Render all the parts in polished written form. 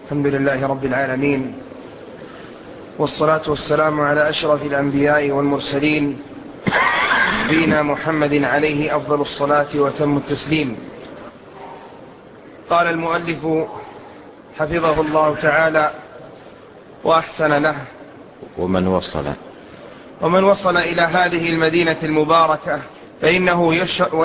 الحمد لله رب العالمين، والصلاة والسلام على أشرف الأنبياء والمرسلين نبينا محمد عليه أفضل الصلاة وتم التسليم. قال المؤلف حفظه الله تعالى وأحسن له: ومن وصل إلى هذه المدينة المباركة فإنه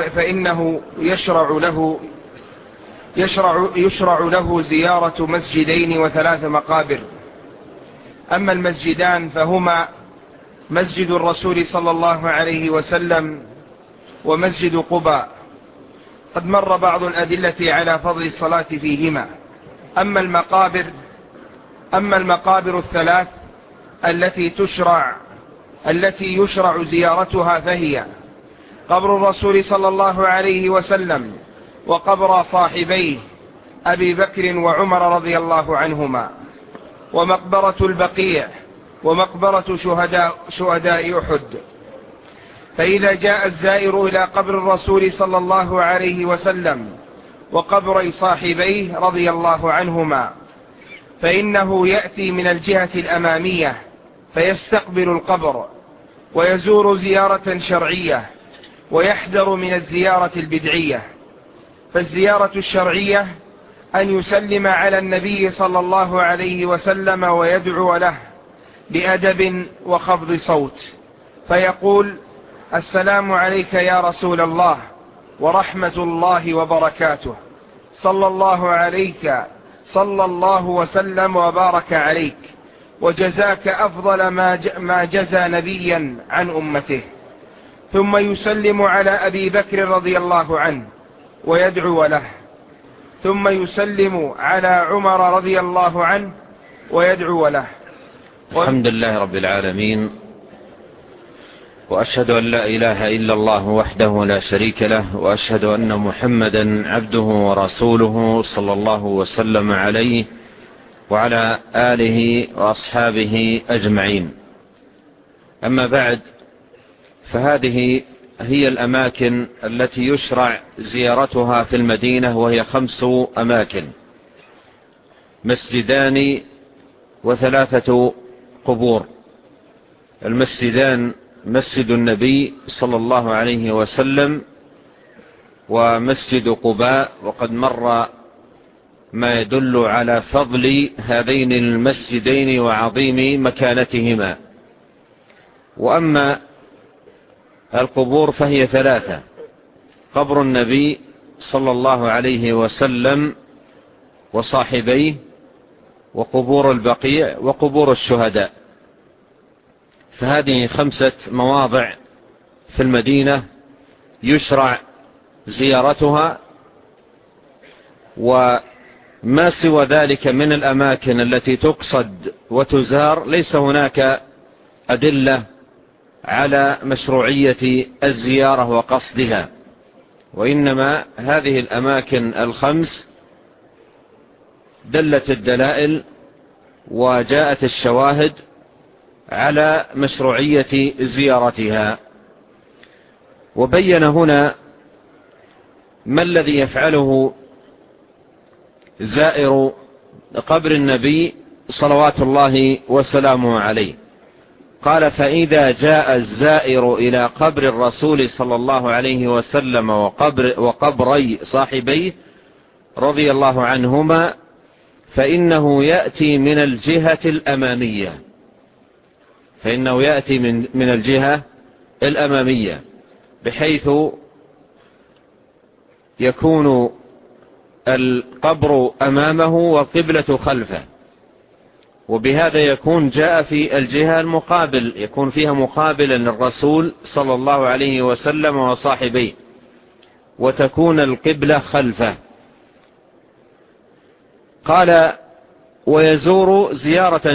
يشرع له زيارة مسجدين و3 مقابر. أما المسجدان فهما مسجد الرسول صلى الله عليه وسلم ومسجد قباء. قد مر بعض الأدلة على فضل الصلاة فيهما. أما المقابر ال3 التي يشرع زيارتها فهي قبر الرسول صلى الله عليه وسلم وقبر صاحبيه أبي بكر وعمر رضي الله عنهما، ومقبرة البقيع، ومقبرة شهداء أحد. فإذا جاء الزائر إلى قبر الرسول صلى الله عليه وسلم وقبر صاحبيه رضي الله عنهما فإنه يأتي من الجهة الأمامية فيستقبل القبر ويزور زيارة شرعية ويحذر من الزيارة البدعية. فالزيارة الشرعية أن يسلم على النبي صلى الله عليه وسلم ويدعو له بأدب وخفض صوت، فيقول: السلام عليك يا رسول الله ورحمة الله وبركاته، صلى الله عليك، صلى الله وسلم وبارك عليك، وجزاك أفضل ما جزى نبيا عن أمته. ثم يسلم على أبي بكر رضي الله عنه ويدعو له، ثم يسلم على عمر رضي الله عنه ويدعو له. الحمد لله رب العالمين، وأشهد أن لا إله إلا الله وحده لا شريك له، وأشهد أن محمدا عبده ورسوله صلى الله وسلم عليه وعلى آله وأصحابه أجمعين. أما بعد، فهذه هي الأماكن التي يشرع زيارتها في المدينة، وهي 5 أماكن: مسجدان و3 قبور. المسجدان مسجد النبي صلى الله عليه وسلم ومسجد قباء، وقد مر ما يدل على فضل هذين المسجدين وعظيم مكانتهما. وأما القبور فهي 3: قبر النبي صلى الله عليه وسلم وصاحبيه، وقبور البقيع، وقبور الشهداء. فهذه 5 مواضع في المدينة يشرع زيارتها، وما سوى ذلك من الأماكن التي تقصد وتزار ليس هناك أدلة على مشروعية الزيارة وقصدها، وإنما هذه الأماكن 5 دلت الدلائل وجاءت الشواهد على مشروعية زيارتها. وبين هنا ما الذي يفعله زائر قبر النبي صلوات الله وسلامه عليه. قال: فإذا جاء الزائر إلى قبر الرسول صلى الله عليه وسلم وقبري صاحبيه رضي الله عنهما فإنه يأتي من الجهة الأمامية، من الجهة الأمامية، بحيث يكون القبر أمامه والقبلة خلفه، وبهذا يكون جاء في الجهة المقابل، يكون فيها مقابلا للرسول صلى الله عليه وسلم وصاحبيه، وتكون القبلة خلفه. قال: ويزور زيارة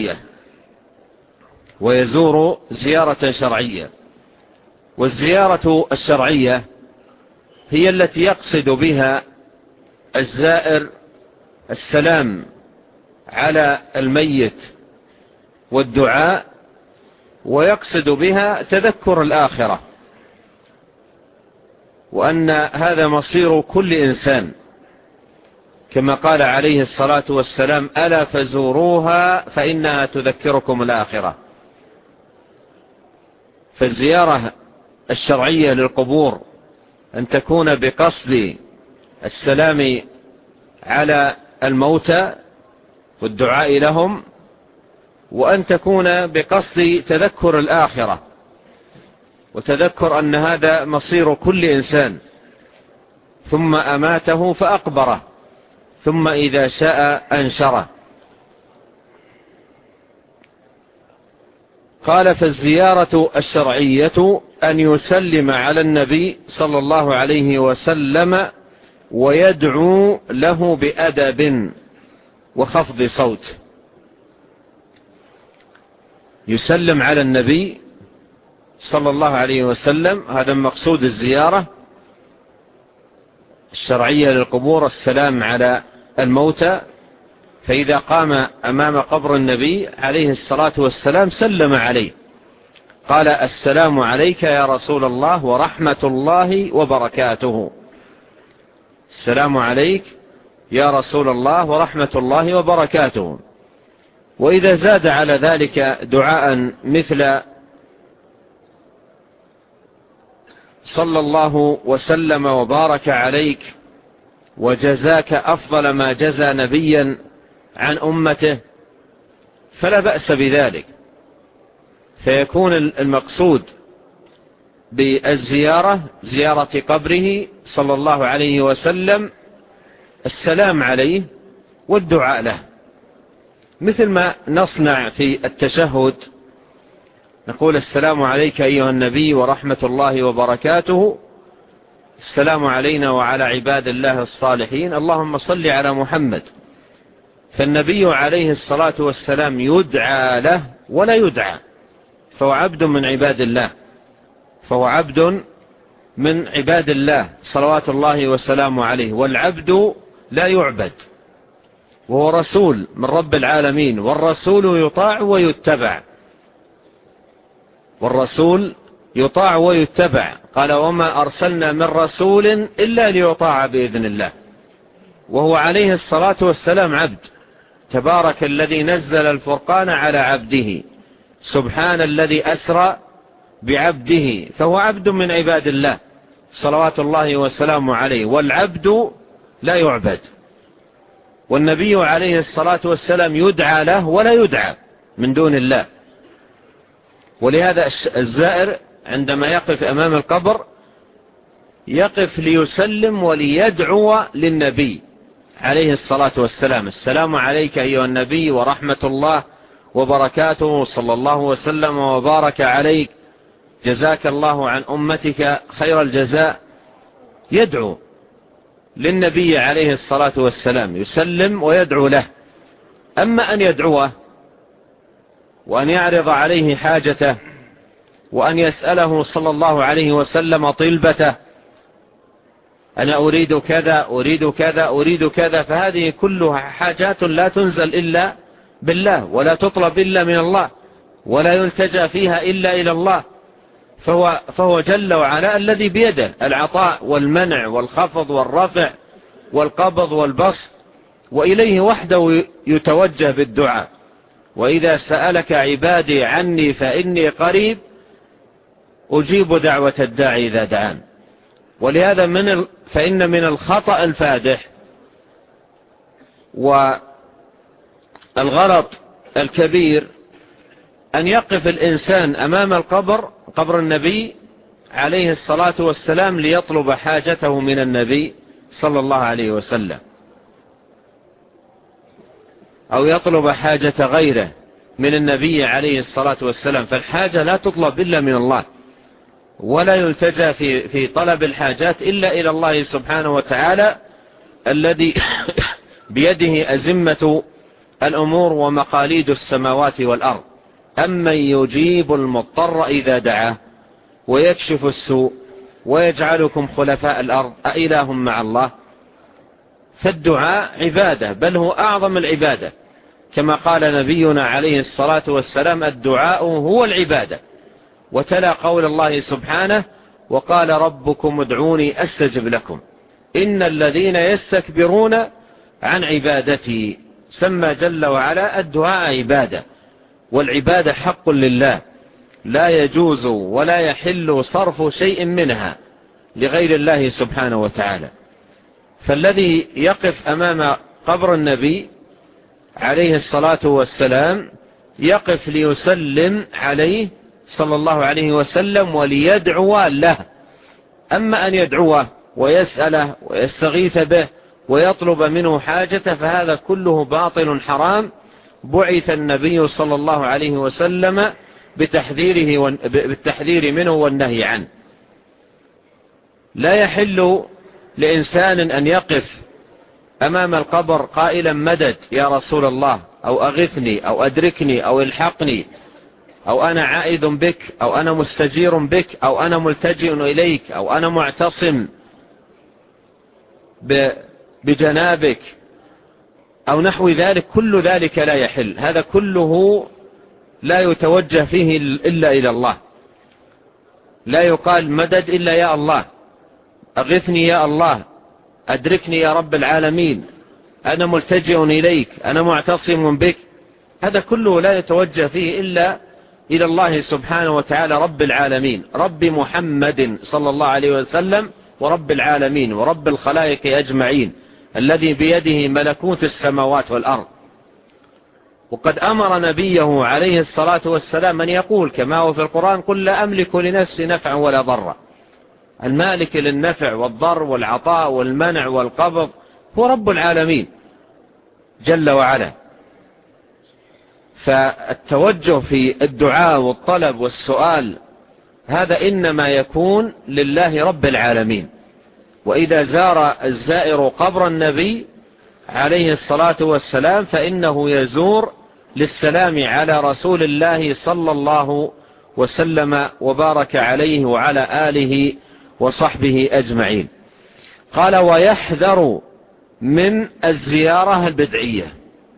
شرعية. والزيارة الشرعية هي التي يقصد بها الزائر السلام على الميت والدعاء، ويقصد بها تذكر الآخرة، وأن هذا مصير كل إنسان، كما قال عليه الصلاة والسلام: ألا فزوروها فإنها تذكركم الآخرة. فالزيارة الشرعية للقبور أن تكون بقصد السلام على الموتى والدعاء لهم، وأن تكون بقصد تذكر الآخرة وتذكر أن هذا مصير كل إنسان، ثم أماته فأقبره، ثم إذا شاء أنشره. قال: فالزيارة الشرعية أن يسلم على النبي صلى الله عليه وسلم ويدعو له بأدب وخفض صوت. يسلم على النبي صلى الله عليه وسلم، هذا مقصود الزيارة الشرعية للقبور، السلام على الموتى. فإذا قام أمام قبر النبي عليه الصلاة والسلام سلم عليه، قال: السلام عليك يا رسول الله ورحمة الله وبركاته. السلام عليك يا رسول الله ورحمة الله وبركاته. وإذا زاد على ذلك دعاء مثل: صلى الله وسلم وبارك عليك وجزاك أفضل ما جزى نبيا عن أمته، فلا بأس بذلك. فيكون المقصود بالزيارة زيارة قبره صلى الله عليه وسلم السلام عليه والدعاء له، مثل ما نصنع في التشهد، نقول: السلام عليك أيها النبي ورحمة الله وبركاته، السلام علينا وعلى عباد الله الصالحين، اللهم صل على محمد. فالنبي عليه الصلاة والسلام يدعى له ولا يدعى، فهو عبد من عباد الله، فهو عبد من عباد الله صلوات الله وسلامه عليه. والعبد لا يعبد، وهو رسول من رب العالمين، والرسول يطاع ويتبع، والرسول يطاع ويتبع. قال: وما أرسلنا من رسول إلا ليطاع بإذن الله. وهو عليه الصلاة والسلام عبد. تبارك الذي نزل الفرقان على عبده، سبحان الذي أسرى بعبده. فهو عبد من عباد الله صلوات الله وسلامه عليه، والعبد لا يعبد. والنبي عليه الصلاة والسلام يدعى له ولا يدعى من دون الله. ولهذا الزائر عندما يقف أمام القبر يقف ليسلم وليدعو للنبي عليه الصلاة والسلام: السلام عليك أيها النبي ورحمة الله وبركاته، صلى الله وسلم وبارك عليك، جزاك الله عن أمتك خير الجزاء. يدعو للنبي عليه الصلاة والسلام، يسلم ويدعو له. أما أن يدعوه وأن يعرض عليه حاجته وأن يسأله صلى الله عليه وسلم طلبته: أنا أريد كذا أريد كذا أريد كذا، فهذه كلها حاجات لا تنزل إلا بالله، ولا تطلب إلا من الله، ولا يلتجأ فيها إلا إلى الله. فهو جل وعلا الذي بيده العطاء والمنع والخفض والرفع والقبض والبسط، وإليه وحده يتوجه بالدعاء. وإذا سألك عبادي عني فإني قريب أجيب دعوة الداعي إذا دعان. ولهذا فإن من الخطأ الفادح والغلط الكبير أن يقف الإنسان أمام قبر النبي عليه الصلاة والسلام ليطلب حاجته من النبي صلى الله عليه وسلم، أو يطلب حاجة غيره من النبي عليه الصلاة والسلام. فالحاجة لا تطلب إلا من الله، ولا يلتجى في طلب الحاجات إلا إلى الله سبحانه وتعالى الذي بيده أزمة الأمور ومقاليد السماوات والأرض. أمن يجيب المضطر إذا دعاه ويكشف السوء ويجعلكم خلفاء الأرض أإله مع الله. فالدعاء عبادة، بل هو أعظم العبادة، كما قال نبينا عليه الصلاة والسلام: الدعاء هو العبادة. وتلا قول الله سبحانه: وقال ربكم ادعوني أستجب لكم إن الذين يستكبرون عن عبادته. سمى جل وعلا الدعاء عبادة، والعبادة حق لله، لا يجوز ولا يحل صرف شيء منها لغير الله سبحانه وتعالى. فالذي يقف أمام قبر النبي عليه الصلاة والسلام يقف ليسلم عليه صلى الله عليه وسلم وليدعو له. أما أن يدعوه ويسأله ويستغيث به ويطلب منه حاجته فهذا كله باطل حرام، بعث النبي صلى الله عليه وسلم بالتحذير منه والنهي عنه. لا يحل لإنسان أن يقف أمام القبر قائلا مدد يا رسول الله، أو أغثني، أو أدركني، أو الحقني، أو أنا عائد بك، أو أنا مستجير بك، أو أنا ملتجئ إليك، أو أنا معتصم بجنابك، أو نحو ذلك. كل ذلك لا يحل، هذا كله لا يتوجه فيه إلا إلى الله. لا يقال مدد إلا يا الله، أغثني يا الله، أدركني يا رب العالمين، أنا ملتجئ إليك، أنا معتصم بك. هذا كله لا يتوجه فيه إلا إلى الله سبحانه وتعالى رب العالمين، رب محمد صلى الله عليه وسلم، ورب العالمين ورب الخلائق أجمعين، الذي بيده ملكوت السماوات والأرض. وقد أمر نبيه عليه الصلاة والسلام أن يقول كما هو في القرآن: قل لا أملك لنفسي نفعا ولا ضرا. المالك للنفع والضر والعطاء والمنع والقبض هو رب العالمين جل وعلا. فالتوجه في الدعاء والطلب والسؤال هذا إنما يكون لله رب العالمين. وإذا زار الزائر قبر النبي عليه الصلاة والسلام فإنه يزور للسلام على رسول الله صلى الله وسلم وبارك عليه وعلى آله وصحبه أجمعين. قال: ويحذر من الزيارة البدعية.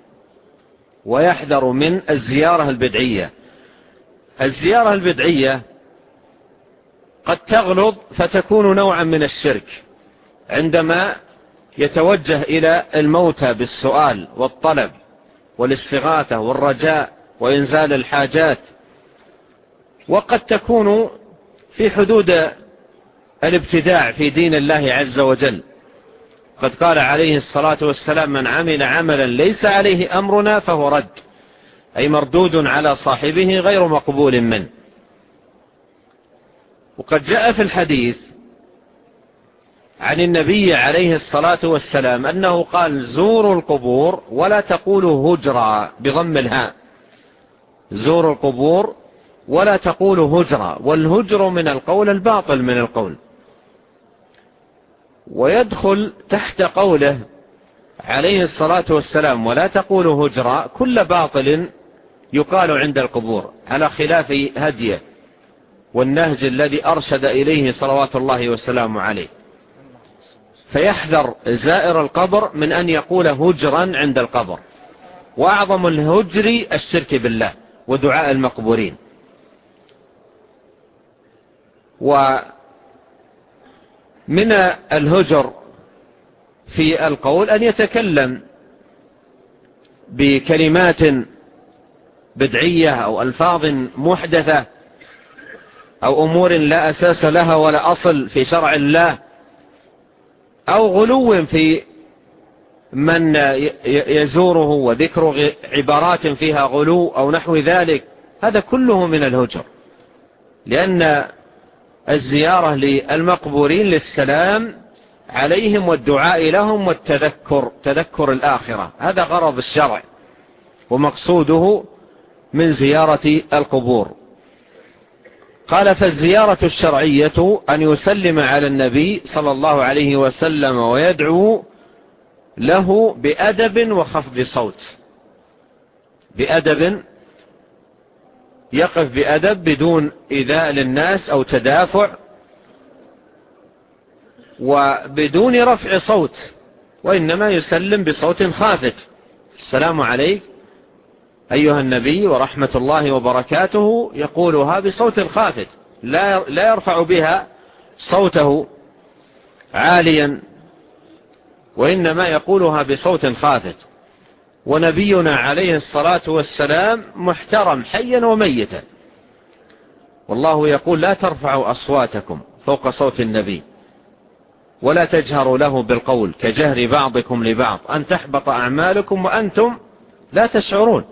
ويحذر من الزيارة البدعية. الزيارة البدعية قد تغلظ فتكون نوعا من الشرك عندما يتوجه إلى الموتى بالسؤال والطلب والاستغاثة والرجاء وإنزال الحاجات، وقد تكون في حدود الابتداع في دين الله عز وجل. قد قال عليه الصلاة والسلام: من عمل عملا ليس عليه أمرنا فهو رد، أي مردود على صاحبه غير مقبول منه. وقد جاء في الحديث عن النبي عليه الصلاة والسلام أنه قال: زوروا القبور ولا تقولوا هجرا بضم الهاء. زوروا القبور ولا تقولوا هجرا، والهجر من القول الباطل من القول. ويدخل تحت قوله عليه الصلاة والسلام ولا تقولوا هجرا كل باطل يقال عند القبور، على خلاف هديه والنهج الذي أرشد إليه صلوات الله وسلامه عليه. فيحذر زائر القبر من أن يقول هجرا عند القبر. وأعظم الهجر الشرك بالله ودعاء المقبورين. ومن الهجر في القول أن يتكلم بكلمات بدعية أو ألفاظ محدثة أو أمور لا أساس لها ولا أصل في شرع الله، أو غلو في من يزوره وذكر عبارات فيها غلو أو نحو ذلك. هذا كله من الهجر، لأن الزيارة للمقبورين للسلام عليهم والدعاء لهم تذكر الآخرة، هذا غرض الشرع ومقصوده من زيارة القبور. قال: فالزيارة الشرعية أن يسلم على النبي صلى الله عليه وسلم ويدعو له بأدب وخفض صوت. بأدب، يقف بأدب بدون إيذاء للناس أو تدافع، وبدون رفع صوت، وإنما يسلم بصوت خافت: السلام عليك أيها النبي ورحمة الله وبركاته، يقولها بصوت خافت، لا يرفع بها صوته عاليا وإنما يقولها بصوت خافت. ونبينا عليه الصلاة والسلام محترم حيا وميتا، والله يقول: لا ترفعوا أصواتكم فوق صوت النبي ولا تجهروا له بالقول كجهر بعضكم لبعض أن تحبط أعمالكم وأنتم لا تشعرون.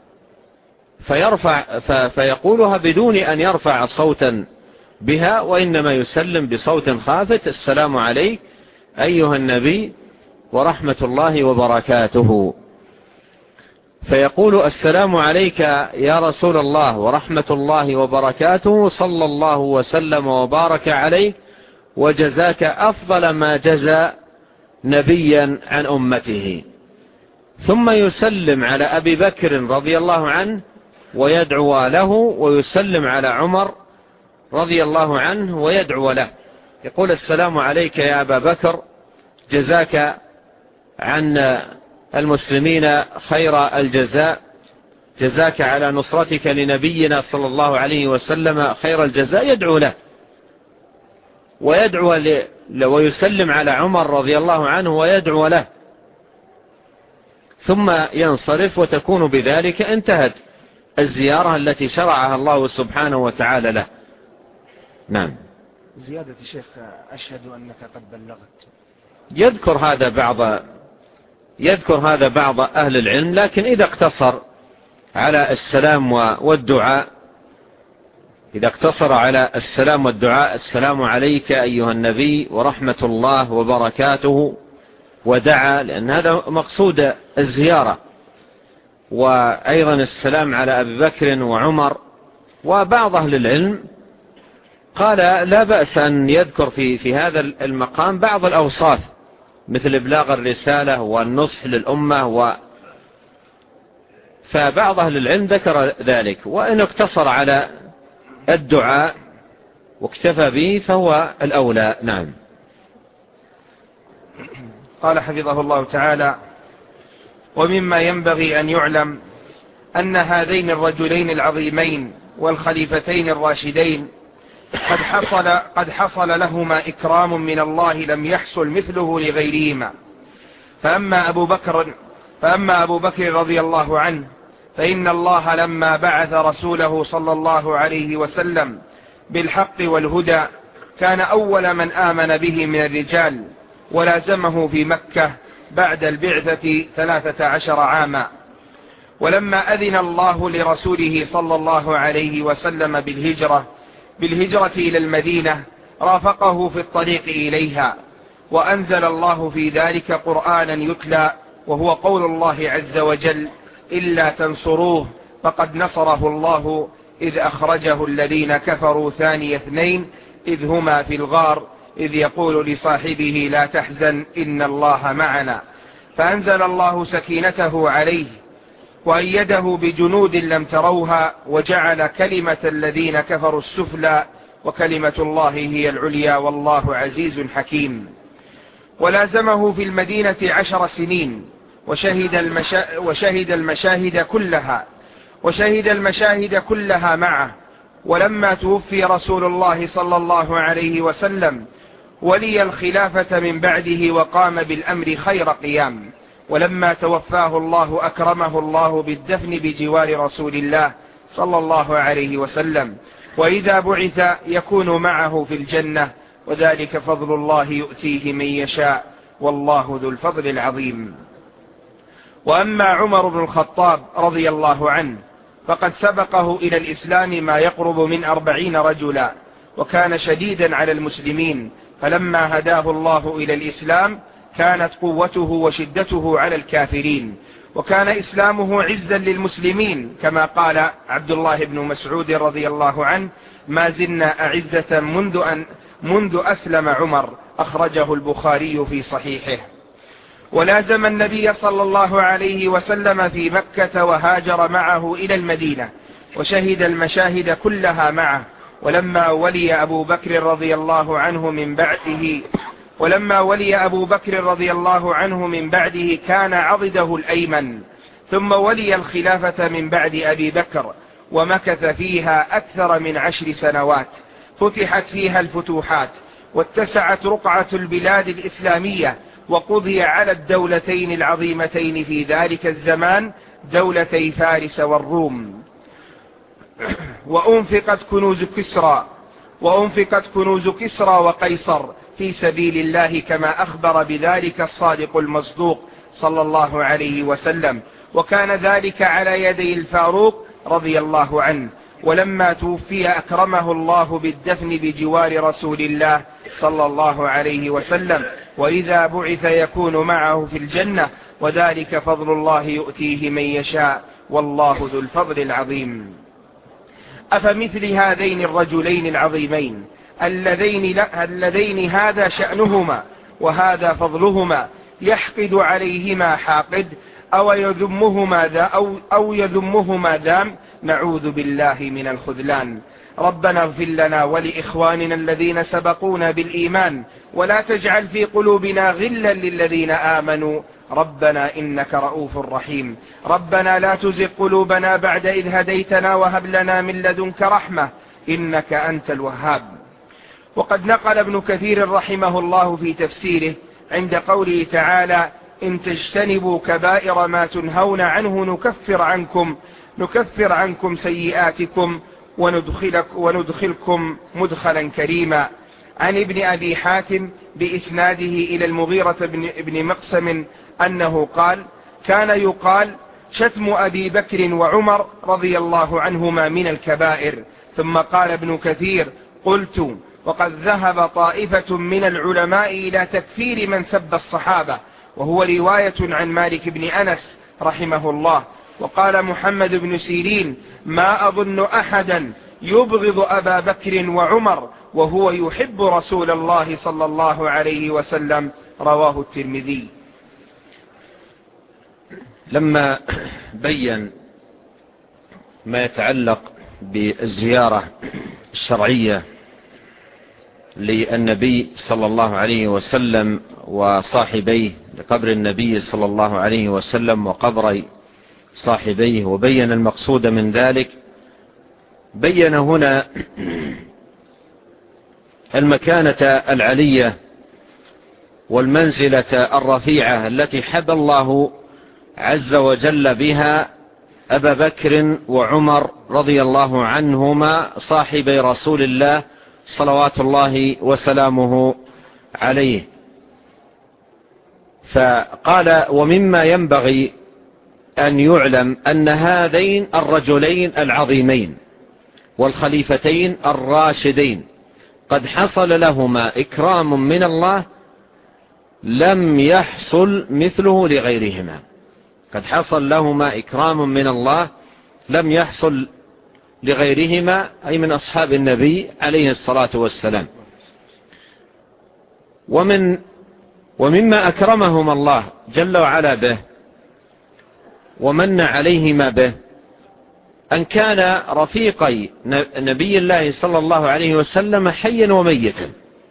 فيقولها بدون أن يرفع صوتا بها، وإنما يسلم بصوت خافت: السلام عليك أيها النبي ورحمة الله وبركاته. فيقول: السلام عليك يا رسول الله ورحمة الله وبركاته، صلى الله وسلم وبارك عليك وجزاك أفضل ما جزى نبيا عن أمته. ثم يسلم على أبي بكر رضي الله عنه ويدعو له، ويسلم على عمر رضي الله عنه ويدعو له. يقول: السلام عليك يا أبا بكر، جزاك عن المسلمين خير الجزاء، جزاك على نصرتك لنبينا صلى الله عليه وسلم خير الجزاء. يدعو له ويسلم على عمر رضي الله عنه ويدعو له، ثم ينصرف، وتكون بذلك انتهت الزيارة التي شرعها الله سبحانه وتعالى له. نعم. زيادة الشيخ: أشهد أنك قد بلغت. يذكر هذا بعض أهل العلم، لكن إذا اقتصر على السلام والدعاء، السلام عليك أيها النبي ورحمة الله وبركاته، ودعا، لأن هذا مقصود الزيارة. وأيضا السلام على أبي بكر وعمر. وبعض أهل العلم قال: لا بأس أن يذكر في هذا المقام بعض الأوصاف، مثل إبلاغ الرسالة والنصح للأمة. فبعض أهل العلم ذكر ذلك، وإن اقتصر على الدعاء واكتفى به فهو الأولى. نعم. قال حفظه الله تعالى: ومما ينبغي أن يعلم أن هذين الرجلين العظيمين والخليفتين الراشدين قد حصل لهما إكرام من الله لم يحصل مثله لغيرهما. فأما أبو بكر رضي الله عنه فإن الله لما بعث رسوله صلى الله عليه وسلم بالحق والهدى كان أول من آمن به من الرجال، ولازمه في مكة بعد البعثة 13 عاما. ولما أذن الله لرسوله صلى الله عليه وسلم بالهجرة إلى المدينة رافقه في الطريق إليها، وأنزل الله في ذلك قرآنا يتلى، وهو قول الله عز وجل: إلا تنصروه فقد نصره الله إذ أخرجه الذين كفروا ثاني اثنين إذ هما في الغار إذ يقول لصاحبه لا تحزن إن الله معنا. فأنزل الله سكينته عليه وأيده بجنود لم تروها، وجعل كلمة الذين كفروا السفلى وكلمة الله هي العليا والله عزيز حكيم. ولازمه في المدينة 10 سنين، وشهد المشاهد كلها معه. ولما توفي رسول الله صلى الله عليه وسلم ولي الخلافة من بعده وقام بالأمر خير قيام. ولما توفاه الله أكرمه الله بالدفن بجوار رسول الله صلى الله عليه وسلم، وإذا بعث يكون معه في الجنة، وذلك فضل الله يؤتيه من يشاء والله ذو الفضل العظيم. وأما عمر بن الخطاب رضي الله عنه فقد سبقه إلى الإسلام ما يقرب من 40 رجلا، وكان شديدا على المسلمين، فلما هداه الله إلى الإسلام كانت قوته وشدته على الكافرين، وكان إسلامه عزا للمسلمين، كما قال عبد الله بن مسعود رضي الله عنه: ما زلنا أعزة منذ أسلم عمر. أخرجه البخاري في صحيحه. ولازم النبي صلى الله عليه وسلم في مكة وهاجر معه إلى المدينة، وشهد المشاهد كلها معه. ولما ولي أبو بكر رضي الله عنه من بعده كان عضده الأيمن، ثم ولي الخلافة من بعد أبي بكر، ومكث فيها أكثر من 10 سنوات، فتحت فيها الفتوحات، واتسعت رقعة البلاد الإسلامية، وقضي على الدولتين العظيمتين في ذلك الزمان، دولتي فارس والروم. وأنفقت كنوز كسرى وقيصر في سبيل الله، كما أخبر بذلك الصادق المصدوق صلى الله عليه وسلم، وكان ذلك على يدي الفاروق رضي الله عنه. ولما توفي أكرمه الله بالدفن بجوار رسول الله صلى الله عليه وسلم، وإذا بعث يكون معه في الجنة، وذلك فضل الله يؤتيه من يشاء، والله ذو الفضل العظيم. أفمثل هذين الرجلين العظيمين اللذين هذا شأنهما وهذا فضلهما يحقد عليهما حاقد، أو يذمهما ذام، نعوذ بالله من الخذلان. ربنا اغفر لنا ولإخواننا الذين سبقونا بالإيمان، ولا تجعل في قلوبنا غلا للذين آمنوا، ربنا إنك رؤوف رحيم. ربنا لا تزغ قلوبنا بعد إذ هديتنا، وهب لنا من لدنك رحمة إنك أنت الوهاب. وقد نقل ابن كثير رحمه الله في تفسيره عند قوله تعالى: إن تجتنبوا كبائر ما تنهون عنه نكفر عنكم سيئاتكم وندخلكم مدخلا كريما. عن ابن أبي حاتم بإسناده إلى المغيرة بن مقسم أنه قال: كان يقال شتم أبي بكر وعمر رضي الله عنهما من الكبائر. ثم قال ابن كثير: قلت: وقد ذهب طائفة من العلماء إلى تكفير من سب الصحابة، وهو رواية عن مالك بن أنس رحمه الله. وقال محمد بن سيرين: ما أظن أحدا يبغض أبا بكر وعمر وهو يحب رسول الله صلى الله عليه وسلم، رواه الترمذي. لما بين ما يتعلق بالزيارة الشرعية للنبي صلى الله عليه وسلم وصاحبيه، لقبر النبي صلى الله عليه وسلم وقبر صاحبيه، وبين المقصود من ذلك، بين هنا المكانة العلية والمنزلة الرفيعة التي حب الله عز وجل بها أبا بكر وعمر رضي الله عنهما صاحبي رسول الله صلوات الله وسلامه عليه. فقال: ومما ينبغي أن يعلم أن هذين الرجلين العظيمين والخليفتين الراشدين قد حصل لهما إكرام من الله لم يحصل مثله لغيرهما. قد حصل لهما إكرام من الله لم يحصل لغيرهما، أي من أصحاب النبي عليه الصلاة والسلام. ومما أكرمهم الله جل وعلا به ومن عليهما به أن كان رفيقي نبي الله صلى الله عليه وسلم حيا وميتا،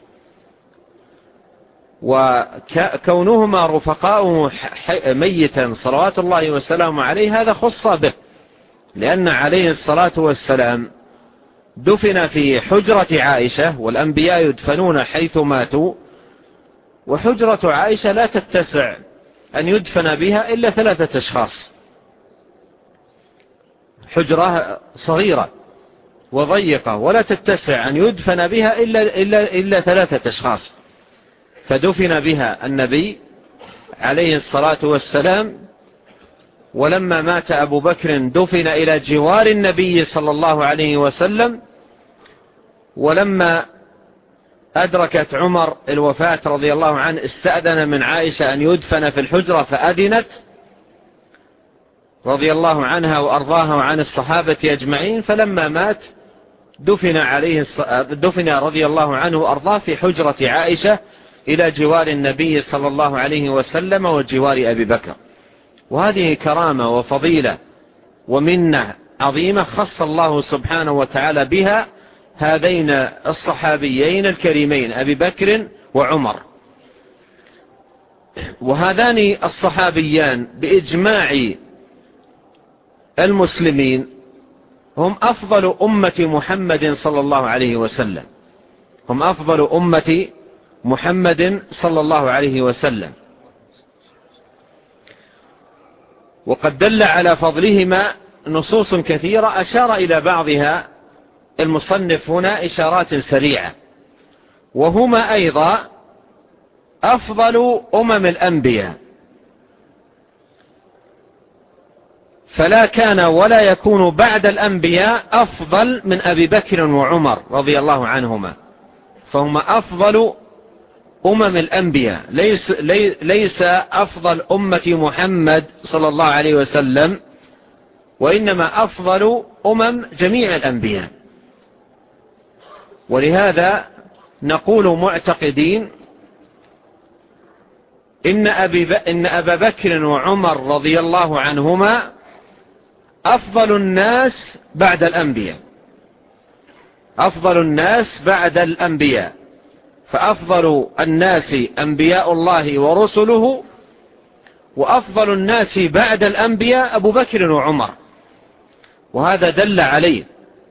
وكونهما رفقاؤه ميتا صلوات الله وسلامه عليه هذا خص به، لأن عليه الصلاة والسلام دفن في حجرة عائشة، والأنبياء يدفنون حيث ماتوا، وحجرة عائشة لا تتسع أن يدفن بها إلا 3 أشخاص، حجرة صغيرة وضيقة ولا تتسع أن يدفن بها إلا 3 أشخاص، فدفن بها النبي عليه الصلاة والسلام. ولما مات أبو بكر دفن إلى جوار النبي صلى الله عليه وسلم. ولما أدركت عمر الوفاة رضي الله عنه استأذن من عائشة أن يدفن في الحجرة، فأذنت رضي الله عنها وأرضاها وعن الصحابة أجمعين. فلما مات دفن رضي الله عنه وأرضاه في حجرة عائشة إلى جوار النبي صلى الله عليه وسلم وجوار أبي بكر. وهذه كرامة وفضيلة ومنة عظيمة خص الله سبحانه وتعالى بها هذين الصحابيين الكريمين أبي بكر وعمر. وهذان الصحابيان بإجماع المسلمين هم أفضل أمة محمد صلى الله عليه وسلم، هم أفضل أمة محمد صلى الله عليه وسلم. وقد دل على فضلهما نصوص كثيرة أشار إلى بعضها المصنف هنا إشارات سريعة. وهما أيضا أفضل الأنبياء، فلا كان ولا يكون بعد الأنبياء أفضل من أبي بكر وعمر رضي الله عنهما، فهما أفضل الأنبياء، ليس أفضل أمة محمد صلى الله عليه وسلم، وإنما أفضل جميع الأنبياء. ولهذا نقول معتقدين إن أبا بكر وعمر رضي الله عنهما أفضل الناس بعد الأنبياء، أفضل الناس بعد الأنبياء، فأفضل الناس أنبياء الله ورسله، وأفضل الناس بعد الأنبياء أبو بكر وعمر. وهذا دل عليه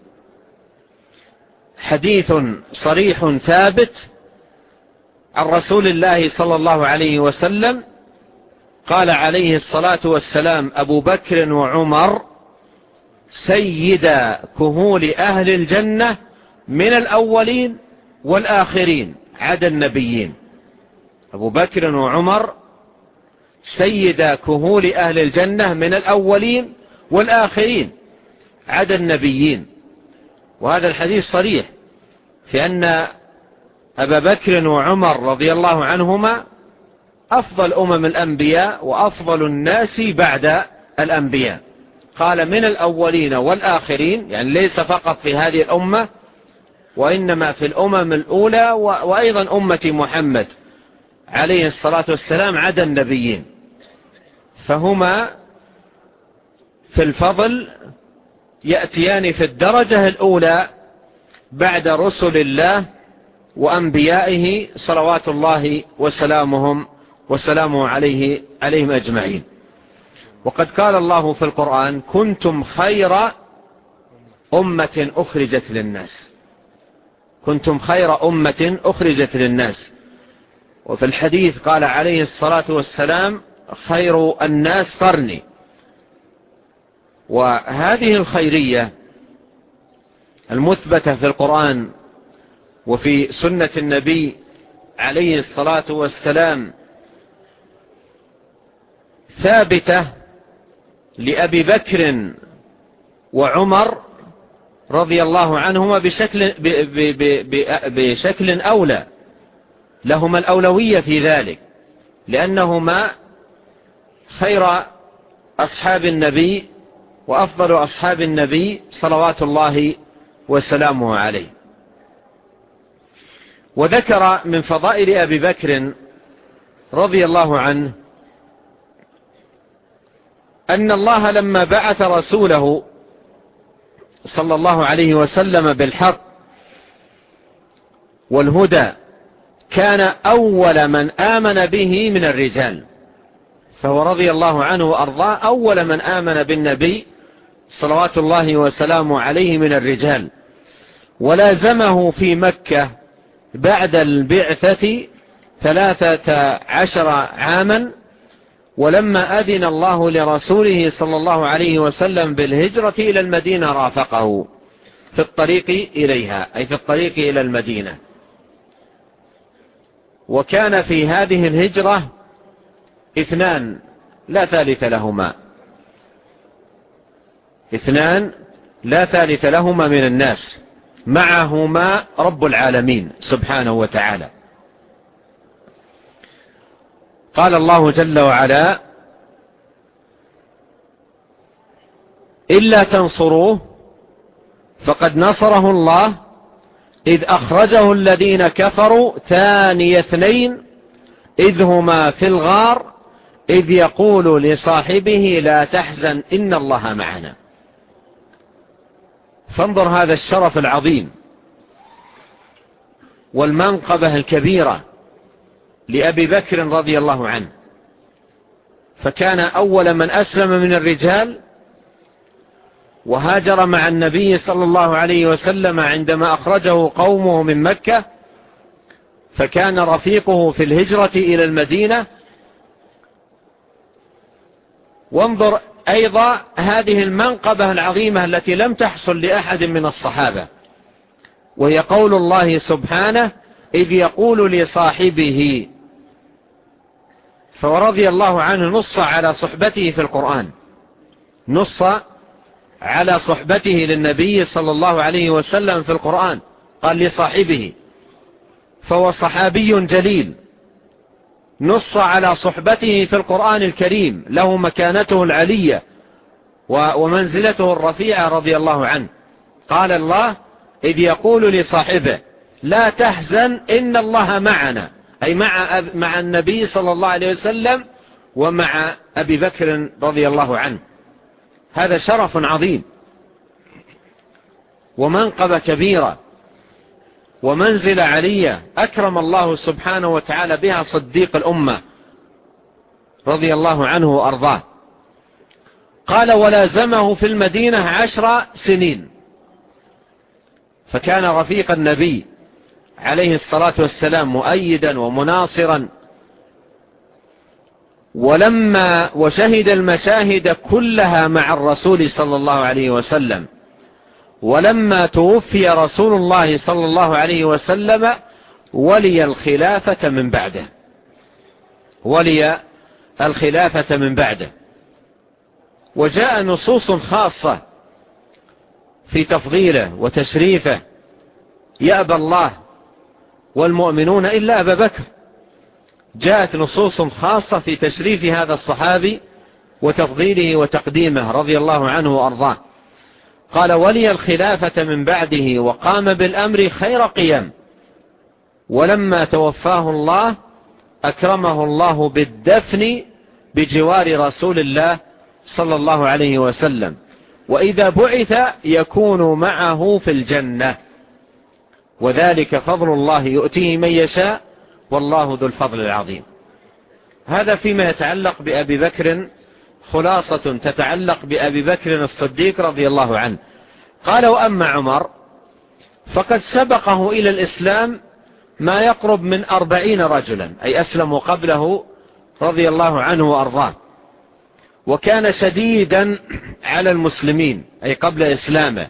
حديث صريح ثابت عن رسول الله صلى الله عليه وسلم، قال عليه الصلاة والسلام: أبو بكر وعمر سيدا كهول أهل الجنة من الأولين والآخرين عدا النبيين. أبو بكر وعمر سيدا كهول أهل الجنة من الأولين والآخرين عدا النبيين. وهذا الحديث صريح في أن أبا بكر وعمر رضي الله عنهما أفضل الأنبياء وأفضل الناس بعد الأنبياء. قال من الأولين والآخرين، يعني ليس فقط في هذه الأمة، وإنما في الأمم الأولى وأيضا أمة محمد عليه الصلاة والسلام عدا النبيين. فهما في الفضل يأتيان في الدرجة الأولى بعد رسل الله وأنبيائه صلوات الله وسلامه عليهم أجمعين. وقد قال الله في القرآن: كنتم خير أمة أخرجت للناس، كنتم خير أمة أخرجت للناس. وفي الحديث قال عليه الصلاة والسلام: خير الناس قرني. وهذه الخيرية المثبتة في القرآن وفي سنة النبي عليه الصلاة والسلام ثابتة لأبي بكر وعمر رضي الله عنهما بشكل أولى، لهما الأولوية في ذلك، لأنهما خير أصحاب النبي وأفضل أصحاب النبي صلوات الله وسلامه عليه. وذكر من فضائل أبي بكر رضي الله عنه أن الله لما بعث رسوله صلى الله عليه وسلم بالحق والهدى كان أول من آمن به من الرجال، فهو رضي الله عنه وأرضاه أول من آمن بالنبي صلوات الله وسلامه عليه من الرجال، ولازمه في مكة بعد البعثة 13 عاما. ولما أذن الله لرسوله صلى الله عليه وسلم بالهجرة إلى المدينة رافقه في الطريق إليها، أي في الطريق إلى المدينة. وكان في هذه الهجرة 2 لا ثالث لهما، 2 لا ثالث لهما من الناس، معهما رب العالمين سبحانه وتعالى. قال الله جل وعلا: إلا تنصروه فقد نصره الله إذ أخرجه الذين كفروا ثاني 2 إذ هما في الغار إذ يقول لصاحبه لا تحزن إن الله معنا. فانظر هذا الشرف العظيم والمنقبة الكبيرة لأبي بكر رضي الله عنه، فكان أول من أسلم من الرجال، وهاجر مع النبي صلى الله عليه وسلم عندما أخرجه قومه من مكة، فكان رفيقه في الهجرة إلى المدينة، وانظر أيضا هذه المنقبة العظيمة التي لم تحصل لأحد من الصحابة، وهي قول الله سبحانه إذ يقول لصاحبه، فرضي الله عنه نص على صحبته في القرآن، نص على صحبته للنبي صلى الله عليه وسلم في القرآن، قال لصاحبه، فهو صحابي جليل، نص على صحبته في القرآن الكريم، له مكانته العلية ومنزلته الرفيعة رضي الله عنه. قال الله إذ يقول لصاحبه لا تحزن إن الله معنا، أي مع النبي صلى الله عليه وسلم ومع أبي بكر رضي الله عنه. هذا شرف عظيم ومنقبة كبيرة ومنزلة علية أكرم الله سبحانه وتعالى بها صديق الأمة رضي الله عنه وأرضاه. قال ولازمه في المدينة 10 سنين، فكان رفيق النبي عليه الصلاة والسلام مؤيدا ومناصرا. ولما وشهد المشاهد كلها مع الرسول صلى الله عليه وسلم، ولما توفي رسول الله صلى الله عليه وسلم ولي الخلافة من بعده، ولي الخلافة من بعده. وجاء نصوص خاصة في تفضيله وتشريفه، يأبى الله والمؤمنون إلا أبا بكر. جاءت نصوص خاصة في تشريف هذا الصحابي وتفضيله وتقديمه رضي الله عنه وأرضاه. قال ولي الخلافة من بعده وقام بالأمر خير قيام، ولما توفاه الله أكرمه الله بالدفن بجوار رسول الله صلى الله عليه وسلم، وإذا بعث يكون معه في الجنة، وذلك فضل الله يؤتيه من يشاء والله ذو الفضل العظيم. هذا فيما يتعلق بأبي بكر، خلاصة تتعلق بأبي بكر الصديق رضي الله عنه. قال وأما عمر فقد سبقه إلى الإسلام ما يقرب من 40 رجلا، أي أسلموا قبله رضي الله عنه وأرضاه، وكان شديدا على المسلمين أي قبل إسلامه.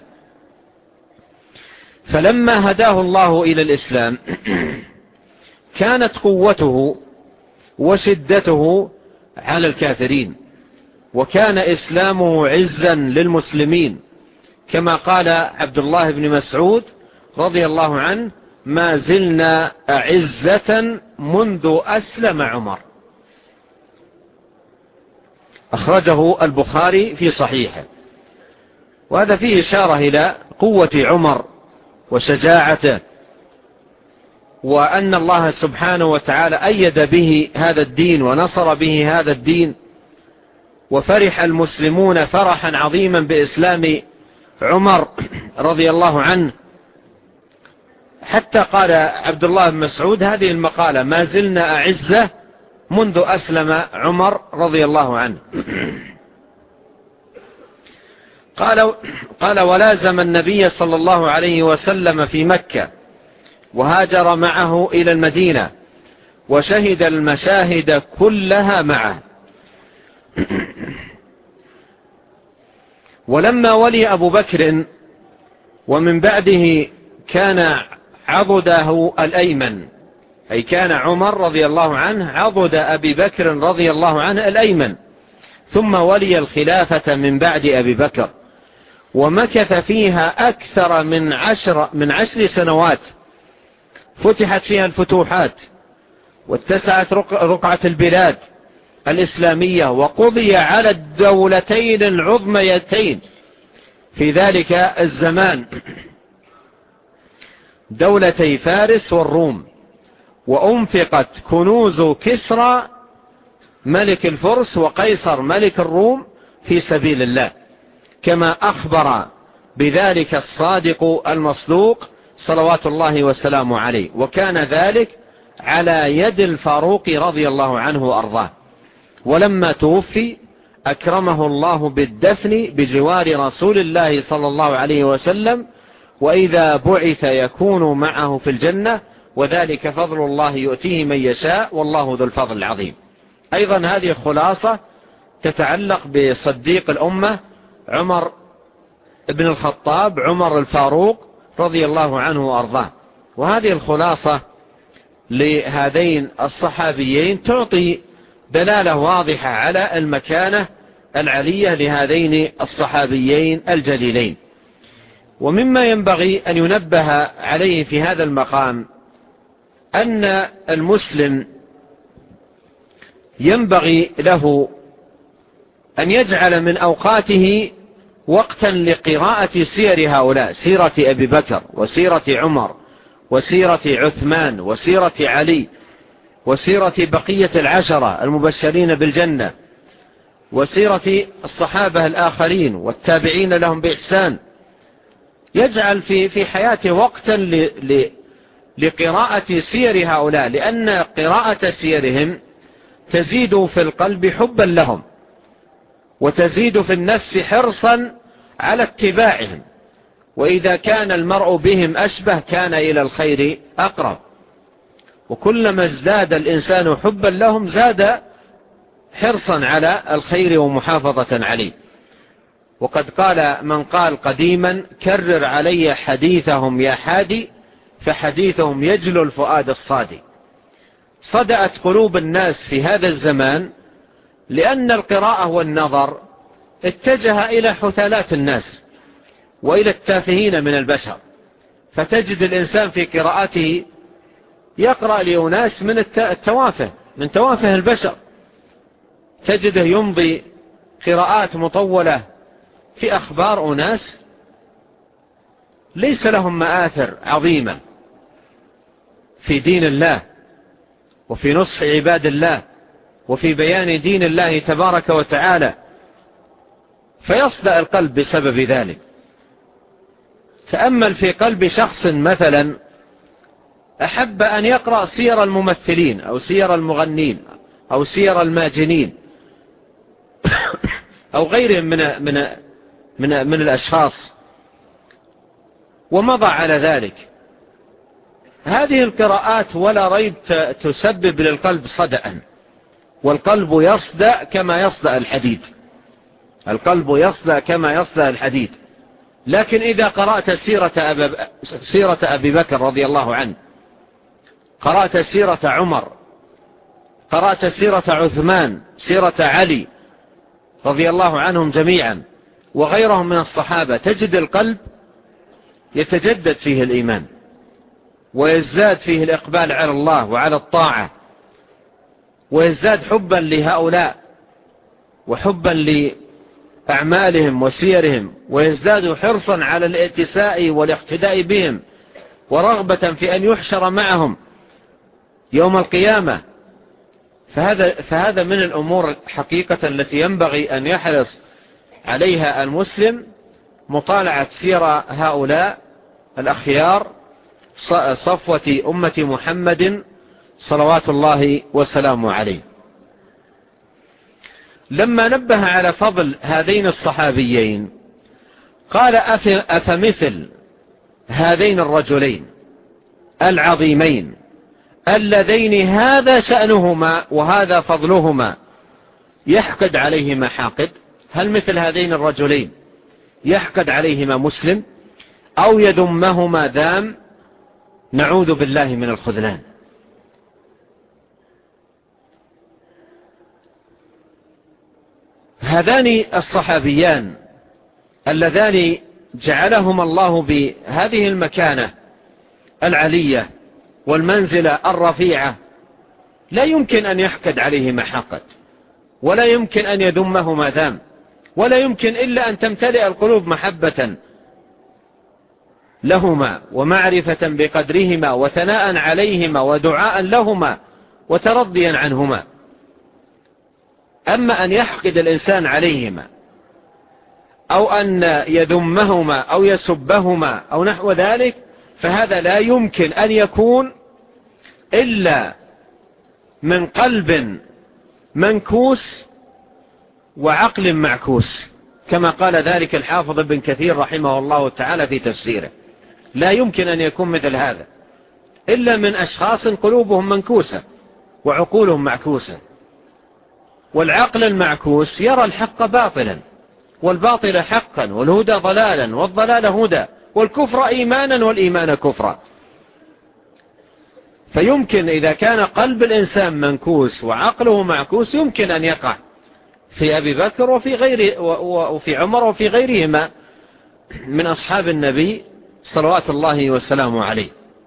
فلما هداه الله إلى الإسلام كانت قوته وشدته على الكافرين، وكان إسلامه عزا للمسلمين، كما قال عبد الله بن مسعود رضي الله عنه ما زلنا أعزة منذ أسلم عمر. أخرجه البخاري في صحيحه. وهذا فيه إشارة إلى قوة عمر وشجاعته، وأن الله سبحانه وتعالى أيد به هذا الدين ونصر به هذا الدين، وفرح المسلمون فرحا عظيما بإسلام عمر رضي الله عنه، حتى قال عبد الله بن مسعود هذه المقالة ما زلنا أعزة منذ أسلم عمر رضي الله عنه. قال ولازم النبي صلى الله عليه وسلم في مكة، وهاجر معه إلى المدينة، وشهد المشاهد كلها معه. ولما ولي أبو بكر ومن بعده كان عضده الأيمن، أي كان عمر رضي الله عنه عضد أبي بكر رضي الله عنه الأيمن، ثم ولي الخلافة من بعد أبي بكر، ومكث فيها أكثر من 10 سنوات، فتحت فيها الفتوحات، واتسعت رقعة البلاد الإسلامية، وقضي على الدولتين العظميتين في ذلك الزمان، دولتي فارس والروم، وأنفقت كنوز كسرى ملك الفرس وقيصر ملك الروم في سبيل الله، كما أخبر بذلك الصادق المصدوق صلوات الله وسلامه عليه. وكان ذلك على يد الفاروق رضي الله عنه وأرضاه. ولما توفي أكرمه الله بالدفن بجوار رسول الله صلى الله عليه وسلم، وإذا بعث يكون معه في الجنة، وذلك فضل الله يؤتيه من يشاء والله ذو الفضل العظيم. أيضا هذه خلاصة تتعلق بصديق الأمة عمر بن الخطاب، عمر الفاروق رضي الله عنه وأرضاه. وهذه الخلاصة لهذين الصحابيين تعطي دلالة واضحة على المكانة العلية لهذين الصحابيين الجليلين. ومما ينبغي أن ينبه عليه في هذا المقام أن المسلم ينبغي له أن يجعل من أوقاته وقتا لقراءة سير هؤلاء، سيرة أبي بكر وسيرة عمر وسيرة عثمان وسيرة علي وسيرة بقية العشرة المبشرين بالجنة وسيرة الصحابة الآخرين والتابعين لهم بإحسان. يجعل في حياته وقتا لقراءة سير هؤلاء، لأن قراءة سيرهم تزيد في القلب حبا لهم وتزيد في النفس حرصا على اتباعهم، وإذا كان المرء بهم أشبه كان إلى الخير أقرب. وكلما ازداد الإنسان حبا لهم زاد حرصا على الخير ومحافظة عليه. وقد قال من قال قديما: كرر علي حديثهم يا حادي، فحديثهم يجلو الفؤاد الصادي. صدأت قلوب الناس في هذا الزمان لأن القراءة والنظر اتجه إلى حثالات الناس وإلى التافهين من البشر، فتجد الإنسان في قراءته يقرأ لأناس من التوافه، من توافه البشر. تجده يمضي قراءات مطولة في أخبار أناس ليس لهم مآثر عظيمة في دين الله وفي نصح عباد الله وفي بيان دين الله تبارك وتعالى، فيصدأ القلب بسبب ذلك. تأمل في قلب شخص مثلا أحب أن يقرأ سير الممثلين أو سير المغنين أو سير الماجنين أو غيرهم من الأشخاص ومضى على ذلك. هذه القراءات ولا ريب تسبب للقلب صدأ، والقلب يصدأ كما يصدأ الحديد، القلب يصدأ كما يصدأ الحديد. لكن إذا قرأت سيرة أبي بكر رضي الله عنه، قرأت سيرة عمر، قرأت سيرة عثمان، سيرة علي رضي الله عنهم جميعا وغيرهم من الصحابة، تجد القلب يتجدد فيه الإيمان ويزداد فيه الإقبال على الله وعلى الطاعة، ويزداد حبا لهؤلاء وحبا لأعمالهم وسيرهم، ويزداد حرصا على الاتساء والاقتداء بهم ورغبة في أن يحشر معهم يوم القيامة. فهذا من الأمور حقيقة التي ينبغي أن يحرص عليها المسلم، مطالعة سير هؤلاء الأخيار صفوة أمة محمد صلوات الله وسلامه عليه. لما نبه على فضل هذين الصحابيين قال: أفمثل هذين الرجلين العظيمين اللذين هذا شأنهما وهذا فضلهما يحقد عليهما حاقد؟ هل مثل هذين الرجلين يحقد عليهما مسلم أو يذمهما ذام؟ نعوذ بالله من الخذلان. هذان الصحابيان اللذان جعلهما الله بهذه المكانة العلية والمنزلة الرفيعة لا يمكن أن يحقد عليهما حقد، ولا يمكن أن يذمهما ذام، ولا يمكن إلا أن تمتلئ القلوب محبة لهما ومعرفة بقدرهما وثناء عليهما ودعاء لهما وترضيا عنهما. أما أن يحقد الإنسان عليهما أو أن يذمهما أو يسبهما أو نحو ذلك، فهذا لا يمكن أن يكون إلا من قلب منكوس وعقل معكوس، كما قال ذلك الحافظ ابن كثير رحمه الله تعالى في تفسيره. لا يمكن أن يكون مثل هذا إلا من أشخاص قلوبهم منكوسة وعقولهم معكوسة. والعقل المعكوس يرى الحق باطلا والباطل حقا والهدى ضلالا والضلال هدى والكفر إيمانا والإيمان كفرا. فيمكن إذا كان قلب الإنسان منكوس وعقله معكوس يمكن أن يقع في أبي بكر وفي عمر وفي غيرهما من أصحاب النبي صلوات الله وسلامه عليه.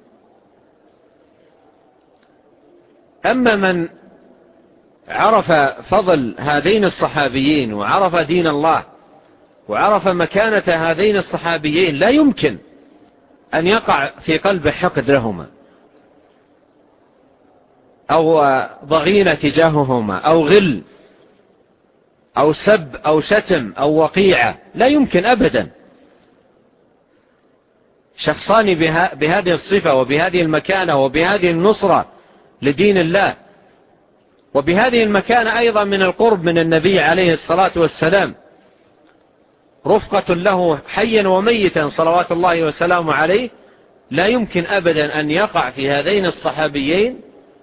أما من عرف فضل هذين الصحابيين وعرف دين الله وعرف مكانة هذين الصحابيين لا يمكن أن يقع في قلب حقد لهما أو ضغينة تجاههما أو غل أو سب أو شتم أو وقيعة، لا يمكن أبدا. شخصان بهذه الصفة وبهذه المكانة وبهذه النصرة لدين الله وبهذه المكانة أيضا من القرب من النبي عليه الصلاة والسلام، رفقة له حيا وميتا صلوات الله وسلامه عليه، لا يمكن أبدا أن يقع في هذين الصحابيين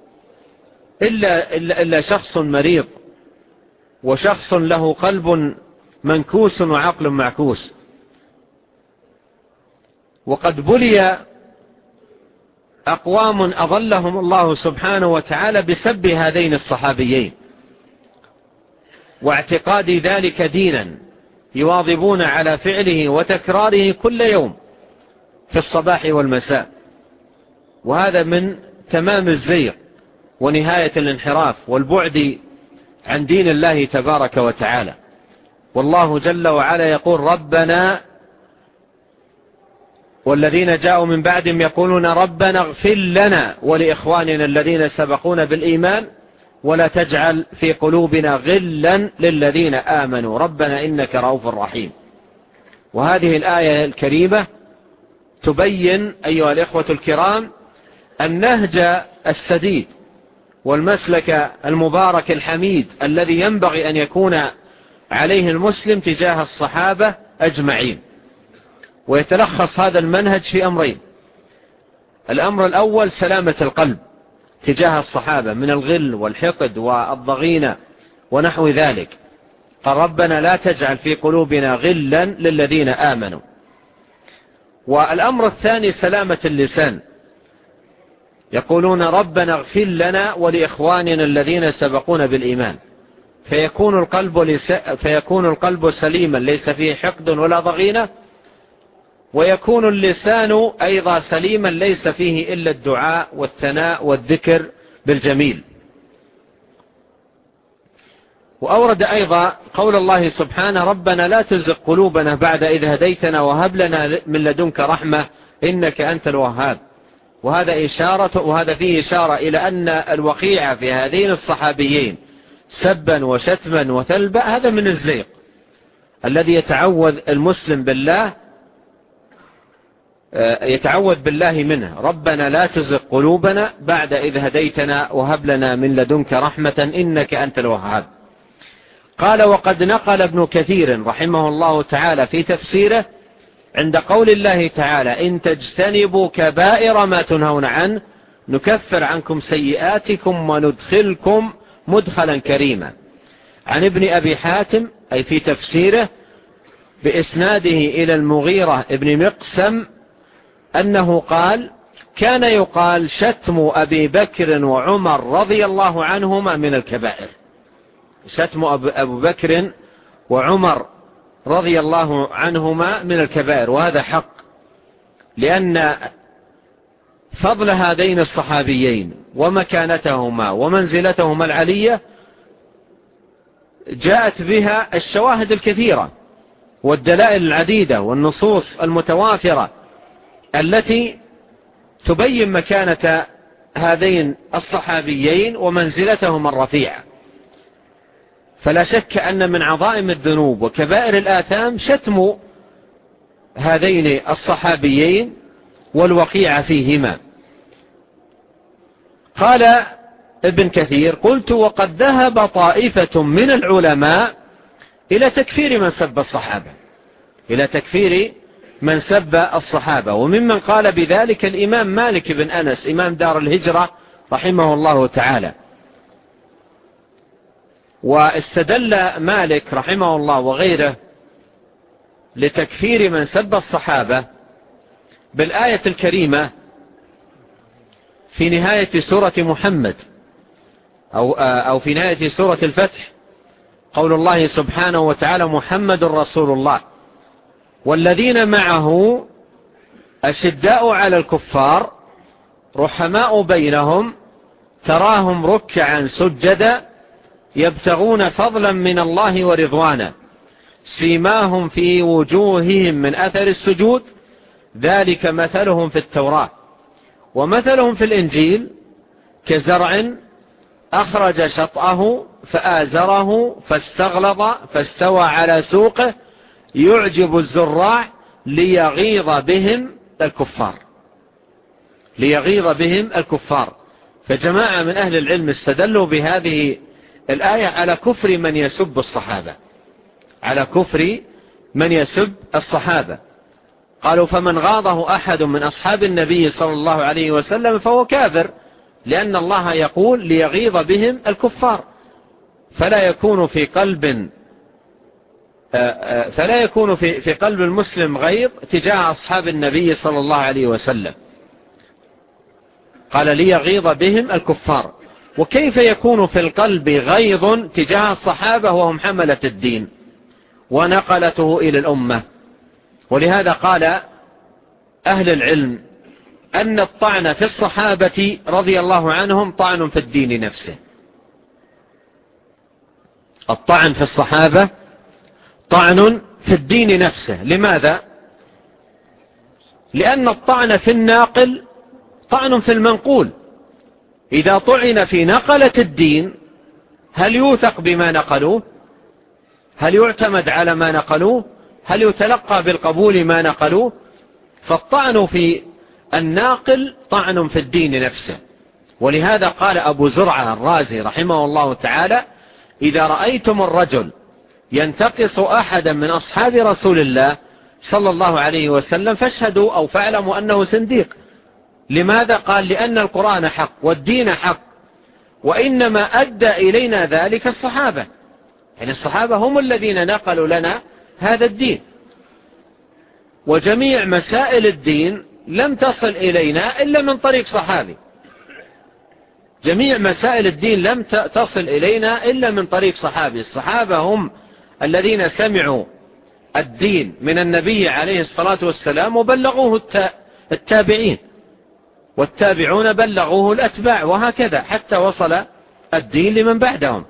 إلا شخص مريض وشخص له قلب منكوس وعقل معكوس. وقد بلي أقوام أضلهم الله سبحانه وتعالى بسب هذين الصحابيين واعتقاد ذلك دينا يواظبون على فعله وتكراره كل يوم في الصباح والمساء، وهذا من تمام الزيغ ونهاية الانحراف والبعد عن دين الله تبارك وتعالى. والله جل وعلا يقول: ربنا والذين جاءوا من بعدهم يقولون ربنا اغفر لنا ولإخواننا الذين سبقونا بالإيمان ولا تجعل في قلوبنا غلا للذين آمنوا ربنا إنك رؤوف رحيم. وهذه الآية الكريمة تبين أيها الإخوة الكرام النهج السديد والمسلك المبارك الحميد الذي ينبغي أن يكون عليه المسلم تجاه الصحابة أجمعين. ويتلخص هذا المنهج في أمرين: الأمر الأول سلامة القلب تجاه الصحابة من الغل والحقد والضغينة ونحو ذلك، قال ربنا لا تجعل في قلوبنا غلا للذين آمنوا. والأمر الثاني سلامة اللسان، يقولون ربنا اغفر لنا ولإخواننا الذين سبقونا بالإيمان، فيكون القلب سليما ليس فيه حقد ولا ضغينة، ويكون اللسان أيضا سليما ليس فيه إلا الدعاء والثناء والذكر بالجميل. وأورد أيضا قول الله سبحانه: ربنا لا تزغ قلوبنا بعد إذ هديتنا وهب لنا من لدنك رحمة إنك أنت الوهاب. وهذا فيه إشارة إلى أن الوقيعة في هذين الصحابيين سبا وشتما وثلبا هذا من الزيغ الذي يتعوذ بالله منه. ربنا لا تزغ قلوبنا بعد إذ هديتنا وهب لنا من لدنك رحمة إنك أنت الوهاب. قال: وقد نقل ابن كثير رحمه الله تعالى في تفسيره عند قول الله تعالى: إن تجتنبوا كبائر ما تنهون عنه نكفر عنكم سيئاتكم وندخلكم مدخلا كريما، عن ابن أبي حاتم أي في تفسيره بإسناده إلى المغيرة ابن مقسم أنه قال: كان يقال شتم أبي بكر وعمر رضي الله عنهما من الكبائر. شتم أبو بكر وعمر رضي الله عنهما من الكبائر، وهذا حق، لأن فضل هذين الصحابيين ومكانتهما ومنزلتهما العلية جاءت بها الشواهد الكثيرة والدلائل العديدة والنصوص المتوافرة التي تبين مكانة هذين الصحابيين ومنزلتهما الرفيعة. فلا شك أن من عظائم الذنوب وكبائر الآثام شتم هذين الصحابيين والوقيعة فيهما. قال ابن كثير: قلت: وقد ذهب طائفة من العلماء إلى تكفير من سب الصحابة، وممن قال بذلك الإمام مالك بن أنس إمام دار الهجرة رحمه الله تعالى. واستدل مالك رحمه الله وغيره لتكفير من سب الصحابة بالآية الكريمة في نهاية سورة محمد أو في نهاية سورة الفتح، قول الله سبحانه وتعالى: محمد رسول الله والذين معه أشداء على الكفار رحماء بينهم تراهم ركعا سجدا يبتغون فضلا من الله ورضوانا سيماهم في وجوههم من أثر السجود ذلك مثلهم في التوراة ومثلهم في الإنجيل كزرع أخرج شطأه فآزره فاستغلظ فاستوى على سوقه يعجب الزراع ليغيظ بهم الكفار. فجماعة من أهل العلم استدلوا بهذه الآية على كفر من يسب الصحابة، قالوا: فمن غاضه أحد من أصحاب النبي صلى الله عليه وسلم فهو كافر، لأن الله يقول ليغيظ بهم الكفار، فلا يكون في قلب المسلم غيظ تجاه أصحاب النبي صلى الله عليه وسلم. قال: ليغيظ بهم الكفار. وكيف يكون في القلب غيظ تجاه الصحابة وهم حملة الدين ونقلته إلى الأمة؟ ولهذا قال أهل العلم أن الطعن في الصحابة رضي الله عنهم طعن في الدين نفسه. الطعن في الصحابة طعن في الدين نفسه. لماذا؟ لأن الطعن في الناقل طعن في المنقول. إذا طعن في نقلة الدين هل يوثق بما نقلوه؟ هل يعتمد على ما نقلوه؟ هل يتلقى بالقبول ما نقلوه؟ فالطعن في الناقل طعن في الدين نفسه. ولهذا قال أبو زرعة الرازي رحمه الله تعالى: إذا رأيتم الرجل ينتقص أحدا من أصحاب رسول الله صلى الله عليه وسلم فاشهدوا أو فاعلموا أنه زنديق. لماذا؟ قال: لأن القرآن حق والدين حق، وإنما أدى إلينا ذلك الصحابة، يعني الصحابة هم الذين نقلوا لنا هذا الدين، وجميع مسائل الدين لم تصل إلينا إلا من طريق صحابي. جميع مسائل الدين لم تصل إلينا إلا من طريق صحابي. الصحابة هم الذين سمعوا الدين من النبي عليه الصلاة والسلام وبلغوه التابعين، والتابعون بلغوه الأتباع، وهكذا حتى وصل الدين لمن بعدهم.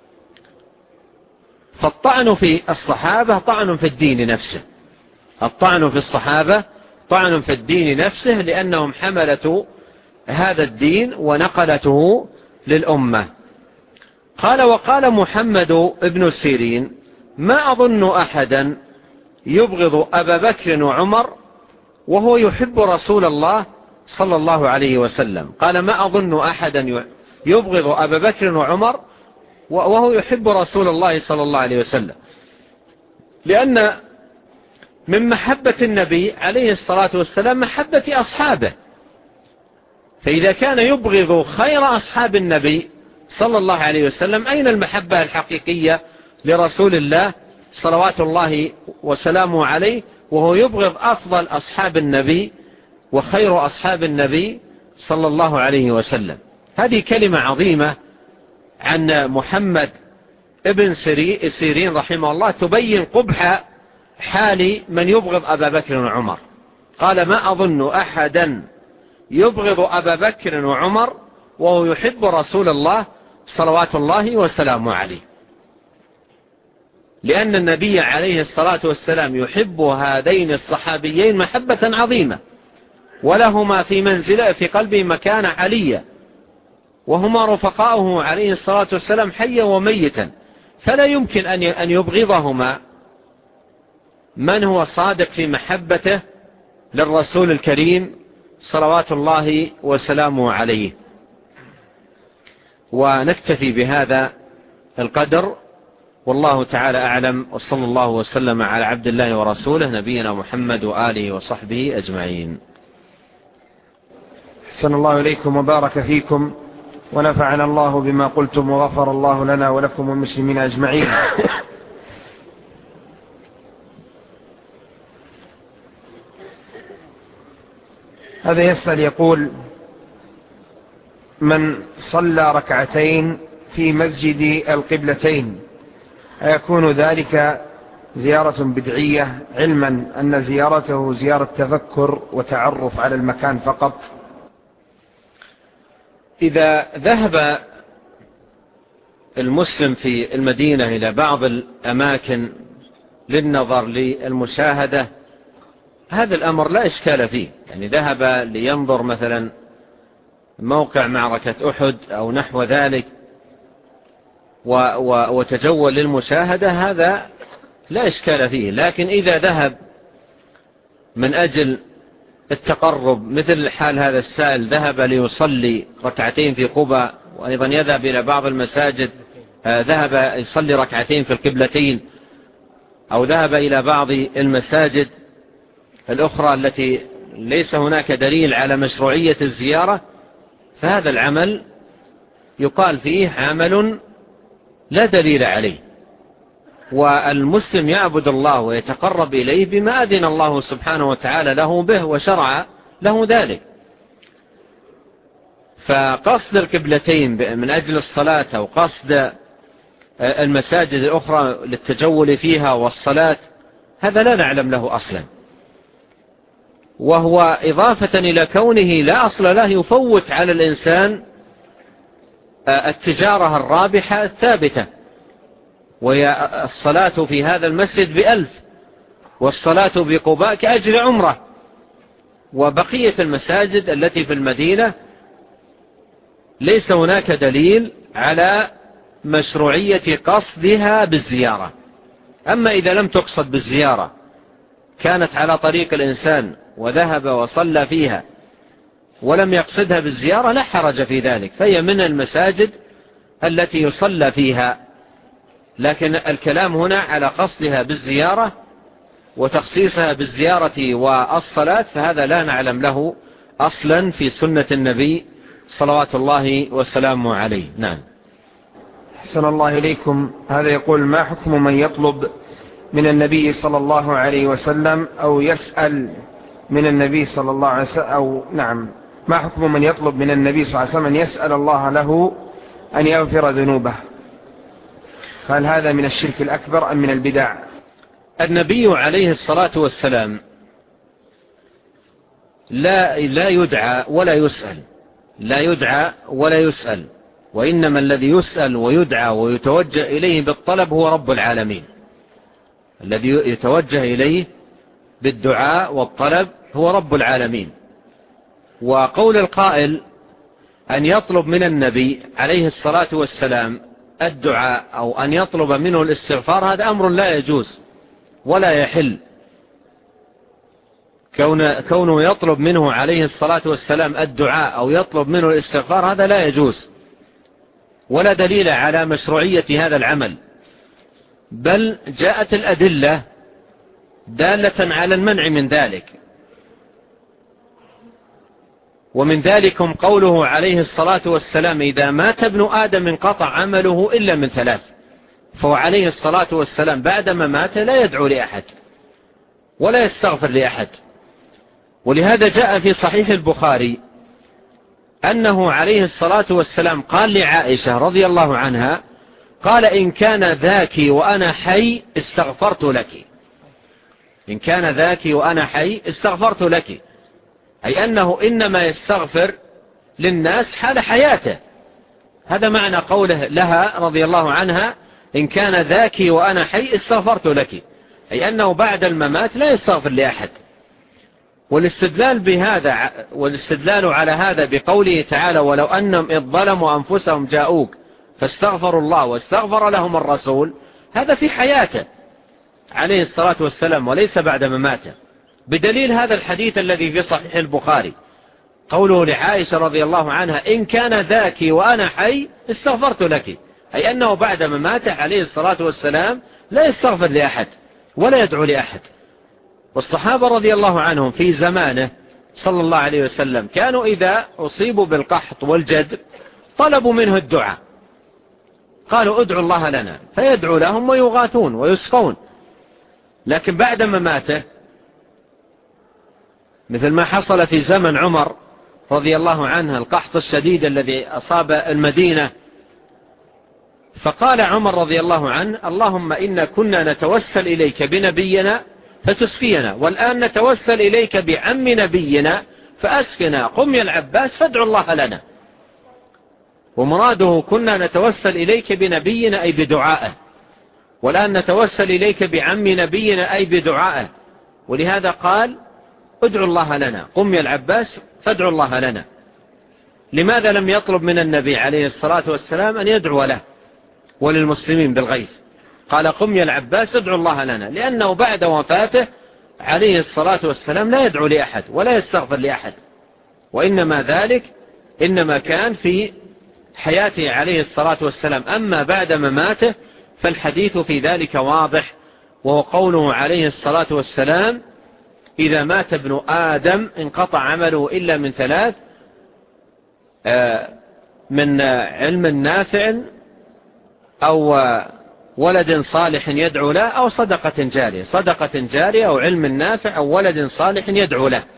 فالطعن في الصحابة طعن في الدين نفسه. الطعن في الصحابة طعن في الدين نفسه، لأنهم حملة هذا الدين ونقلته للأمة. قال: وقال محمد ابن سيرين: ما أظن أحدا يبغض أبا بكر وعمر وهو يحب رسول الله صلى الله عليه وسلم. قال: ما أظن أحدا يبغض أبا بكر وعمر وهو يحب رسول الله صلى الله عليه وسلم، لأن من محبة النبي عليه الصلاة والسلام محبة أصحابه. فإذا كان يبغض خير أصحاب النبي صلى الله عليه وسلم، أين المحبة الحقيقية لرسول الله صلوات الله وسلامه عليه وهو يبغض أفضل أصحاب النبي وخير أصحاب النبي صلى الله عليه وسلم؟ هذه كلمة عظيمة عن محمد ابن سيرين رحمه الله تبين قبح حال من يبغض أبا بكر وعمر. قال: ما أظن أحدا يبغض أبا بكر وعمر وهو يحب رسول الله صلوات الله وسلامه عليه، لأن النبي عليه الصلاة والسلام يحب هذين الصحابيين محبة عظيمة، ولهما في منزله في قلبه مكانة علية، وهما رفقاؤه عليه الصلاة والسلام حيا وميتا، فلا يمكن أن يبغضهما من هو صادق في محبته للرسول الكريم صلوات الله وسلامه عليه. ونكتفي بهذا القدر، والله تعالى أعلم، وصلى الله وسلم على عبد الله ورسوله نبينا محمد وآله وصحبه أجمعين. أحسن الله إليكم وبارك فيكم. ونفعنا الله بما قلتم وغفر الله لنا ولكم والمسلمين أجمعين. هذا يسأل يقول: من صلى ركعتين في مسجد القبلتين أيكون ذلك زيارة بدعية، علما أن زيارته زيارة تذكر وتعرف على المكان فقط؟ إذا ذهب المسلم في المدينة إلى بعض الأماكن للنظر للمشاهدة، هذا الأمر لا إشكال فيه. يعني ذهب لينظر مثلا موقع معركة أحد أو نحو ذلك وتجول للمشاهدة، هذا لا إشكال فيه. لكن إذا ذهب من أجل التقرب، مثل حال هذا السائل ذهب ليصلي ركعتين في قباء، وأيضا يذهب إلى بعض المساجد ذهب يصلي ركعتين في القبلتين، أو ذهب إلى بعض المساجد الأخرى التي ليس هناك دليل على مشروعية الزيارة، فهذا العمل يقال فيه عمل لا دليل عليه. والمسلم يعبد الله ويتقرب إليه بما أذن الله سبحانه وتعالى له به وشرع له ذلك. فقصد القبلتين من أجل الصلاة أو قصد المساجد الأخرى للتجول فيها والصلاة، هذا لا نعلم له أصلا، وهو إضافة إلى كونه لا أصل له يفوت على الإنسان التجارة الرابحة الثابتة، وهي الصلاة في هذا المسجد ب1000، والصلاة بقباء كأجر عمره. وبقية المساجد التي في المدينة ليس هناك دليل على مشروعية قصدها بالزيارة. أما إذا لم تقصد بالزيارة، كانت على طريق الإنسان وذهب وصلى فيها ولم يقصدها بالزيارة، لا حرج في ذلك، فهي من المساجد التي يصلى فيها. لكن الكلام هنا على قصدها بالزيارة وتخصيصها بالزيارة والصلاة، فهذا لا نعلم له أصلا في سنة النبي صلوات الله وسلامه عليه. نعم. أحسن الله إليكم. هذا يقول: ما حكم من يطلب من النبي صلى الله عليه وسلم أو يسأل من النبي صلى الله عليه وسلم، ما حكم من يطلب من النبي صلى الله عليه وسلم أن يسأل الله له أن يغفر ذنوبه؟ هل هذا من الشرك الأكبر أم من البدع؟ النبي عليه الصلاة والسلام لا يدعى ولا يسأل، لا يدعى ولا يسأل، وإنما الذي يسأل ويدعى ويتوجه إليه بالطلب هو رب العالمين. الذي يتوجه إليه بالدعاء والطلب هو رب العالمين. وقول القائل أن يطلب من النبي عليه الصلاة والسلام الدعاء أو أن يطلب منه الاستغفار، هذا أمر لا يجوز ولا يحل. كونه يطلب منه عليه الصلاة والسلام الدعاء أو يطلب منه الاستغفار، هذا لا يجوز، ولا دليل على مشروعية هذا العمل، بل جاءت الأدلة دالة على المنع من ذلك. ومن ذلكم قوله عليه الصلاة والسلام: إذا مات ابن آدم انقطع عمله إلا من 3. فهو عليه الصلاة والسلام بعدما مات لا يدعو لأحد ولا يستغفر لأحد. ولهذا جاء في صحيح البخاري أنه عليه الصلاة والسلام قال لعائشة رضي الله عنها، قال: إن كان ذاك وأنا حي استغفرت لك. إن كان ذاك وأنا حي استغفرت لك، أي أنه إنما يستغفر للناس حال حياته. هذا معنى قوله لها رضي الله عنها: إن كان ذاك وأنا حي استغفرت لك، أي أنه بعد الممات لا يستغفر لأحد. والاستدلال على هذا بقوله تعالى: ولو أنهم إذ ظلموا أنفسهم جاءوك فاستغفروا الله واستغفر لهم الرسول، هذا في حياته عليه الصلاة والسلام وليس بعد مماته، بدليل هذا الحديث الذي في صحيح البخاري قوله لعائشة رضي الله عنها: إن كان ذاك وأنا حي استغفرت لك، أي أنه بعد مماته عليه الصلاة والسلام لا يستغفر لأحد ولا يدعو لأحد. والصحابة رضي الله عنهم في زمانه صلى الله عليه وسلم كانوا إذا أصيبوا بالقحط والجد طلبوا منه الدعاء، قالوا ادعوا الله لنا، فيدعو لهم ويغاثون ويسقون. لكن بعد مماته مثل ما حصل في زمن عمر رضي الله عنه، القحط الشديد الذي أصاب المدينة، فقال عمر رضي الله عنه: اللهم إنا كنا نتوسل إليك بنبينا فتسقينا، والآن نتوسل إليك بعم نبينا فأسقنا، قم يا العباس فادعوا الله لنا. ومراده كنا نتوسل إليك بنبينا أي بدعائه، والآن نتوسل إليك بعم نبينا أي بدعائه. ولهذا قال: ادعوا الله لنا، قم يا العباس فادعوا الله لنا. لماذا لم يطلب من النبي عليه الصلاة والسلام أن يدعو له وللمسلمين بالغيث؟ قال: قم يا العباس ادعوا الله لنا، لأنه بعد وفاته عليه الصلاة والسلام لا يدعو لأحد ولا يستغفر لأحد، وإنما ذلك إنما كان في حياته عليه الصلاة والسلام. أما بعد مماته فالحديث في ذلك واضح، وهو قوله عليه الصلاة والسلام: إذا مات ابن آدم انقطع عمله إلا من ثلاث: من علم نافع، أو ولد صالح يدعو له، أو صدقة جارية. صدقة جارية أو علم نافع أو ولد صالح يدعو له.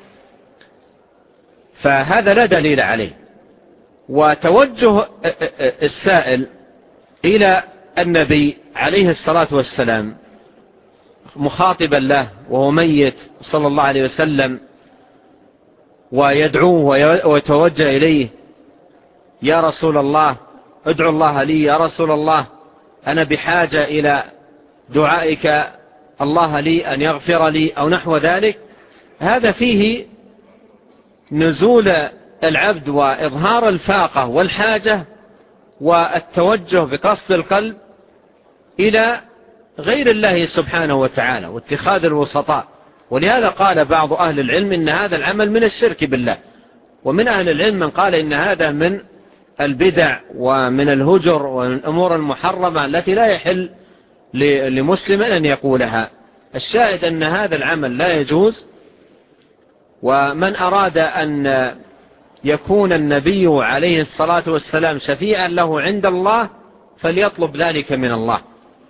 فهذا لا دليل عليه. وتوجه السائل إلى النبي عليه الصلاة والسلام مخاطبا له وهو ميت صلى الله عليه وسلم، ويدعوه ويتوجه إليه: يا رسول الله ادعو الله لي، يا رسول الله أنا بحاجة إلى دعائك الله لي أن يغفر لي، أو نحو ذلك. هذا فيه نزول العبد وإظهار الفاقة والحاجة والتوجه بقصد القلب إلى غير الله سبحانه وتعالى واتخاذ الوسطاء. ولهذا قال بعض أهل العلم إن هذا العمل من الشرك بالله، ومن أهل العلم من قال إن هذا من البدع ومن الهجر ومن الأمور المحرمة التي لا يحل لمسلم أن يقولها. الشاهد أن هذا العمل لا يجوز، ومن أراد أن يكون النبي عليه الصلاة والسلام شفيعا له عند الله فليطلب ذلك من الله،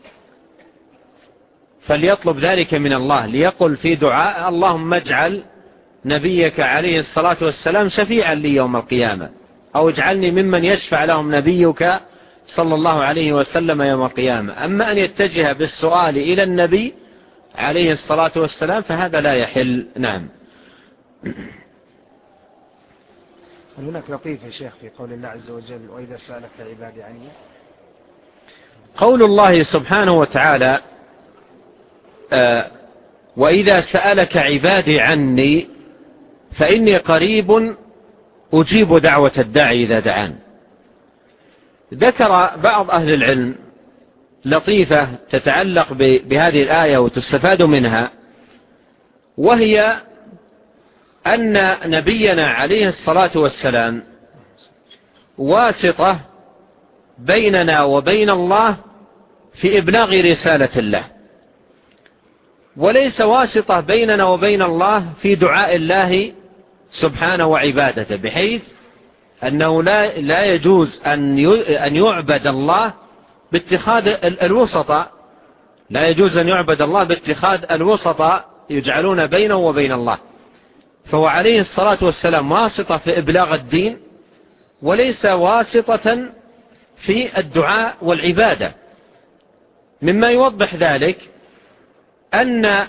فليطلب ذلك من الله، ليقل في دعاء: اللهم اجعل نبيك عليه الصلاة والسلام شفيعا لي يوم القيامة، أو اجعلني ممن يشفع لهم نبيك صلى الله عليه وسلم يوم القيامة. أما أن يتجه بالسؤال إلى النبي عليه الصلاة والسلام فهذا لا يحل. نعم. هناك لطيف يا شيخ في قول الله عز وجل: وإذا سألك عبادي عني. قول الله سبحانه وتعالى: وإذا سألك عبادي عني فإني قريب أجيب دعوة الداعي إذا دعان. ذكر بعض أهل العلم لطيفة تتعلق بهذه الآية وتستفاد منها، وهي أن نبينا عليه الصلاة والسلام واسطة بيننا وبين الله في إبلاغ رسالة الله، وليس واسطة بيننا وبين الله في دعاء الله سبحانه وعبادته، بحيث أنه لا يجوز أن يعبد الله باتخاذ الوسطاء، لا يجوز أن يعبد الله باتخاذ الوسطاء يجعلون بينه وبين الله. فهو عليه الصلاة والسلام واسطة في إبلاغ الدين، وليس واسطة في الدعاء والعبادة. مما يوضح ذلك أن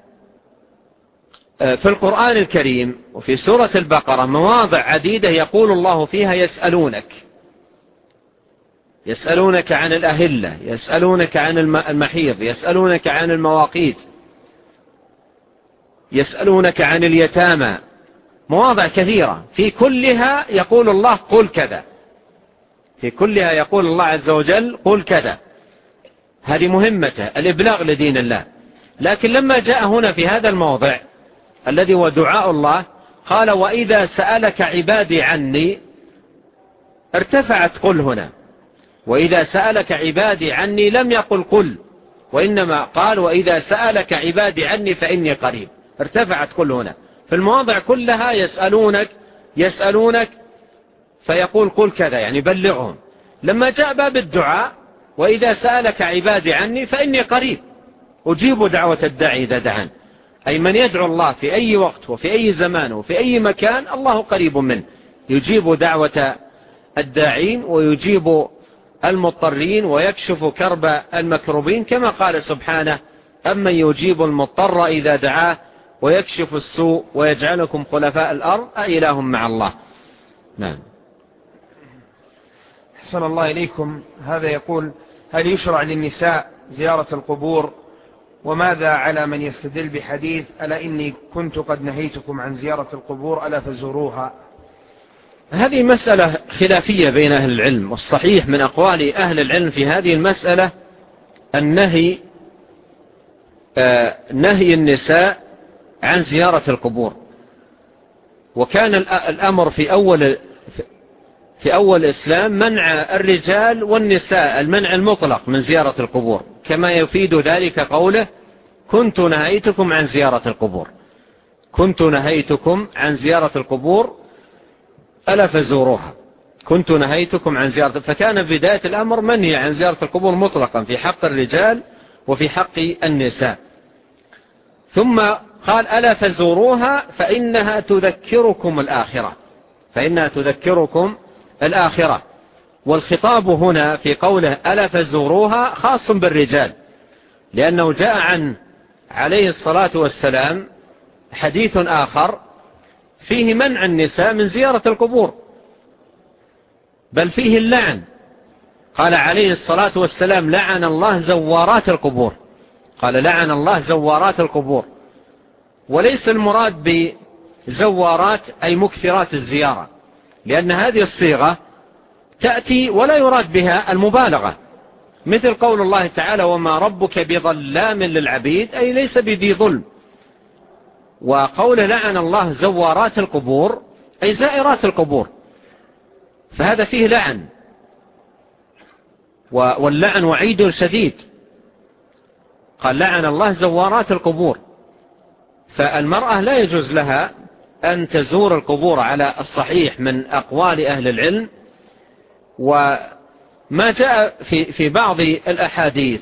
في القرآن الكريم وفي سورة البقرة مواضع عديدة يقول الله فيها: يسألونك عن الأهلة، يسألونك عن المحيض، يسألونك عن المواقيت، يسألونك عن اليتامى. مواضع كثيرة في كلها يقول الله قل كذا، في كلها يقول الله عز وجل قل كذا. هذه مهمته الإبلاغ لدين الله. لكن لما جاء هنا في هذا الموضع الذي هو دعاء الله قال: وإذا سألك عبادي عني، ارتفعت قل هنا. وإذا سألك عبادي عني لم يقل قل، وإنما قال: وإذا سألك عبادي عني فإني قريب. ارتفعت قل هنا. في المواضع كلها يسألونك فيقول قل كذا يعني بلغهم. لما جاء باب الدعاء وإذا سألك عبادي عني فإني قريب أجيب دعوة الداعي إذا دعان، أي من يدعو الله في أي وقت وفي أي زمان وفي أي مكان الله قريب منه، يجيب دعوة الداعين ويجيب المضطرين ويكشف كرب المكروبين، كما قال سبحانه أمن يجيب المضطر إذا دعاه ويكشف السوء ويجعلكم خلفاء الأرض أإله مع الله. نعم. أحسن الله إليكم. هذا يقول هل يشرع للنساء زيارة القبور؟ وماذا على من يستدل بحديث ألا إني كنت قد نهيتكم عن زيارة القبور ألا فزوروها؟ هذه مسألة خلافية بين أهل العلم، والصحيح من أقوال أهل العلم في هذه المسألة النهي نهي النساء عن زيارة القبور. وكان الأمر في أول الإسلام منع الرجال والنساء المنع المطلق من زيارة القبور، كما يفيد ذلك قوله كنت نهيتكم عن زيارة القبور، كنت نهيتكم عن زيارة القبور ألا فزوروها، كنت نهيتكم عن زيارة. فكان في بداية الأمر منهي عن زيارة القبور مطلقا في حق الرجال وفي حق النساء، ثم قال ألا فزوروها فإنها تذكركم الآخرة، فإنها تذكركم الآخرة. والخطاب هنا في قوله ألا فزوروها خاص بالرجال، لأنه جاء عن عليه الصلاة والسلام حديث آخر فيه منع النساء من زيارة القبور، بل فيه اللعن. قال عليه الصلاة والسلام لعن الله زوارات القبور، قال لعن الله زوارات القبور. وليس المراد بزوارات أي مكثرات الزيارة، لأن هذه الصيغة تأتي ولا يراد بها المبالغة، مثل قول الله تعالى وما ربك بظلام للعبيد، أي ليس بذي ظلم. وقول لعن الله زوارات القبور أي زائرات القبور، فهذا فيه لعن، واللعن وعيد شديد. قال لعن الله زوارات القبور، فالمرأة لا يجوز لها أن تزور القبور على الصحيح من أقوال أهل العلم. وما جاء في بعض الأحاديث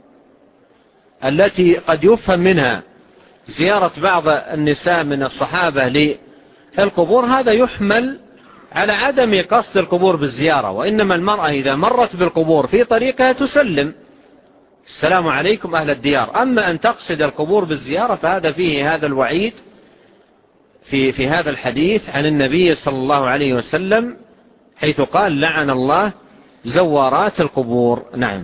التي قد يفهم منها زيارة بعض النساء من الصحابة للقبور، هذا يحمل على عدم قصد القبور بالزيارة، وإنما المرأة إذا مرت بالقبور في طريقها تسلم السلام عليكم أهل الديار. أما أن تقصد القبور بالزيارة فهذا فيه هذا الوعيد في هذا الحديث عن النبي صلى الله عليه وسلم، حيث قال لعن الله زوارات القبور. نعم.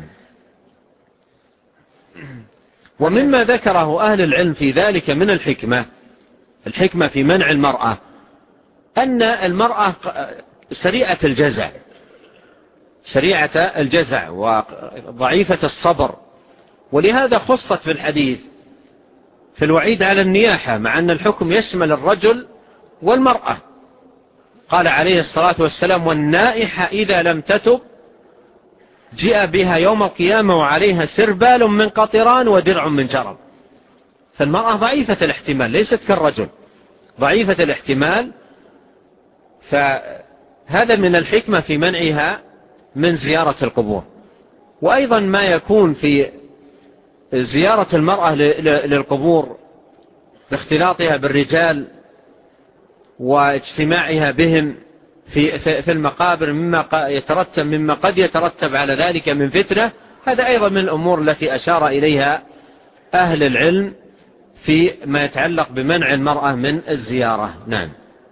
ومما ذكره أهل العلم في ذلك من الحكمة في منع المرأة أن المرأة سريعة الجزع وضعيفة الصبر، ولهذا خصت في الحديث في الوعيد على النياحة، مع أن الحكم يشمل الرجل والمرأة. قال عليه الصلاة والسلام والنائحة إذا لم تتب جاء بها يوم القيامة وعليها سربال من قطران ودرع من جرب. فالمرأة ضعيفة الاحتمال، ليست كالرجل، ضعيفة الاحتمال، فهذا من الحكمة في منعها من زيارة القبور. وأيضا ما يكون في زيارة المرأة للقبور باختلاطها بالرجال واجتماعها بهم في المقابر مما قد يترتب على ذلك من فتنة، هذا أيضا من الأمور التي أشار إليها أهل العلم في ما يتعلق بمنع المرأة من الزيارة. نعم.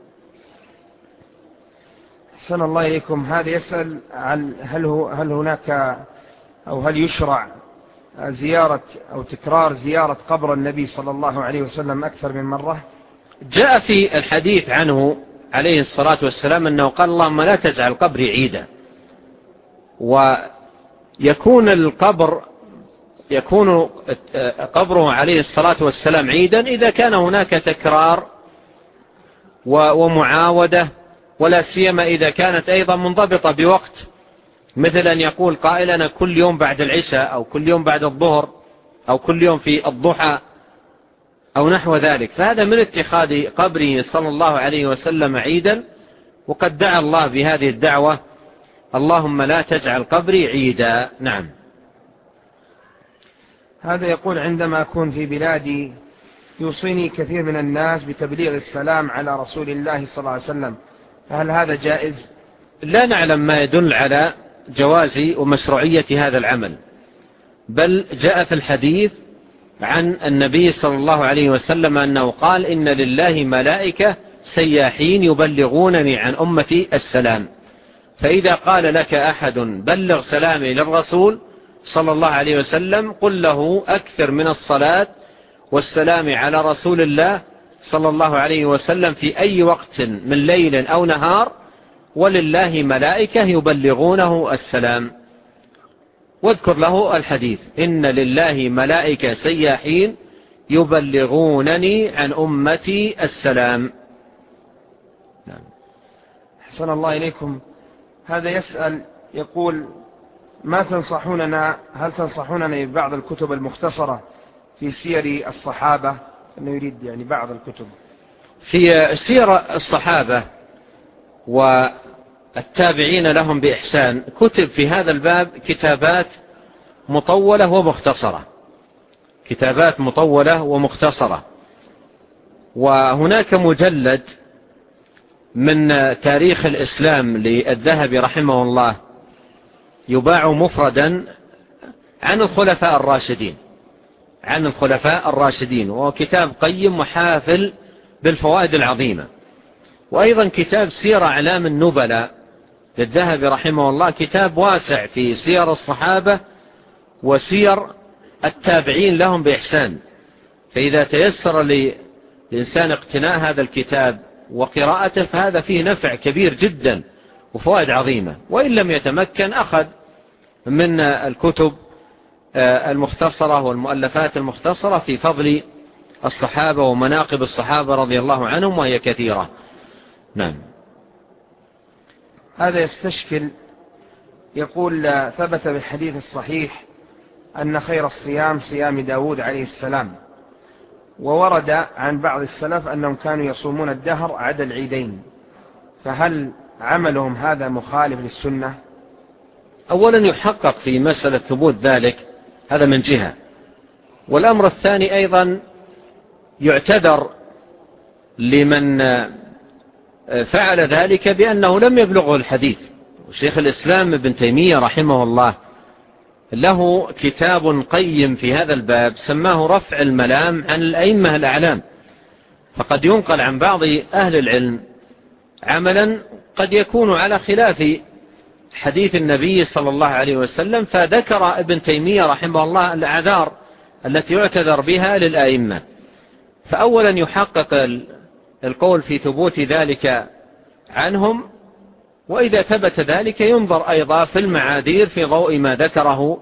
أحسن الله إليكم. هذا يسأل عن هل هناك أو هل يشرع زيارة أو تكرار زيارة قبر النبي صلى الله عليه وسلم أكثر من مرة؟ جاء في الحديث عنه عليه الصلاة والسلام أنه قال اللهم لا تجعل قبري عيدا. ويكون قبره عليه الصلاة والسلام عيدا إذا كان هناك تكرار ومعاودة، ولا سيما إذا كانت أيضا منضبطة بوقت، مثل أن يقول قائلنا كل يوم بعد العشاء أو كل يوم بعد الظهر أو كل يوم في الضحى أو نحو ذلك، فهذا من اتخاذ قبره صلى الله عليه وسلم عيدا وقد دعا الله بهذه الدعوة: اللهم لا تجعل قبري عيدا. نعم. هذا يقول: عندما أكون في بلادي يوصيني كثير من الناس بتبليغ السلام على رسول الله صلى الله عليه وسلم، فهل هذا جائز؟ لا نعلم ما يدل على جواز ومشروعية هذا العمل، بل جاء في الحديث عن النبي صلى الله عليه وسلم أنه قال: إن لله ملائكة سياحين يبلغونني عن أمتي السلام، فإذا قال لك أحد بلغ سلامي للرسول صلى الله عليه وسلم قل له: أكثر من الصلاة والسلام على رسول الله صلى الله عليه وسلم في أي وقت من ليل أو نهار، ولله ملائكة يبلغونه السلام. واذكر له الحديث: إن لله ملائكة سياحين يبلغونني عن أمتي السلام. أحسن الله إليكم. هذا يسأل يقول: ما تنصحوننا، هل تنصحوننا ببعض الكتب المختصرة في سير الصحابة؟ أنه يريد يعني بعض الكتب في سير الصحابة والتابعين لهم بإحسان. كتب في هذا الباب كتابات مطولة ومختصرة، كتابات مطولة ومختصرة. وهناك مجلد من تاريخ الإسلام للذهبي رحمه الله يباع مفردا عن الخلفاء الراشدين، عن الخلفاء الراشدين، وهو كتاب قيم وحافل بالفوائد العظيمة. وأيضا كتاب سير أعلام النبلاء للذهبي رحمه الله، كتاب واسع في سير الصحابة وسير التابعين لهم بإحسان. فإذا تيسر للإنسان اقتناء هذا الكتاب وقراءته فهذا فيه نفع كبير جدا وفوائد عظيمة. وإن لم يتمكن أخذ من الكتب المختصرة والمؤلفات المختصرة في فضل الصحابة ومناقب الصحابة رضي الله عنهم، وهي كثيرة. نعم. هذا يستشكل يقول: ثبت بالحديث الصحيح أن خير الصيام صيام داود عليه السلام، وورد عن بعض السلف أنهم كانوا يصومون الدهر عدا العيدين، فهل عملهم هذا مخالف للسنة؟ أولا يحقق في مسألة ثبوت ذلك، هذا من جهة. والأمر الثاني أيضا يعتذر لمن فعل ذلك بأنه لم يبلغه الحديث. وشيخ الإسلام ابن تيمية رحمه الله له كتاب قيم في هذا الباب سماه رفع الملام عن الأئمة الأعلام. فقد ينقل عن بعض أهل العلم عملا قد يكون على خلاف حديث النبي صلى الله عليه وسلم، فذكر ابن تيمية رحمه الله الأعذار التي يعتذر بها للأئمة. فأولا يحقق القول في ثبوت ذلك عنهم، وإذا ثبت ذلك ينظر أيضا في المعاذير في ضوء ما ذكره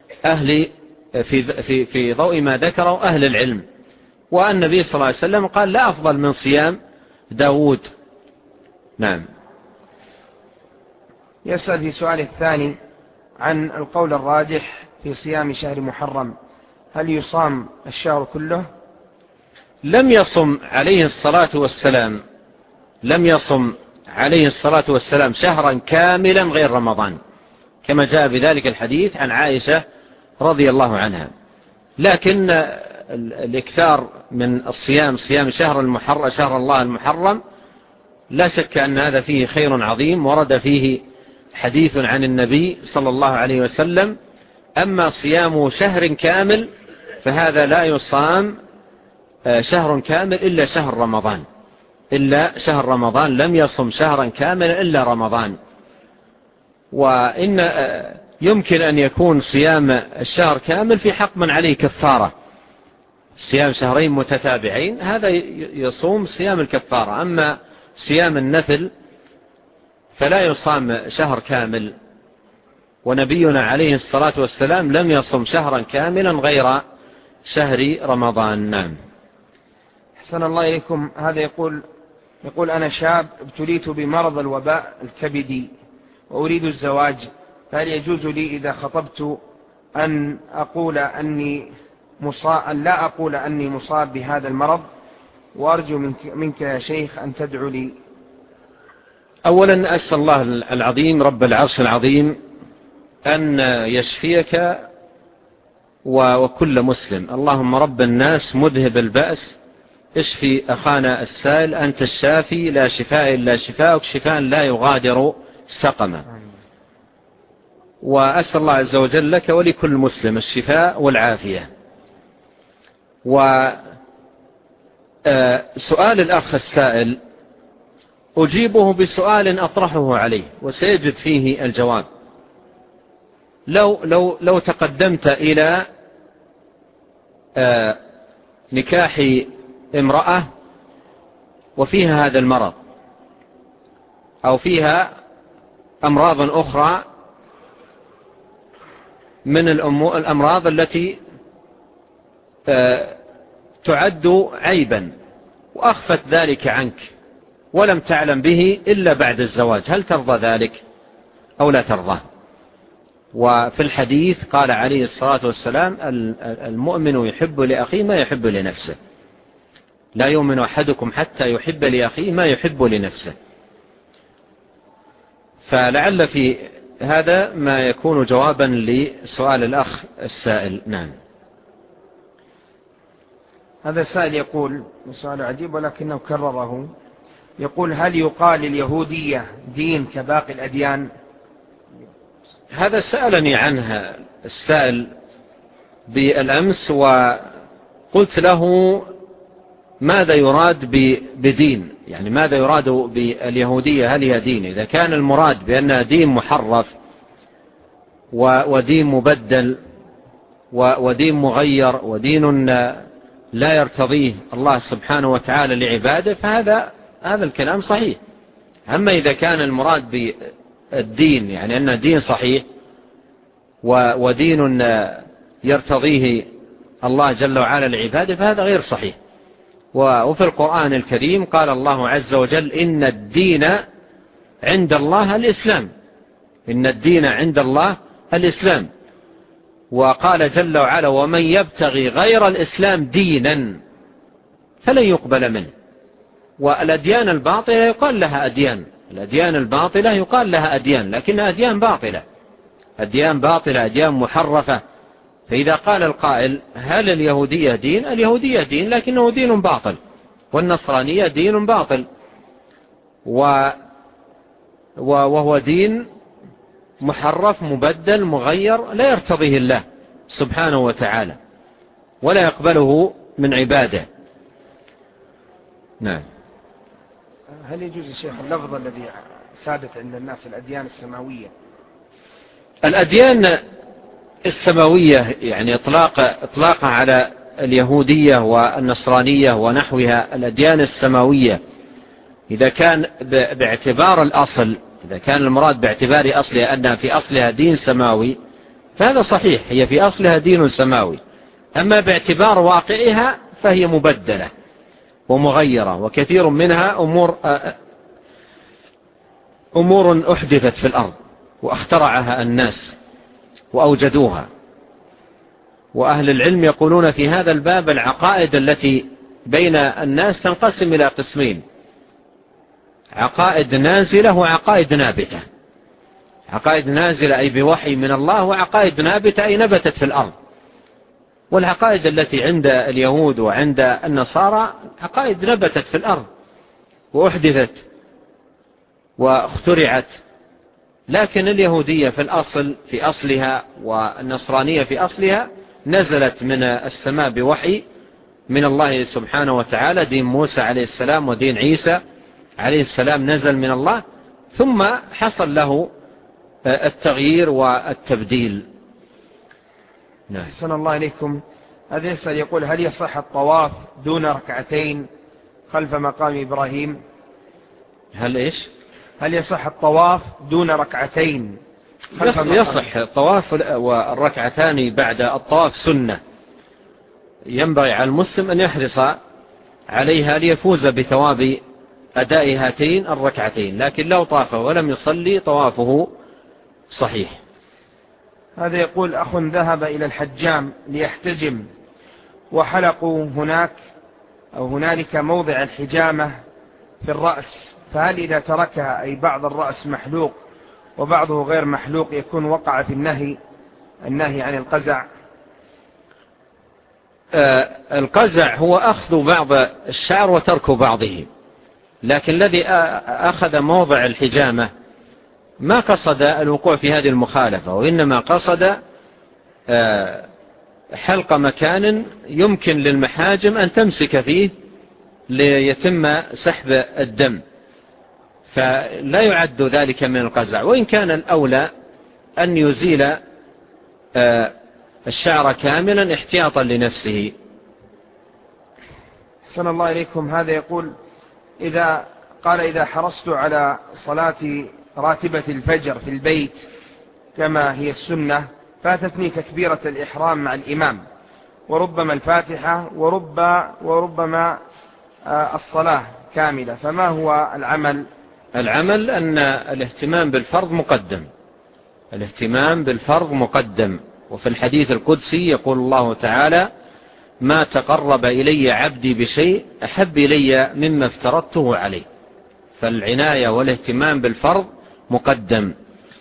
في ضوء ما ذكره أهل العلم. والنبي صلى الله عليه وسلم قال: لا أفضل من صيام داود. نعم. يسأل في سؤال الثاني عن القول الراجح في صيام شهر محرم، هل يصام الشهر كله؟ لم يصم عليه الصلاة والسلام شهرا كاملا غير رمضان، كما جاء بذلك الحديث عن عائشة رضي الله عنها. لكن الإكثار من الصيام، صيام شهر الله المحرم، لا شك أن هذا فيه خير عظيم ورد فيه حديث عن النبي صلى الله عليه وسلم. أما صيام شهر كامل فهذا لا يصام شهر كامل إلا شهر رمضان، لم يصم شهرا كاملا إلا رمضان. وإن يمكن أن يكون صيام الشهر كامل في حق من عليه كفارة، صيام شهرين متتابعين هذا يصوم صيام الكفارة. أما صيام النفل فلا يصام شهر كامل، ونبينا عليه الصلاة والسلام لم يصم شهرا كاملا غير شهر رمضان. نعم. أحسن الله إليكم. هذا يقول أنا شاب ابتليت بمرض الوباء الكبدي وأريد الزواج، فهل يجوز لي إذا خطبت أن لا أقول أني مصاب بهذا المرض؟ وأرجو منك يا شيخ أن تدعو لي. أولا أسأل الله العظيم رب العرش العظيم أن يشفيك وكل مسلم. اللهم رب الناس مذهب البأس اشفي أخانا السائل، أنت الشافي لا شفاء إلا شفاءك، شفاء لا يغادر سقما. وأسأل الله عز وجل لك ولكل مسلم الشفاء والعافية. وسؤال الأخ السائل أجيبه بسؤال أطرحه عليه وسيجد فيه الجواب. لو تقدمت إلى نكاح امرأة وفيها هذا المرض أو فيها أمراض أخرى من الأمراض التي تعد عيبا وأخفت ذلك عنك ولم تعلم به إلا بعد الزواج، هل ترضى ذلك أو لا ترضى؟ وفي الحديث قال عليه الصلاة والسلام المؤمن يحب لأخيه ما يحب لنفسه، لا يؤمن أحدكم حتى يحب لأخيه ما يحب لنفسه. فلعل في هذا ما يكون جوابا لسؤال الأخ السائل. نعم. هذا السائل يقول سؤال عجيب ولكنه كرره، يقول هل يقال اليهودية دين كباقي الأديان؟ هذا سألني عنها السائل بالأمس وقلت له ماذا يراد بدين، يعني ماذا يراد باليهودية، هل هي دين؟ إذا كان المراد بأنها دين محرف ودين مبدل ودين مغير ودين لا يرتضيه الله سبحانه وتعالى لعباده فهذا الكلام صحيح. أما إذا كان المراد بالدين يعني أنه دين صحيح ودين يرتضيه الله جل وعلا لعباده فهذا غير صحيح. وفي القرآن الكريم قال الله عز وجل إن الدين عند الله الإسلام، إن الدين عند الله الإسلام. وقال جل وعلا ومن يبتغي غير الإسلام دينا فلن يقبل منه. والأديان الباطلة يقال لها أديان، الأديان الباطلة يقال لها أديان لكنها أديان باطلة، أديان باطلة، أديان محرفة. فإذا قال القائل هل اليهودية دين؟ اليهودية دين لكنه دين باطل، والنصرانية دين باطل وهو دين محرف مبدل مغير لا يرتضيه الله سبحانه وتعالى ولا يقبله من عباده. نعم. هل يجوز الشيخ اللفظ الذي ثابت عند الناس الأديان السماوية؟ الأديان السماوية يعني إطلاقها على اليهودية والنصرانية ونحوها الأديان السماوية إذا كان باعتبار الأصل، إذا كان المراد باعتبار أصلها أنها في أصلها دين سماوي فهذا صحيح، هي في أصلها دين سماوي. أما باعتبار واقعها فهي مبدلة ومغيرة، وكثير منها أمور أحدثت في الأرض واخترعها الناس وأوجدوها. وأهل العلم يقولون في هذا الباب العقائد التي بين الناس تنقسم إلى قسمين: عقائد نازلة وعقائد نابتة. عقائد نازلة أي بوحي من الله، وعقائد نابتة أي نبتت في الأرض. والعقائد التي عند اليهود وعند النصارى عقائد نبتت في الأرض وأحدثت واخترعت، لكن اليهودية في الأصل في أصلها والنصرانية في أصلها نزلت من السماء بوحي من الله سبحانه وتعالى. دين موسى عليه السلام ودين عيسى عليه السلام نزل من الله ثم حصل له التغيير والتبديل. نعم. أحسن الله إليكم. هذا يسأل يقول هل يصح الطواف دون ركعتين خلف مقام إبراهيم؟ هل يصح الطواف دون ركعتين خلف مقام؟ يصح الطواف، والركعتان بعد الطواف سنة، ينبغي على المسلم أن يحرص عليها ليفوز بثواب أداء هاتين الركعتين، لكن لو طاف ولم يصلي طوافه صحيح. هذا يقول أخ ذهب إلى الحجام ليحتجم وحلقوا هنالك موضع الحجامة في الرأس، فهل إذا تركها أي بعض الرأس محلوق وبعضه غير محلوق يكون وقع في النهي عن القزع؟ القزع هو أخذ بعض الشعر وترك بعضه، لكن الذي أخذ موضع الحجامة ما قصد الوقوع في هذه المخالفة، وإنما قصد حلق مكان يمكن للمحاجم أن تمسك فيه ليتم سحب الدم، فلا يعد ذلك من القزع، وإن كان الأولى أن يزيل الشعر كاملا احتياطا لنفسه. أحسن الله إليكم. هذا يقول إذا حرصت على صلاة راتبة الفجر في البيت كما هي السنة، فاتتني تكبيرة الإحرام مع الإمام وربما الفاتحة وربما الصلاة كاملة، فما هو العمل؟ العمل أن الاهتمام بالفرض مقدم، وفي الحديث القدسي يقول الله تعالى: ما تقرب إلي عبدي بشيء أحب إلي مما افترضته عليه. فالعناية والاهتمام بالفرض مقدم.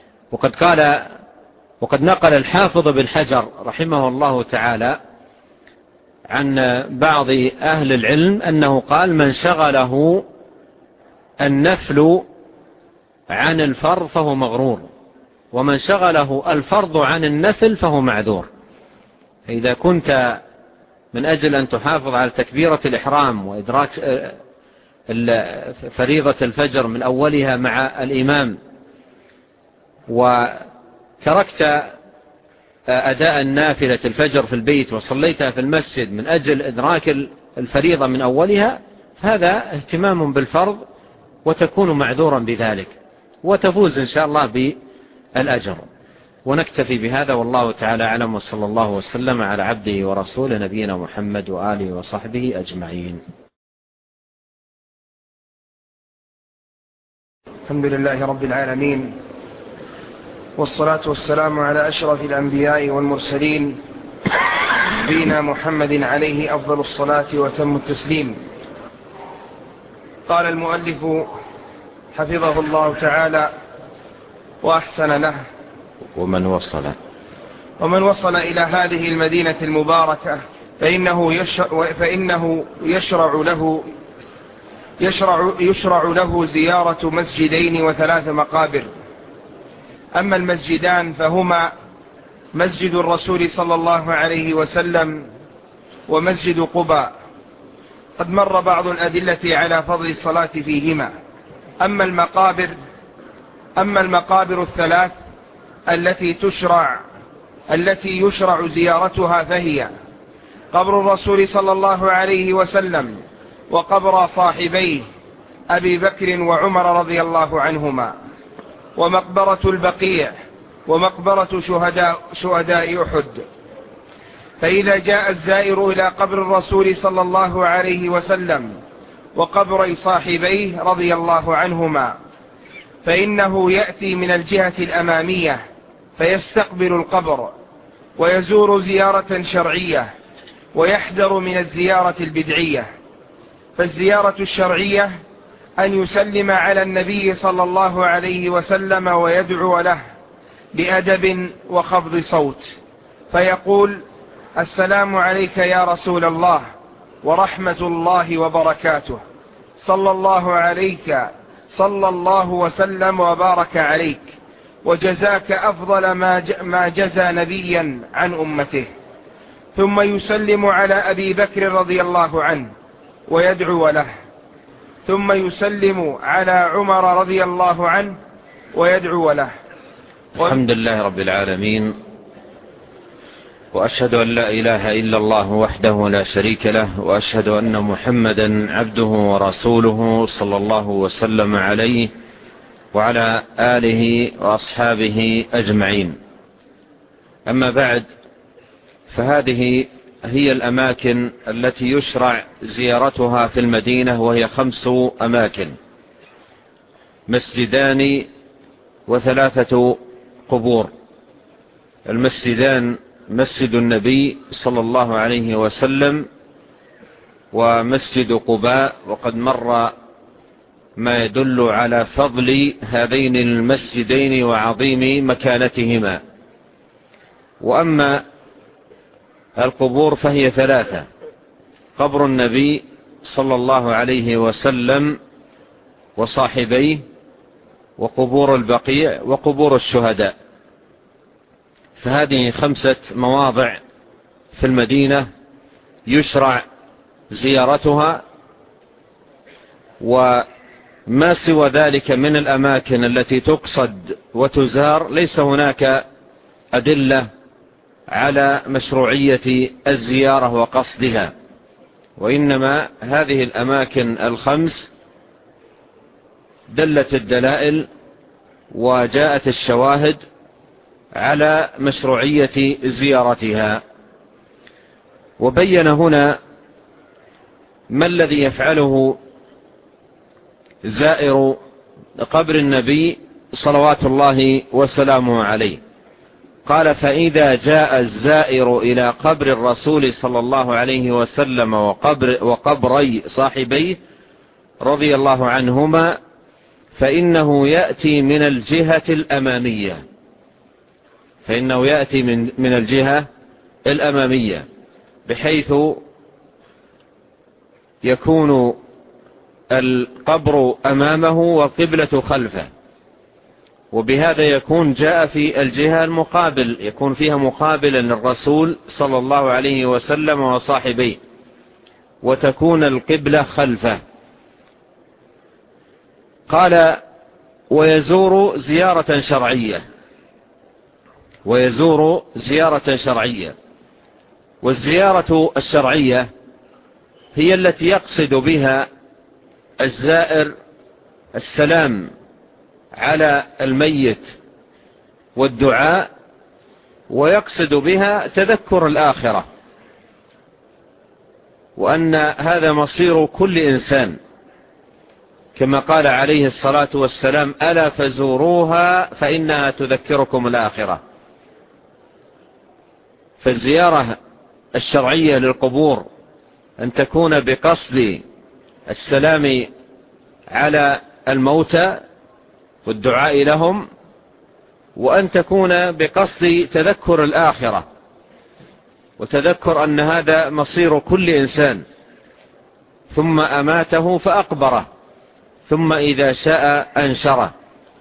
وقد نقل الحافظ بن حجر رحمه الله تعالى عن بعض أهل العلم أنه قال: من شغله النفل عن الفرض فهو مغرور، ومن شغله الفرض عن النفل فهو معذور. فإذا كنت من أجل أن تحافظ على تكبيرة الإحرام وإدراك فريضة الفجر من أولها مع الإمام، وتركت أداء النافلة الفجر في البيت وصليتها في المسجد من أجل إدراك الفريضة من أولها، هذا اهتمام بالفرض وتكون معذورا بذلك، وتفوز إن شاء الله بالأجر. ونكتفي بهذا، والله تعالى أعلم، وصلى الله وسلم على عبده ورسوله نبينا محمد وآله وصحبه أجمعين. الحمد لله رب العالمين، والصلاة والسلام على أشرف الأنبياء والمرسلين نبينا محمد عليه أفضل الصلاة وتم التسليم. قال المؤلف حفظه الله تعالى وأحسن له: ومن وصل إلى هذه المدينة المباركة فإنه يشرع له زيارة مسجدين و3 مقابر. أما المسجدان فهما مسجد الرسول صلى الله عليه وسلم ومسجد قباء. قد مر بعض الأدلة على فضل الصلاة فيهما. أما المقابر الثلاث التي يشرع زيارتها فهي قبر الرسول صلى الله عليه وسلم وقبر صاحبيه أبي بكر وعمر رضي الله عنهما، ومقبرة البقيع، ومقبرة شهداء أحد. فإذا جاء الزائر إلى قبر الرسول صلى الله عليه وسلم وقبر صاحبيه رضي الله عنهما فإنه يأتي من الجهة الأمامية فيستقبل القبر ويزور زيارة شرعية ويحذر من الزيارة البدعية. فالزيارة الشرعية أن يسلم على النبي صلى الله عليه وسلم ويدعو له بأدب وخفض صوت، فيقول: السلام عليك يا رسول الله ورحمة الله وبركاته، صلى الله عليك، صلى الله وسلم وبارك عليك، وجزاك أفضل ما جزى نبيا عن أمته. ثم يسلم على أبي بكر رضي الله عنه ويدعو له، ثم يسلم على عمر رضي الله عنه ويدعو له. الحمد لله رب العالمين، وأشهد أن لا إله إلا الله وحده لا شريك له، وأشهد أن محمدا عبده ورسوله صلى الله وسلم عليه وعلى آله وأصحابه أجمعين. أما بعد، فهذه هي الأماكن التي يشرع زيارتها في المدينة، وهي 5 أماكن: مسجدان و3 قبور. المسجدان مسجد النبي صلى الله عليه وسلم ومسجد قباء، وقد مر ما يدل على فضل هذين المسجدين وعظيم مكانتهما. وأما القبور فهي ثلاثة: قبر النبي صلى الله عليه وسلم وصاحبيه، وقبور البقيع، وقبور الشهداء. فهذه 5 مواضع في المدينة يشرع زيارتها، وما سوى ذلك من الأماكن التي تقصد وتزار ليس هناك أدلة على مشروعية الزيارة وقصدها، وإنما هذه الأماكن 5 دلت الدلائل وجاءت الشواهد على مشروعية زيارتها. وبين هنا ما الذي يفعله زائر قبر النبي صلوات الله وسلامه عليه. قال: فإذا جاء الزائر إلى قبر الرسول صلى الله عليه وسلم وقبري صاحبيه رضي الله عنهما فإنه يأتي من الجهة الأمامية، من الجهة الأمامية، بحيث يكون القبر أمامه والقبلة خلفه، وبهذا يكون جاء في الجهة المقابل، يكون فيها مقابلا للرسول صلى الله عليه وسلم وصاحبيه، وتكون القبلة خلفه. قال: ويزور زيارة شرعية. والزيارة الشرعية هي التي يقصد بها الزائر السلام على الميت والدعاء، ويقصد بها تذكر الآخرة، وأن هذا مصير كل إنسان، كما قال عليه الصلاة والسلام: ألا فزوروها فإنها تذكركم الآخرة. فالزيارة الشرعية للقبور أن تكون بقصد السلام على الموتى والدعاء لهم، وأن تكون بقصد تذكر الآخرة، وتذكر أن هذا مصير كل إنسان، ثم أماته فأقبره، ثم إذا شاء أنشره.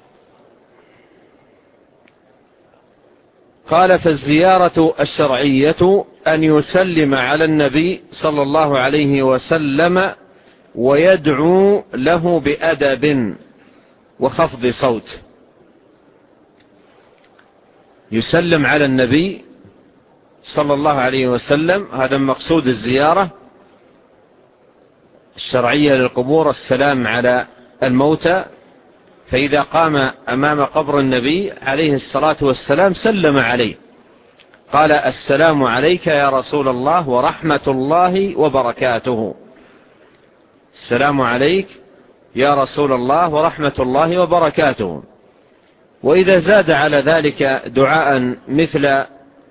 قال: فالزيارة الشرعية أن يسلم على النبي صلى الله عليه وسلم ويدعو له بأدب وخفض صوت. يسلم على النبي صلى الله عليه وسلم، هذا مقصود الزيارة الشرعية للقبور، السلام على الموتى. فإذا قام أمام قبر النبي عليه الصلاة والسلام سلم عليه، قال: السلام عليك يا رسول الله ورحمة الله وبركاته. السلام عليك يا رسول الله ورحمة الله وبركاته. وإذا زاد على ذلك دعاء مثل: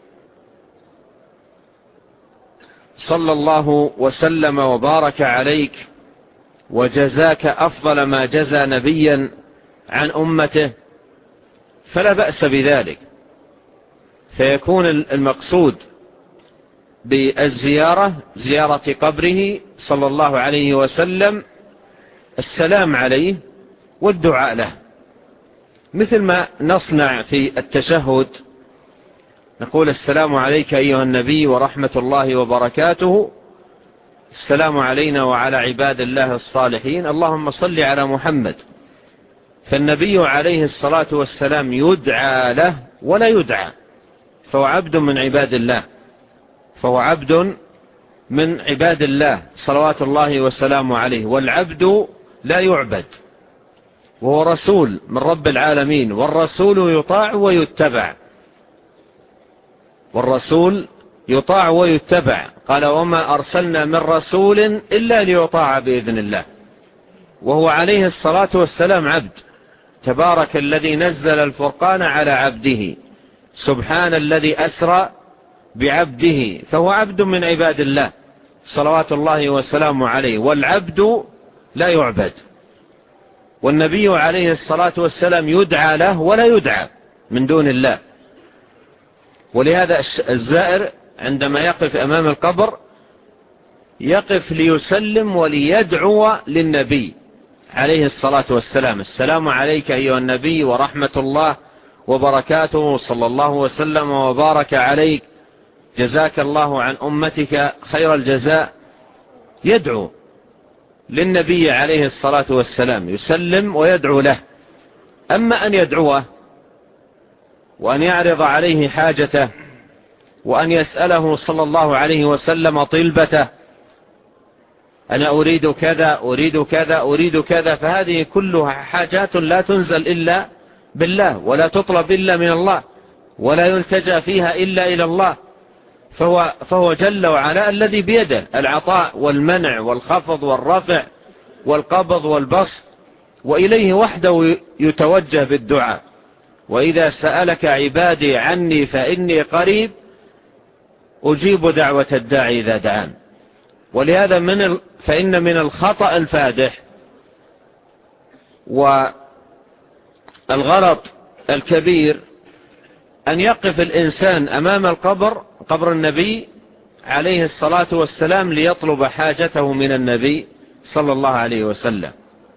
صلى الله وسلم وبارك عليك وجزاك أفضل ما جزى نبيا عن أمته، فلا بأس بذلك، فيكون المقصود بالزيارة زيارة قبره صلى الله عليه وسلم السلام عليه والدعاء له، مثل ما نصنع في التشهد، نقول: السلام عليك أيها النبي ورحمة الله وبركاته، السلام علينا وعلى عباد الله الصالحين، اللهم صل على محمد. فالنبي عليه الصلاة والسلام يدعى له ولا يدعى، فهو عبد من عباد الله صلوات الله وسلامه عليه. والعبد لا يعبد، وهو رسول من رب العالمين، والرسول يطاع ويتبع. قال: وما أرسلنا من رسول إلا ليطاع بإذن الله. وهو عليه الصلاة والسلام عبد. تبارك الذي نزل الفرقان على عبده، سبحان الذي أسرى بعبده. فهو عبد من عباد الله صلوات الله وسلامه عليه، والعبد لا يعبد. والنبي عليه الصلاة والسلام يدعى له ولا يدعى من دون الله. ولهذا الزائر عندما يقف أمام القبر يقف ليسلم وليدعو للنبي عليه الصلاة والسلام: السلام عليك أيها النبي ورحمة الله وبركاته، صلى الله وسلم وبارك عليك، جزاك الله عن أمتك خير الجزاء. يدعو للنبي عليه الصلاة والسلام، يسلم ويدعو له. أما أن يدعوه وأن يعرض عليه حاجته وأن يسأله صلى الله عليه وسلم طلبته: أنا أريد كذا أريد كذا أريد كذا، فهذه كلها حاجات لا تنزل إلا بالله، ولا تطلب إلا من الله، ولا يلتجأ فيها إلا إلى الله. فهو جل وعلا الذي بيده العطاء والمنع والخفض والرفع والقبض والبسط، وإليه وحده يتوجه بالدعاء. وإذا سألك عبادي عني فإني قريب أجيب دعوة الداعي إذا دعان. ولهذا فإن من الخطأ الفادح والغلط الكبير أن يقف الإنسان أمام قبر النبي عليه الصلاة والسلام ليطلب حاجته من النبي صلى الله عليه وسلم،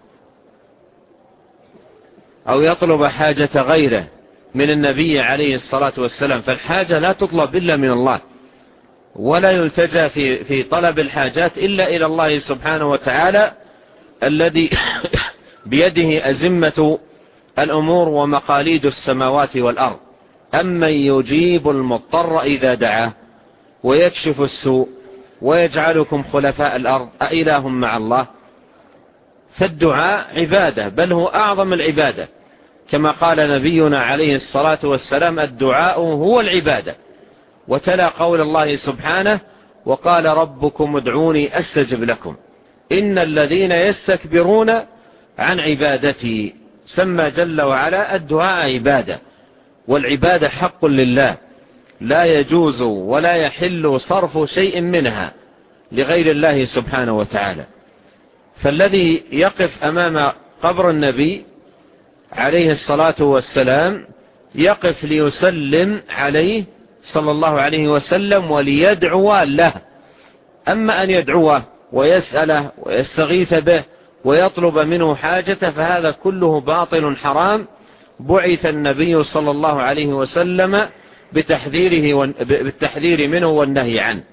أو يطلب حاجة غيره من النبي عليه الصلاة والسلام. فالحاجة لا تطلب إلا من الله، ولا يلتجى في طلب الحاجات إلا إلى الله سبحانه وتعالى الذي بيده أزمة الأمور ومقاليد السماوات والأرض. أمن يجيب المضطر إذا دعاه ويكشف السوء ويجعلكم خلفاء الأرض أإله مع الله. فالدعاء عبادة، بل هو أعظم العبادة، كما قال نبينا عليه الصلاة والسلام: الدعاء هو العبادة. وتلا قول الله سبحانه: وقال ربكم ادعوني أستجب لكم إن الذين يستكبرون عن عبادتي. سمى جل وعلا الدعاء عبادة، والعبادة حق لله، لا يجوز ولا يحل صرف شيء منها لغير الله سبحانه وتعالى. فالذي يقف أمام قبر النبي عليه الصلاة والسلام يقف ليسلم عليه صلى الله عليه وسلم وليدعو له. أما أن يدعوه ويسأله ويستغيث به ويطلب منه حاجة فهذا كله باطل حرام. بعث النبي صلى الله عليه وسلم بالتحذير منه والنهي عنه.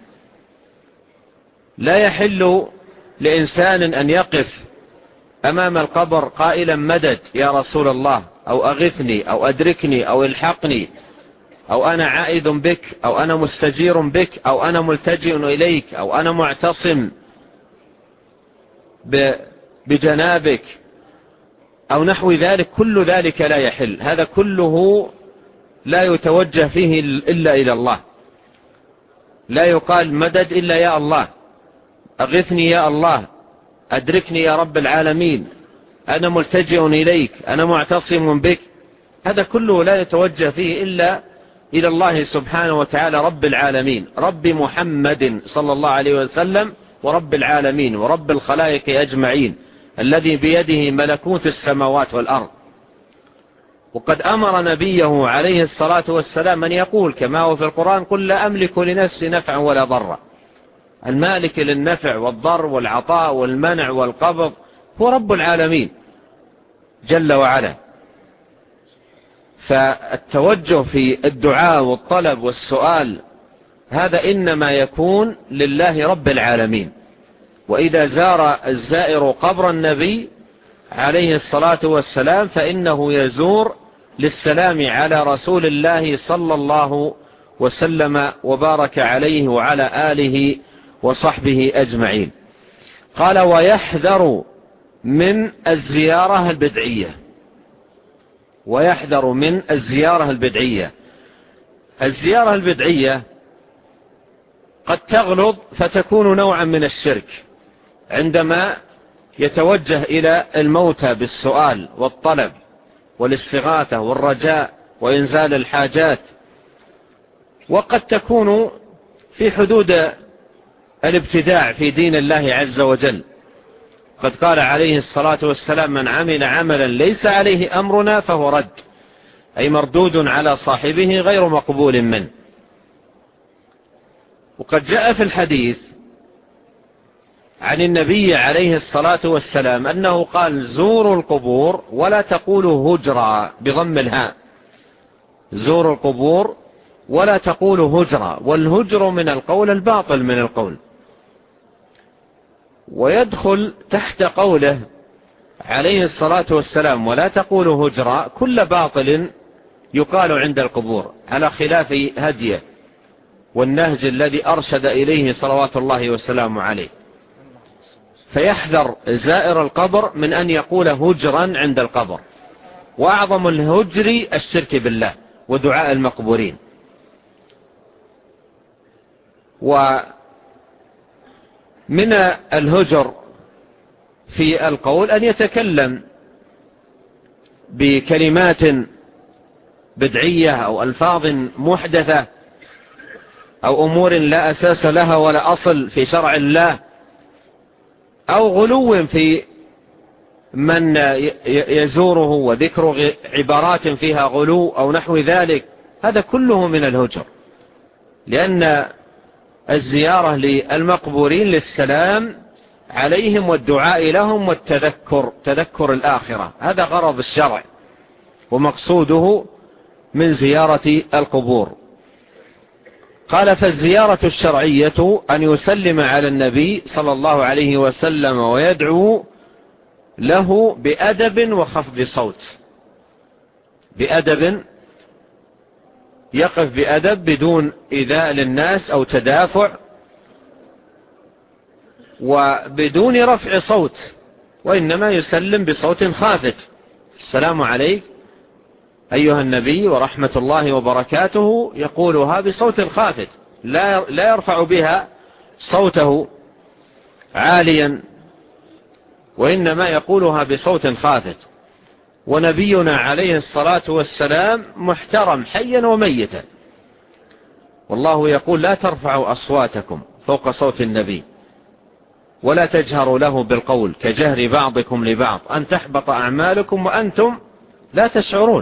لا يحل لإنسان أن يقف أمام القبر قائلا: مدد يا رسول الله، أو أغثني، أو أدركني، أو الحقني، أو أنا عائد بك، أو أنا مستجير بك، أو أنا ملتجئ إليك، أو أنا معتصم بجنابك، أو نحو ذلك. كل ذلك لا يحل، هذا كله لا يتوجه فيه إلا إلى الله. لا يقال مدد إلا يا الله، أغثني يا الله، أدركني يا رب العالمين، أنا ملتجئ إليك، أنا معتصم بك. هذا كله لا يتوجه فيه إلا إلى الله سبحانه وتعالى رب العالمين، رب محمد صلى الله عليه وسلم، ورب العالمين ورب الخلائق أجمعين، الذي بيده ملكوت السماوات والأرض. وقد أمر نبيه عليه الصلاة والسلام أن يقول كما هو في القرآن: قل لا أملك لنفسي نفعا ولا ضرا. المالك للنفع والضر والعطاء والمنع والقبض هو رب العالمين جل وعلا. فالتوجه في الدعاء والطلب والسؤال هذا إنما يكون لله رب العالمين. وإذا زار الزائر قبر النبي عليه الصلاة والسلام فإنه يزور للسلام على رسول الله صلى الله وسلم وبارك عليه وعلى آله وصحبه أجمعين. قال: ويحذر من الزيارة البدعية. ويحذر من الزيارة البدعية. الزيارة البدعية قد تغلظ فتكون نوعا من الشرك عندما يتوجه إلى الموتى بالسؤال والطلب والاستغاثة والرجاء وإنزال الحاجات، وقد تكون في حدود الابتداع في دين الله عز وجل. قد قال عليه الصلاة والسلام: من عمل عملا ليس عليه أمرنا فهو رد، أي مردود على صاحبه غير مقبول منه. وقد جاء في الحديث عن النبي عليه الصلاة والسلام أنه قال: زوروا القبور ولا تقولوا هجرا بضم الهاء، زوروا القبور ولا تقولوا هجرا، والهجر من القول الباطل من القول. ويدخل تحت قوله عليه الصلاة والسلام ولا تقولوا هجرا كل باطل يقال عند القبور، على خلاف هديه والنهج الذي أرشد إليه صلوات الله وسلامه عليه. فيحذر زائر القبر من أن يقول هجرا عند القبر، وأعظم الهجر الشرك بالله ودعاء المقبورين. ومن الهجر في القول أن يتكلم بكلمات بدعية أو ألفاظ محدثة أو أمور لا أساس لها ولا أصل في شرع الله، أو غلو في من يزوره وذكر عبارات فيها غلو أو نحو ذلك، هذا كله من الهجر، لأن الزيارة للمقبورين للسلام عليهم والدعاء لهم تذكر الآخرة، هذا غرض الشرع ومقصوده من زيارة القبور. قال: فالزيارة الشرعية أن يسلم على النبي صلى الله عليه وسلم ويدعو له بأدب وخفض صوت، بأدب، يقف بأدب بدون إيذاء للناس أو تدافع، وبدون رفع صوت، وإنما يسلم بصوت خافت: السلام عليك أيها النبي ورحمة الله وبركاته، يقولها بصوت خافت، لا يرفع بها صوته عاليا، وإنما يقولها بصوت خافت. ونبينا عليه الصلاة والسلام محترم حيا وميتا، والله يقول: لا ترفعوا أصواتكم فوق صوت النبي ولا تجهروا له بالقول كجهر بعضكم لبعض أن تحبط أعمالكم وأنتم لا تشعرون.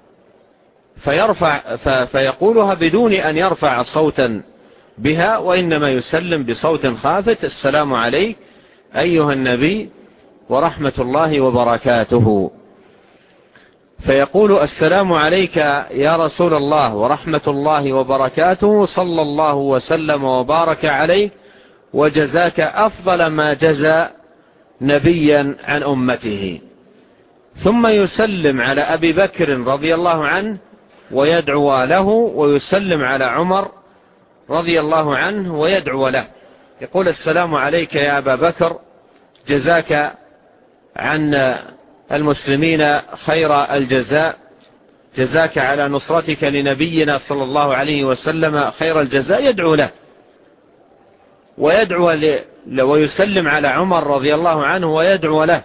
فيقولها بدون أن يرفع صوتا بها، وإنما يسلم بصوت خافت: السلام عليك أيها النبي ورحمة الله وبركاته. فيقول: السلام عليك يا رسول الله ورحمة الله وبركاته، صلى الله وسلم وبارك عليك وجزاك أفضل ما جزى نبيا عن أمته. ثم يسلم على أبي بكر رضي الله عنه ويدعو له، ويسلم على عمر رضي الله عنه ويدعو له، يقول: السلام عليك يا أبا بكر، جزاك عن المسلمين خير الجزاء، جزاك على نصرتك لنبينا صلى الله عليه وسلم خير الجزاء، يدعو له. ويسلم على عمر رضي الله عنه ويدعو له،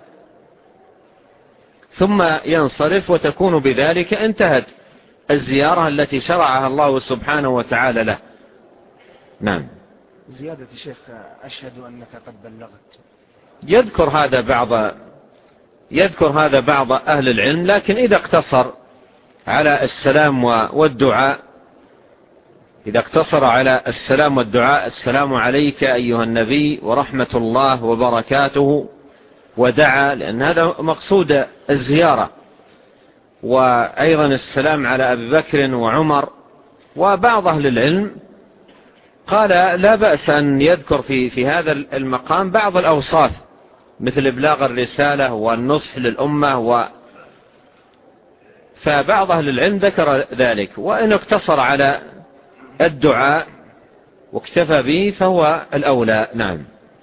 ثم ينصرف، وتكون بذلك انتهت الزيارة التي شرعها الله سبحانه وتعالى له. نعم. زيادة الشيخ: أشهد أنك قد بلغت. يذكر هذا بعض أهل العلم، لكن إذا اقتصر على السلام والدعاء، إذا اقتصر على السلام والدعاء: السلام عليك أيها النبي ورحمة الله وبركاته، ودعا، لأن هذا مقصود الزيارة، وأيضا السلام على أبي بكر وعمر. وبعض أهل العلم قال: لا بأس أن يذكر في هذا المقام بعض الأوصاف، مثل إبلاغ الرسالة والنصح للأمة، فبعض أهل العلم ذكر ذلك، وإن اقتصر على الدعاء واكتفى به فهو الأولى. نعم.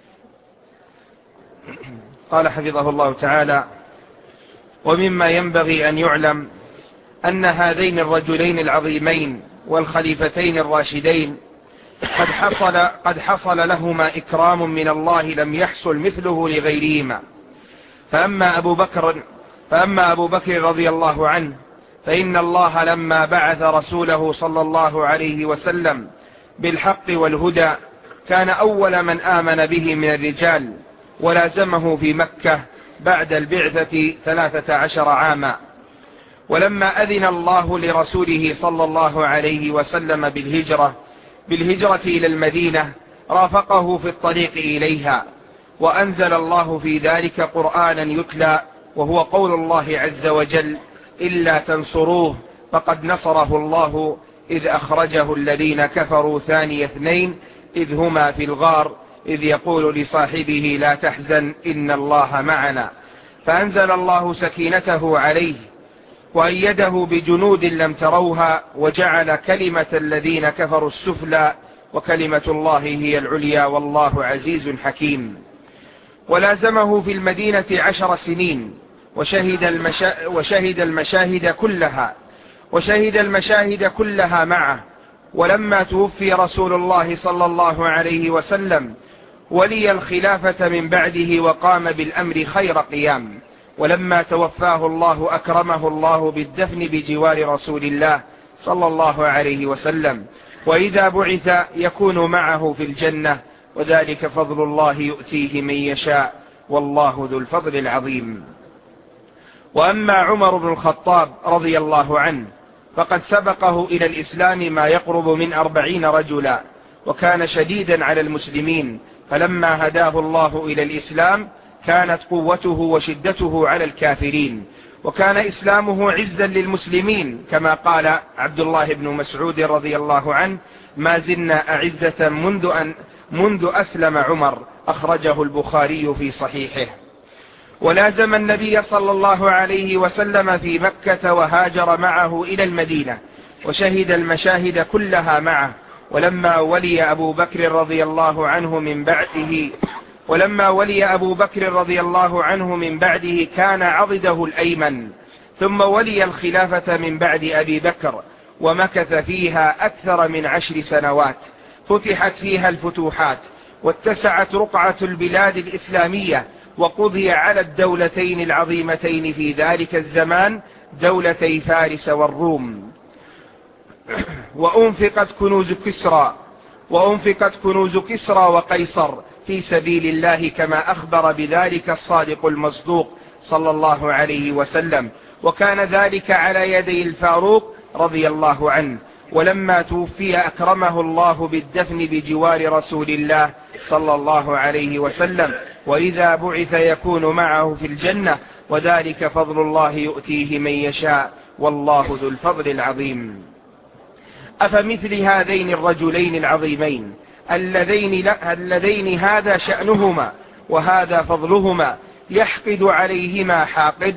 قال حفظه الله تعالى: ومما ينبغي أن يعلم أن هذين الرجلين العظيمين والخليفتين الراشدين قد حصل لهما إكرام من الله لم يحصل مثله لغيرهما. فأما أبو بكر رضي الله عنه فإن الله لما بعث رسوله صلى الله عليه وسلم بالحق والهدى كان أول من آمن به من الرجال، ولازمه في مكة بعد البعثة 13 عاما. ولما أذن الله لرسوله صلى الله عليه وسلم بالهجرة إلى المدينة رافقه في الطريق إليها، وأنزل الله في ذلك قرآنا يتلى، وهو قول الله عز وجل: إلا تنصروه فقد نصره الله إذ أخرجه الذين كفروا ثاني اثنين إذ هما في الغار إذ يقول لصاحبه لا تحزن إن الله معنا. فأنزل الله سكينته عليه وأيده بجنود لم تروها، وجعل كلمة الذين كفروا السفلى وكلمة الله هي العليا والله عزيز حكيم. ولازمه في المدينة 10 سنين، وشهد المشاهد كلها معه. ولما توفي رسول الله صلى الله عليه وسلم ولي الخلافة من بعده وقام بالأمر خير قيام. ولما توفاه الله أكرمه الله بالدفن بجوار رسول الله صلى الله عليه وسلم، وإذا بعث يكون معه في الجنة، وذلك فضل الله يؤتيه من يشاء والله ذو الفضل العظيم. وأما عمر بن الخطاب رضي الله عنه فقد سبقه إلى الإسلام ما يقرب من 40 رجلا، وكان شديدا على المسلمين، فلما هداه الله إلى الإسلام كانت قوته وشدته على الكافرين، وكان إسلامه عزا للمسلمين، كما قال عبد الله بن مسعود رضي الله عنه: ما زلنا أعزة منذ أسلم عمر، أخرجه البخاري في صحيحه. ولازم النبي صلى الله عليه وسلم في مكة وهاجر معه إلى المدينة، وشهد المشاهد كلها معه. ولما ولي أبو بكر رضي الله عنه من بعده كان عضده الأيمن، ثم ولي الخلافة من بعد أبي بكر، ومكث فيها أكثر من 10 سنوات، فتحت فيها الفتوحات، واتسعت رقعة البلاد الإسلامية، وقضي على الدولتين العظيمتين في ذلك الزمان، دولتي فارس والروم. وأنفقت كنوز كسرى وقيصر في سبيل الله، كما أخبر بذلك الصادق المصدوق صلى الله عليه وسلم، وكان ذلك على يدي الفاروق رضي الله عنه. ولما توفي أكرمه الله بالدفن بجوار رسول الله صلى الله عليه وسلم، وإذا بعث يكون معه في الجنة، وذلك فضل الله يؤتيه من يشاء والله ذو الفضل العظيم. أفمثل هذين الرجلين العظيمين اللذين هذا شأنهما وهذا فضلهما يحقد عليهما حاقد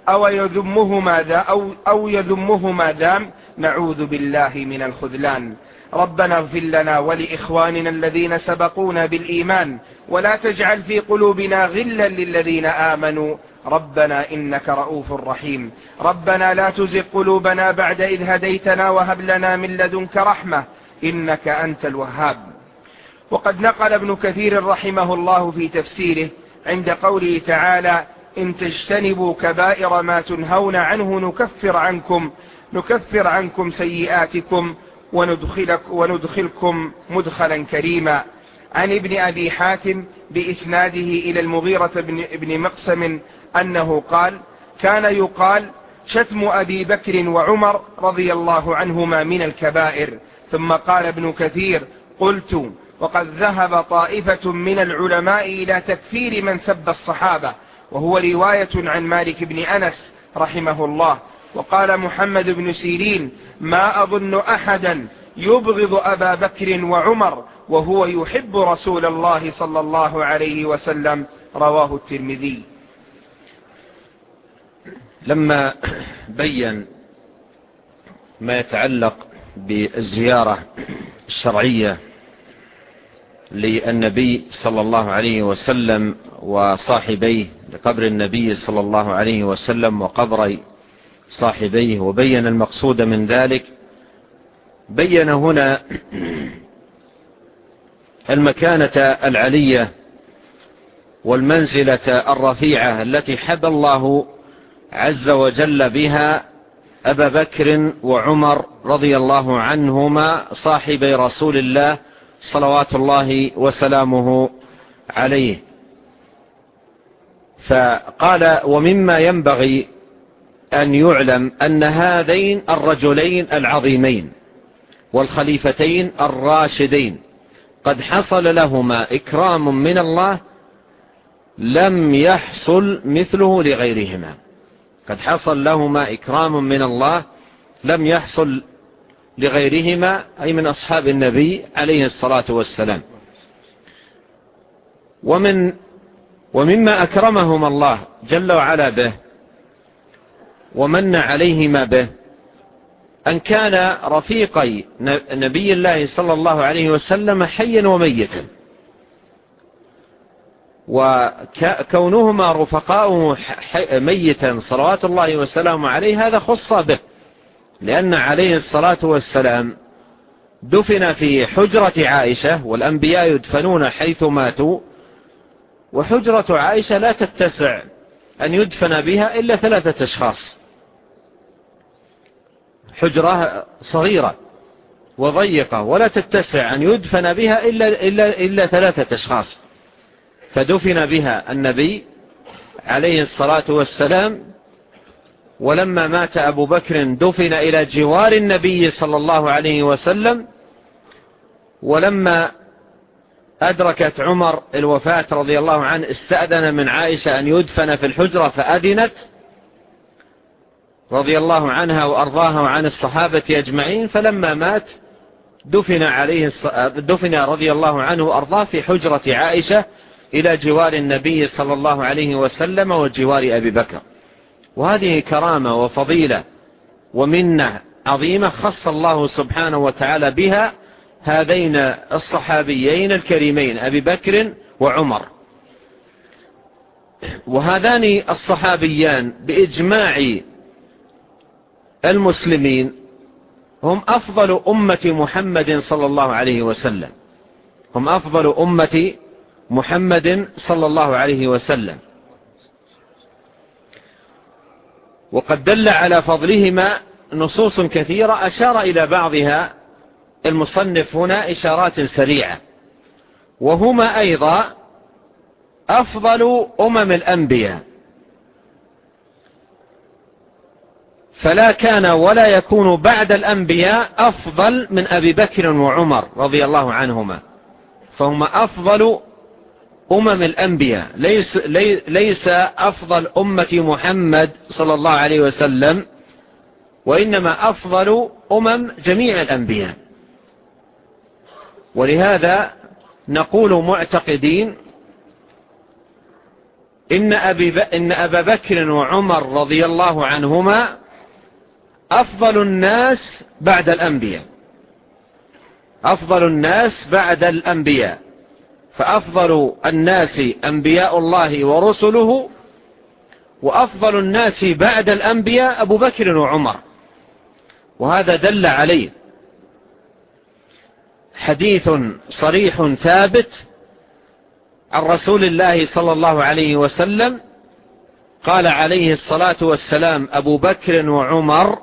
أو يذمهما ذام، نعوذ بالله من الخذلان. ربنا اغفر لنا ولإخواننا الذين سبقونا بالإيمان، ولا تجعل في قلوبنا غلا للذين آمنوا ربنا إنك رؤوف رحيم. ربنا لا تزغ قلوبنا بعد إذ هديتنا وهب لنا من لدنك رحمة إنك أنت الوهاب. وقد نقل ابن كثير رحمه الله في تفسيره عند قوله تعالى: إن تجتنبوا كبائر ما تنهون عنه نكفر عنكم سيئاتكم وندخلكم مدخلا كريما. عن ابن أبي حاتم بإسناده إلى المغيرة بن مقسم أنه قال: كان يقال شتم أبي بكر وعمر رضي الله عنهما من الكبائر. ثم قال ابن كثير: قلت: وقد ذهب طائفة من العلماء إلى تكفير من سب الصحابة، وهو رواية عن مالك بن أنس رحمه الله. وقال محمد بن سيرين: ما أظن أحدا يبغض أبا بكر وعمر وهو يحب رسول الله صلى الله عليه وسلم، رواه الترمذي. لما بين ما يتعلق بالزيارة الشرعية للنبي صلى الله عليه وسلم وصاحبيه، لقبر النبي صلى الله عليه وسلم وقبر صاحبيه، وبين المقصود من ذلك، بين هنا المكانة العلية والمنزلة الرفيعة التي حب الله عز وجل بها أبا بكر وعمر رضي الله عنهما صاحبي رسول الله صلوات الله وسلامه عليه. فقال: ومما ينبغي أن يعلم أن هذين الرجلين العظيمين والخليفتين الراشدين قد حصل لهما إكرام من الله لم يحصل مثله لغيرهما. قد حصل لهما إكرام من الله لم يحصل لغيرهما، أي من أصحاب النبي عليه الصلاة والسلام. ومما أكرمهم الله جل وعلا به ومن عليهما به أن كان رفيقي نبي الله صلى الله عليه وسلم حيا وميتا، وكونهما رفقاؤه ميتا صلوات الله وسلامه عليه هذا خص به، لأن عليه الصلاة والسلام دفن في حجرة عائشة، والأنبياء يدفنون حيث ماتوا، وحجرة عائشة لا تتسع أن يدفن بها إلا 3 أشخاص، حجرة صغيرة وضيقة ولا تتسع أن يدفن بها إلا 3 أشخاص، فدفن بها النبي عليه الصلاة والسلام. ولما مات أبو بكر دفن إلى جوار النبي صلى الله عليه وسلم. ولما أدركت عمر الوفاة رضي الله عنه استأذن من عائشة أن يدفن في الحجرة فأذنت رضي الله عنها وأرضاها وعن الصحابة أجمعين. فلما مات دفن رضي الله عنه وأرضاه في حجرة عائشة إلى جوار النبي صلى الله عليه وسلم وجوار أبي بكر. وهذه كرامة وفضيلة ومنة عظيمة خص الله سبحانه وتعالى بها هذين الصحابيين الكريمين أبي بكر وعمر. وهذان الصحابيان بإجماع المسلمين هم أفضل أمة محمد صلى الله عليه وسلم، هم أفضل أمة محمد صلى الله عليه وسلم. وقد دل على فضلهما نصوص كثيرة أشار إلى بعضها المصنف هنا إشارات سريعة. وهما أيضا أفضل أمم الأنبياء، فلا كان ولا يكون بعد الأنبياء أفضل من أبي بكر وعمر رضي الله عنهما، فهما أفضل أمم الأنبياء، ليس أفضل أمة محمد صلى الله عليه وسلم، وإنما أفضل أمم جميع الأنبياء. ولهذا نقول معتقدين إن أبا بكر وعمر رضي الله عنهما أفضل الناس بعد الأنبياء، أفضل الناس بعد الأنبياء، فأفضل الناس أنبياء الله ورسله، وأفضل الناس بعد الأنبياء أبو بكر وعمر. وهذا دل عليه حديث صريح ثابت عن رسول الله صلى الله عليه وسلم قال عليه الصلاة والسلام: أبو بكر وعمر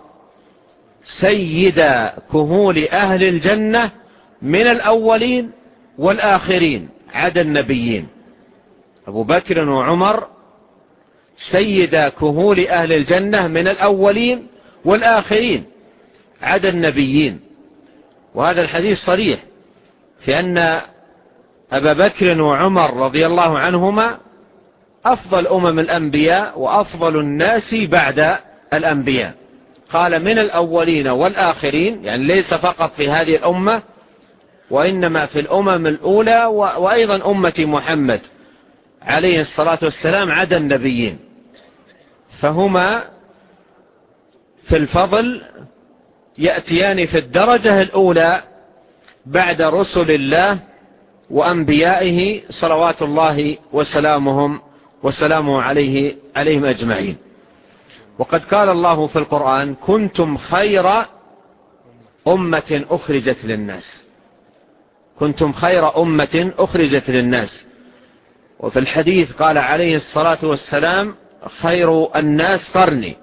سيدا كهول أهل الجنة من الأولين والآخرين عدا النبيين. أبو بكر وعمر سيدا كهول أهل الجنة من الأولين والآخرين عدا النبيين. وهذا الحديث صريح في أن أبا بكر وعمر رضي الله عنهما أفضل أمم الأنبياء وأفضل الناس بعد الأنبياء. قال من الأولين والآخرين، يعني ليس فقط في هذه الأمة وإنما في الأمم الأولى وأيضا أمة محمد عليه الصلاة والسلام عدا النبيين. فهما في الفضل يأتيان في الدرجة الأولى بعد رسل الله وأنبيائه صلوات الله وسلامه عليهم أجمعين. وقد قال الله في القرآن: كنتم خير أمة أخرجت للناس، كنتم خير أمة أخرجت للناس. وفي الحديث قال عليه الصلاة والسلام: خير الناس قرني.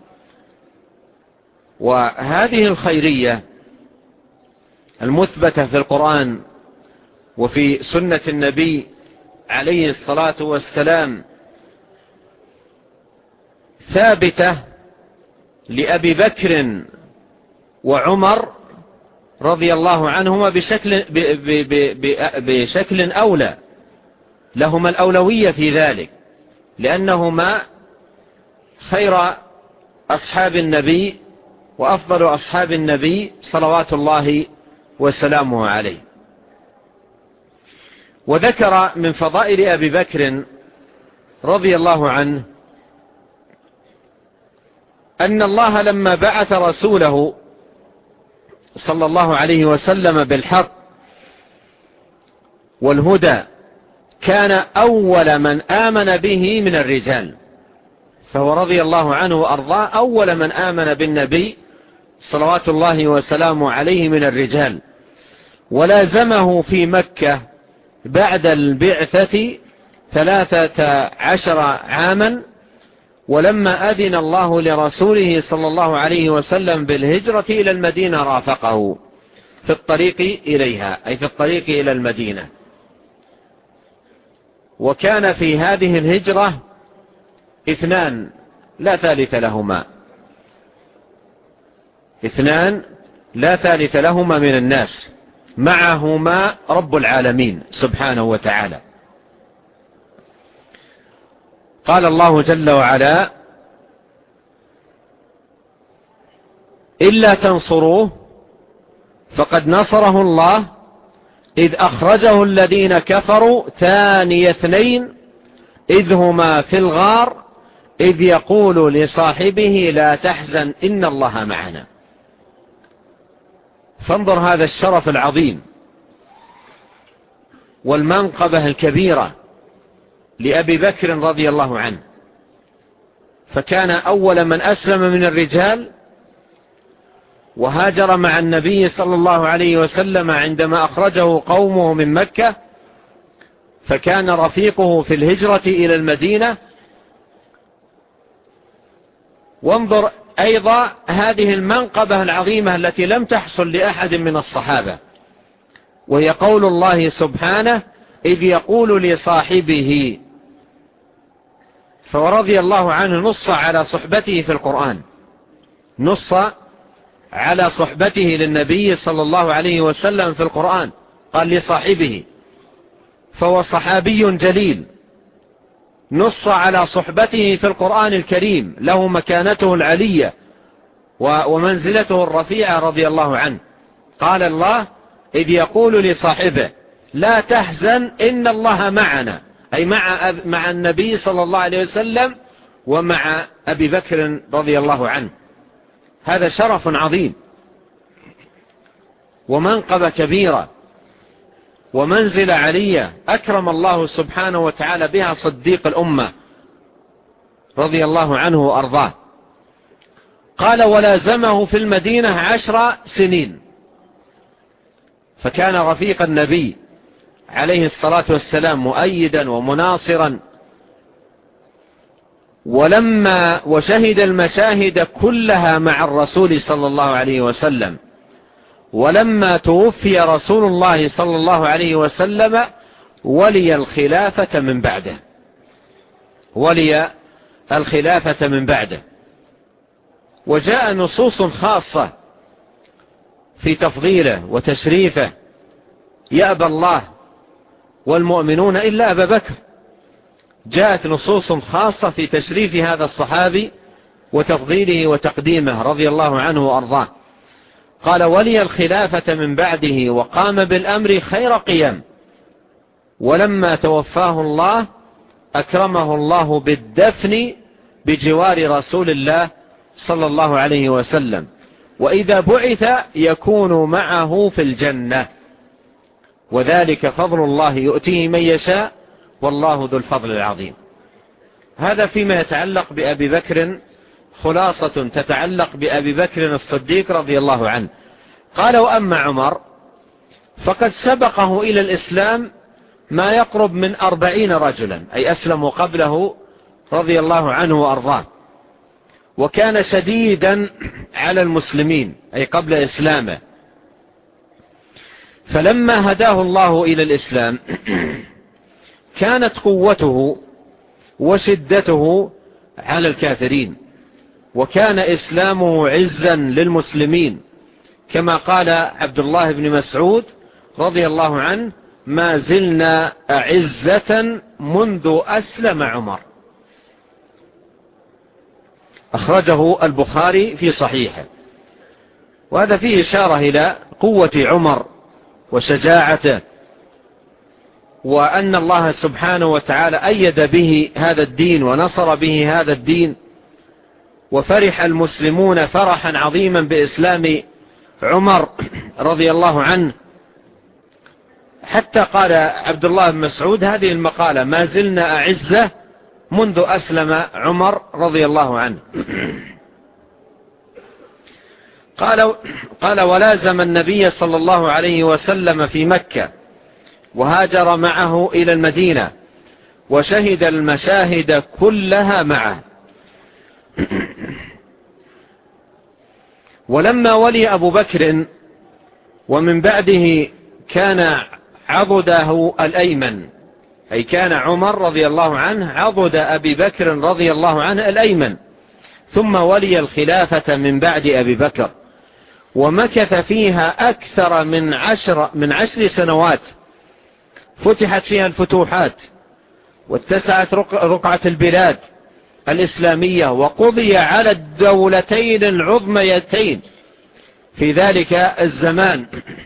وهذه الخيرية المثبتة في القرآن وفي سنة النبي عليه الصلاة والسلام ثابتة لأبي بكر وعمر رضي الله عنهما بشكل أولى، لهما الأولوية في ذلك، لأنهما خير أصحاب النبي وأفضل أصحاب النبي صلوات الله وسلامه عليه. وذكر من فضائل أبي بكر رضي الله عنه أن الله لما بعث رسوله صلى الله عليه وسلم بالحق والهدى كان أول من آمن به من الرجال، فهو رضي الله عنه وأرضاه أول من آمن بالنبي صلوات الله وسلامه عليه من الرجال، ولازمه في مكة بعد البعثة 13 عاما، ولما أذن الله لرسوله صلى الله عليه وسلم بالهجرة إلى المدينة رافقه في الطريق إليها، أي في الطريق إلى المدينة. وكان في هذه الهجرة 2 لا ثالث لهما، 2 لا ثالث لهما من الناس، معهما رب العالمين سبحانه وتعالى. قال الله جل وعلا: إلا تنصروه فقد نصره الله إذ أخرجه الذين كفروا ثاني 2 إذ هما في الغار إذ يقول لصاحبه لا تحزن إن الله معنا. فانظر هذا الشرف العظيم والمنقبة الكبيرة لأبي بكر رضي الله عنه، فكان أول من أسلم من الرجال، وهاجر مع النبي صلى الله عليه وسلم عندما أخرجه قومه من مكة، فكان رفيقه في الهجرة إلى المدينة. وانظر أيضا هذه المنقبة العظيمة التي لم تحصل لأحد من الصحابة، وهي قول الله سبحانه إذ يقول لصاحبه. فرضي الله عنه نص على صحبته في القرآن، نص على صحبته للنبي صلى الله عليه وسلم في القرآن، قال لصاحبه، فهو صحابي جليل نص على صحبته في القرآن الكريم، له مكانته العلية ومنزلته الرفيعة رضي الله عنه. قال الله إذ يقول لصاحبه لا تحزن إن الله معنا، أي مع النبي صلى الله عليه وسلم ومع أبي بكر رضي الله عنه. هذا شرف عظيم ومنقبة كبيرة ومنزلة علية أكرم الله سبحانه وتعالى بها صديق الأمة رضي الله عنه وأرضاه. قال ولازمه في المدينة 10 سنين، فكان رفيق النبي عليه الصلاة والسلام مؤيدا ومناصرا. ولما وشهد المشاهد كلها مع الرسول صلى الله عليه وسلم، ولما توفي رسول الله صلى الله عليه وسلم ولي الخلافة من بعده، ولي الخلافة من بعده. وجاء نصوص خاصة في تفضيله وتشريفه، يأبى الله والمؤمنون إلا أبا بكر. جاءت نصوص خاصة في تشريف هذا الصحابي وتفضيله وتقديمه رضي الله عنه وأرضاه. قال ولي الخلافة من بعده وقام بالأمر خير قيام، ولما توفاه الله أكرمه الله بالدفن بجوار رسول الله صلى الله عليه وسلم، وإذا بعث يكون معه في الجنة، وذلك فضل الله يؤتيه من يشاء والله ذو الفضل العظيم. هذا فيما يتعلق بأبي بكر، خلاصة تتعلق بأبي بكر الصديق رضي الله عنه. قال وأما عمر فقد سبقه إلى الإسلام ما يقرب من 40 رجلا، أي أسلموا قبله رضي الله عنه وأرضاه، وكان شديدا على المسلمين أي قبل إسلامه. فلما هداه الله إلى الإسلام كانت قوته وشدته على الكافرين، وكان إسلامه عزا للمسلمين، كما قال عبد الله بن مسعود رضي الله عنه: ما زلنا أعزة منذ أسلم عمر. أخرجه البخاري في صحيحه. وهذا فيه إشارة إلى قوة عمر وشجاعته، وأن الله سبحانه وتعالى أيد به هذا الدين ونصر به هذا الدين، وفرح المسلمون فرحا عظيما بإسلام عمر رضي الله عنه، حتى قال عبد الله بن مسعود هذه المقالة: ما زلنا أعزة منذ أسلم عمر رضي الله عنه. قال: ولازم النبي صلى الله عليه وسلم في مكة، وهاجر معه إلى المدينة، وشهد المشاهد كلها معه. ولما ولي أبو بكر ومن بعده كان عضده الأيمن، أي كان عمر رضي الله عنه عضد أبي بكر رضي الله عنه الأيمن، ثم ولي الخلافة من بعد أبي بكر، ومكث فيها أكثر من 10 سنوات، فتحت فيها الفتوحات، واتسعت رقعة البلاد الإسلامية، وقضي على الدولتين العظميتين في ذلك الزمان،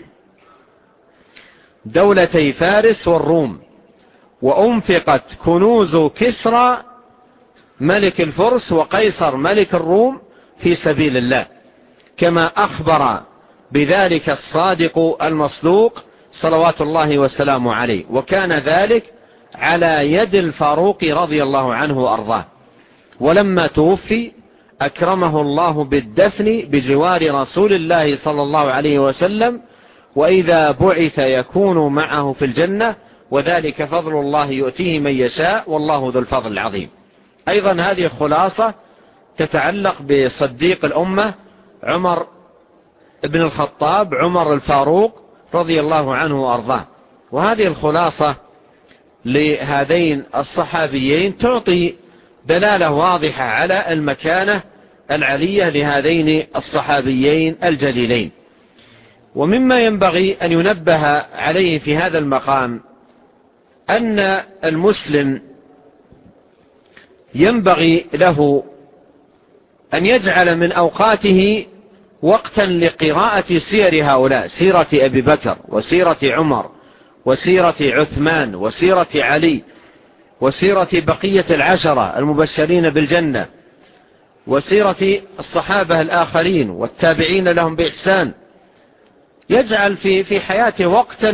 دولتي فارس والروم، وأنفقت كنوز كسرى ملك الفرس وقيصر ملك الروم في سبيل الله، كما أخبر بذلك الصادق المصدوق صلوات الله وسلامه عليه. وكان ذلك على يد الفاروق رضي الله عنه وأرضاه. ولما توفي أكرمه الله بالدفن بجوار رسول الله صلى الله عليه وسلم، وإذا بعث يكون معه في الجنة، وذلك فضل الله يؤتيه من يشاء، والله ذو الفضل العظيم. أيضا هذه خلاصة تتعلق بصديق الأمة عمر بن الخطاب، عمر الفاروق رضي الله عنه وأرضاه. وهذه الخلاصة لهذين الصحابيين تعطي دلالة واضحة على المكانة العلية لهذين الصحابيين الجليلين. ومما ينبغي أن ينبه عليه في هذا المقام أن المسلم ينبغي له أن يجعل من أوقاته وقتا لقراءة سير هؤلاء، سيرة أبي بكر وسيرة عمر وسيرة عثمان وسيرة علي وسيرة بقية العشرة المبشرين بالجنة وسيرة الصحابة الآخرين والتابعين لهم بإحسان. يجعل في حياته وقتا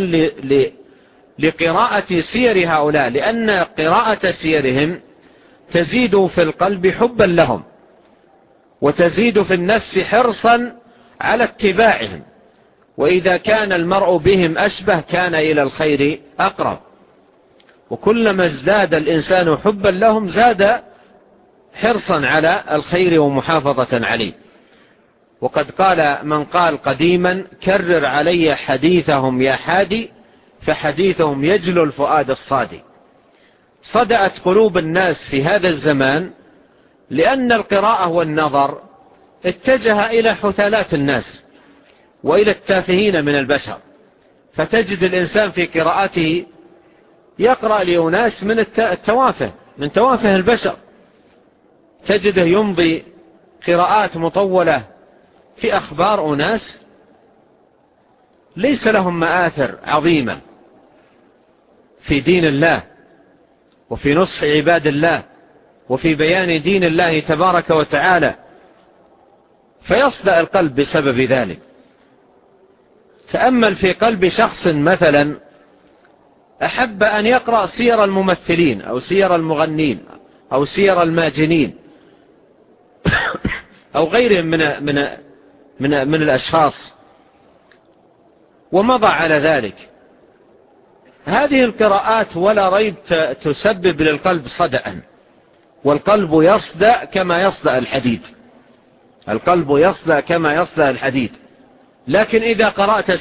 لقراءة سير هؤلاء، لأن قراءة سيرهم تزيد في القلب حبا لهم، وتزيد في النفس حرصا على اتباعهم، وإذا كان المرء بهم أشبه كان إلى الخير أقرب. وكلما ازداد الإنسان حبا لهم زاد حرصا على الخير ومحافظة عليه. وقد قال من قال قديما: كرر علي حديثهم يا حادي، فحديثهم يجلو الفؤاد الصادي. صدأت قلوب الناس في هذا الزمان لأن القراءة والنظر اتجه إلى حثالات الناس وإلى التافهين من البشر، فتجد الإنسان في قراءته يقرأ لأناس من التوافه، من توافه البشر. تجده يمضي قراءات مطولة في أخبار أناس ليس لهم مآثر عظيمة في دين الله وفي نصح عباد الله وفي بيان دين الله تبارك وتعالى، فيصدأ القلب بسبب ذلك. تأمل في قلب شخص مثلا أحب أن يقرأ سير الممثلين أو سير المغنين أو سير الماجنين أو غيرهم من الأشخاص، ومضى على ذلك. هذه القراءات ولا ريب تسبب للقلب صدأ، والقلب يصدأ كما يصدأ الحديد، القلب يصدأ كما يصدأ الحديد. لكن إذا قرأت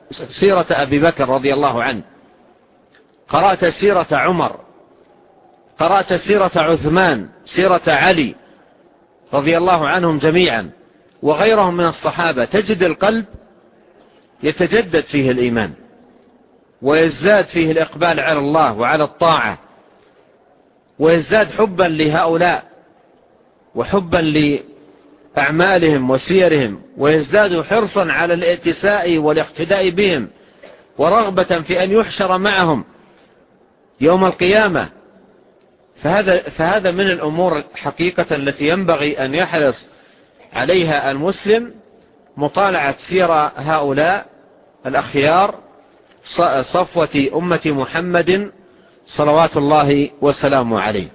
سيرة أبي بكر رضي الله عنه، قرأت سيرة عمر، قرأت سيرة عثمان، سيرة علي رضي الله عنهم جميعا وغيرهم من الصحابة، تجد القلب يتجدد فيه الإيمان ويزداد فيه الإقبال على الله وعلى الطاعة، ويزداد حبا لهؤلاء وحبا لأعمالهم وسيرهم، ويزداد حرصا على الاتساء والاقتداء بهم ورغبة في أن يحشر معهم يوم القيامة. فهذا من الأمور حقيقة التي ينبغي أن يحرص عليها المسلم، مطالعة سير هؤلاء الأخيار صفوة أمة محمد صلوات الله وسلامه عليه.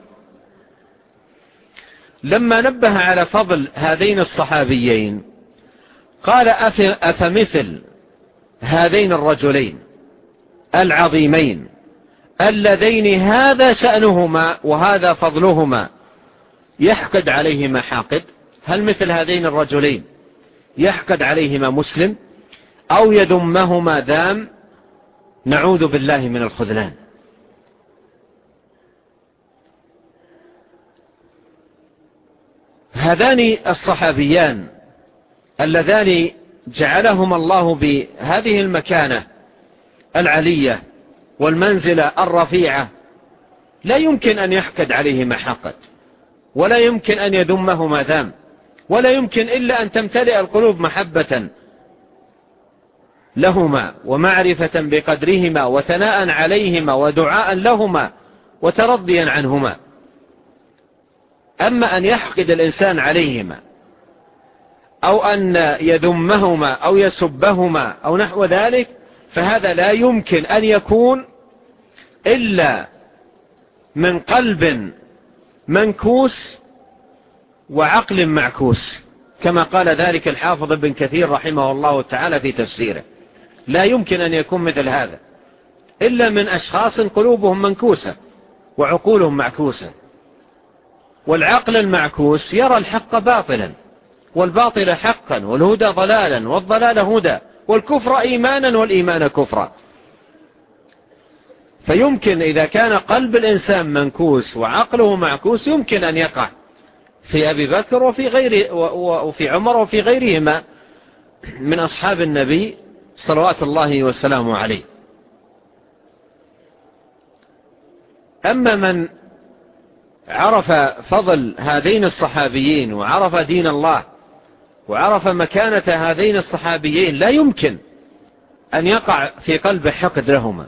لما نبه على فضل هذين الصحابيين قال: أفمثل هذين الرجلين العظيمين اللذين هذا شأنهما وهذا فضلهما يحقد عليهما حاقد؟ هل مثل هذين الرجلين يحقد عليهما مسلم أو يذمهما ذام؟ نعوذ بالله من الخذلان. هذان الصحابيان اللذان جعلهما الله بهذه المكانة العلية والمنزلة الرفيعة لا يمكن أن يحقد عليهما حقد، ولا يمكن أن يذمهما ذام، ولا يمكن إلا أن تمتلئ القلوب محبة لهما ومعرفة بقدرهما وثناء عليهما ودعاء لهما وترضيا عنهما. أما أن يحقد الإنسان عليهما أو أن يذمهما أو يسبهما أو نحو ذلك، فهذا لا يمكن أن يكون إلا من قلب منكوس وعقل معكوس، كما قال ذلك الحافظ ابن كثير رحمه الله تعالى في تفسيره. لا يمكن أن يكون مثل هذا إلا من أشخاص قلوبهم منكوسة وعقولهم معكوسة. والعقل المعكوس يرى الحق باطلا والباطل حقا والهدى ضلالا والضلال هدى والكفر إيمانا والإيمان كفرا. فيمكن إذا كان قلب الإنسان منكوس وعقله معكوس يمكن أن يقع في أبي بكر وفي عمر وفي غيرهما من أصحاب النبي صلوات الله وسلامه عليه. أما من عرف فضل هذين الصحابيين وعرف دين الله وعرف مكانة هذين الصحابيين لا يمكن أن يقع في قلب حقد لهما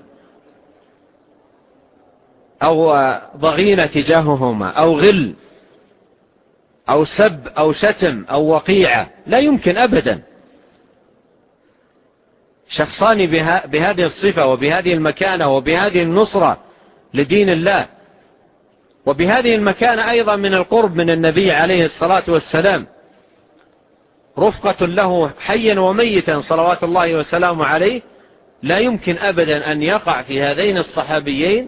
أو ضغينة تجاههما أو غل أو سب أو شتم أو وقيعة، لا يمكن أبدا. شخصان بهذه الصفة وبهذه المكانة وبهذه النصرة لدين الله وبهذه المكانة أيضا من القرب من النبي عليه الصلاة والسلام، رفقة له حيا وميتا صلوات الله وسلامه عليه، لا يمكن أبدا أن يقع في هذين الصحابيين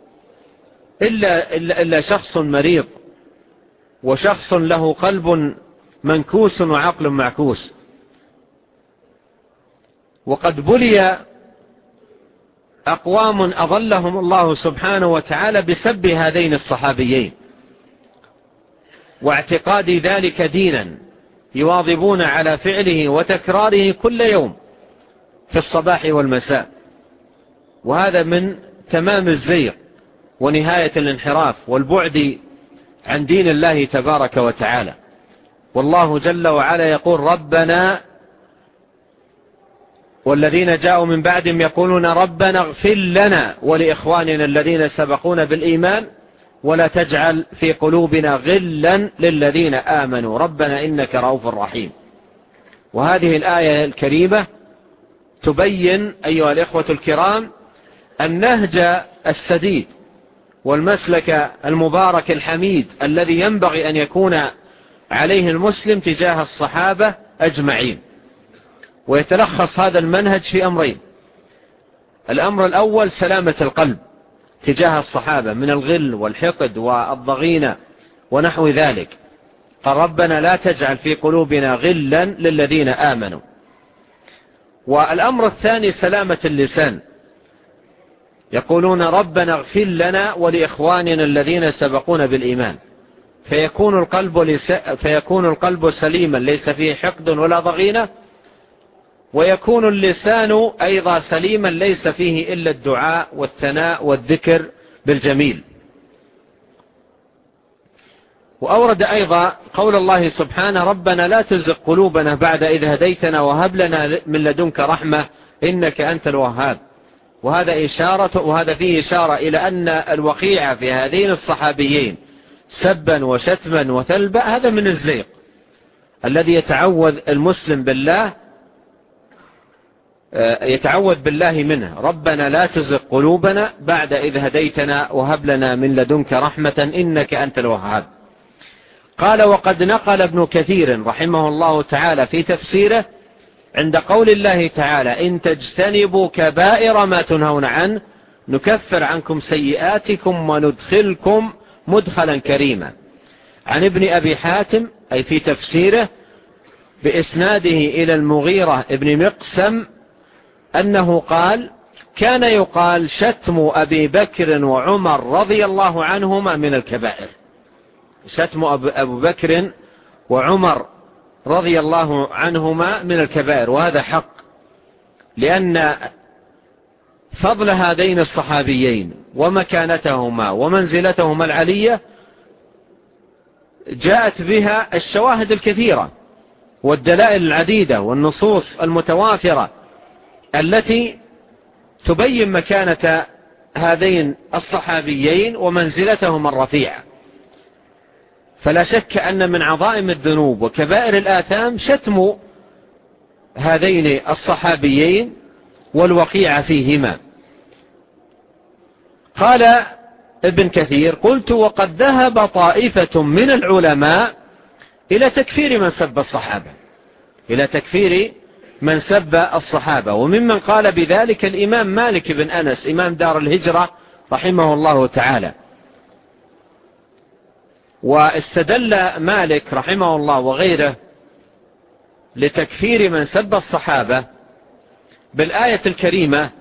إلا شخص مريض وشخص له قلب منكوس وعقل معكوس. وقد بلي أقوام أضلهم الله سبحانه وتعالى بسب هذين الصحابيين واعتقاد ذلك دينا يواظبون على فعله وتكراره كل يوم في الصباح والمساء. وهذا من تمام الزيغ ونهاية الانحراف والبعد عن دين الله تبارك وتعالى. والله جل وعلا يقول: ربنا والذين جاءوا من بعدهم يقولون ربنا اغفر لنا ولإخواننا الذين سبقونا بالإيمان ولا تجعل في قلوبنا غلا للذين آمنوا ربنا إنك رؤوف رحيم. وهذه الآية الكريمة تبين أيها الإخوة الكرام النهج السديد والمسلك المبارك الحميد الذي ينبغي أن يكون عليه المسلم تجاه الصحابة أجمعين. ويتلخص هذا المنهج في أمرين: الأمر الأول سلامة القلب تجاه الصحابة من الغل والحقد والضغينة ونحو ذلك، قال ربنا لا تجعل في قلوبنا غلا للذين آمنوا. والأمر الثاني سلامة اللسان يقولون ربنا اغفر لنا ولإخواننا الذين سبقونا بالإيمان، فيكون القلب سليما ليس فيه حقد ولا ضغينة، ويكون اللسان أيضا سليما ليس فيه إلا الدعاء والثناء والذكر بالجميل. وأورد أيضا قول الله سبحانه ربنا لا تزغ قلوبنا بعد إذ هديتنا وهب لنا من لدنك رحمة إنك أنت الوهاب. وهذا فيه إشارة إلى أن الوقيعة في هذين الصحابيين سبا وشتما وثلبا هذا من الزيغ الذي يتعوذ بالله منه. ربنا لا تزغ قلوبنا بعد إذ هديتنا وهب لنا من لدنك رحمة إنك أنت الوهاب. قال وقد نقل ابن كثير رحمه الله تعالى في تفسيره عند قول الله تعالى إن تجتنبوا كبائر ما تنهون عنه نكفر عنكم سيئاتكم وندخلكم مدخلا كريما، عن ابن أبي حاتم أي في تفسيره بإسناده إلى المغيرة ابن مقسم أنه قال كان يقال شتم أبي بكر وعمر رضي الله عنهما من الكبائر. شتم أبو بكر وعمر رضي الله عنهما من الكبائر، وهذا حق، لأن فضل هذين الصحابيين ومكانتهما ومنزلتهما العلية جاءت بها الشواهد الكثيرة والدلائل العديدة والنصوص المتوافرة التي تبين مكانة هذين الصحابيين ومنزلتهما الرفيعة. فلا شك أن من عظائم الذنوب وكبائر الآثام شتم هذين الصحابيين والوقيع فيهما. قال ابن كثير قلت وقد ذهب طائفة من العلماء إلى تكفير من سب الصحابة، وممن قال بذلك الإمام مالك بن أنس إمام دار الهجرة رحمه الله تعالى. واستدل مالك رحمه الله وغيره لتكفير من سب الصحابة بالآية الكريمة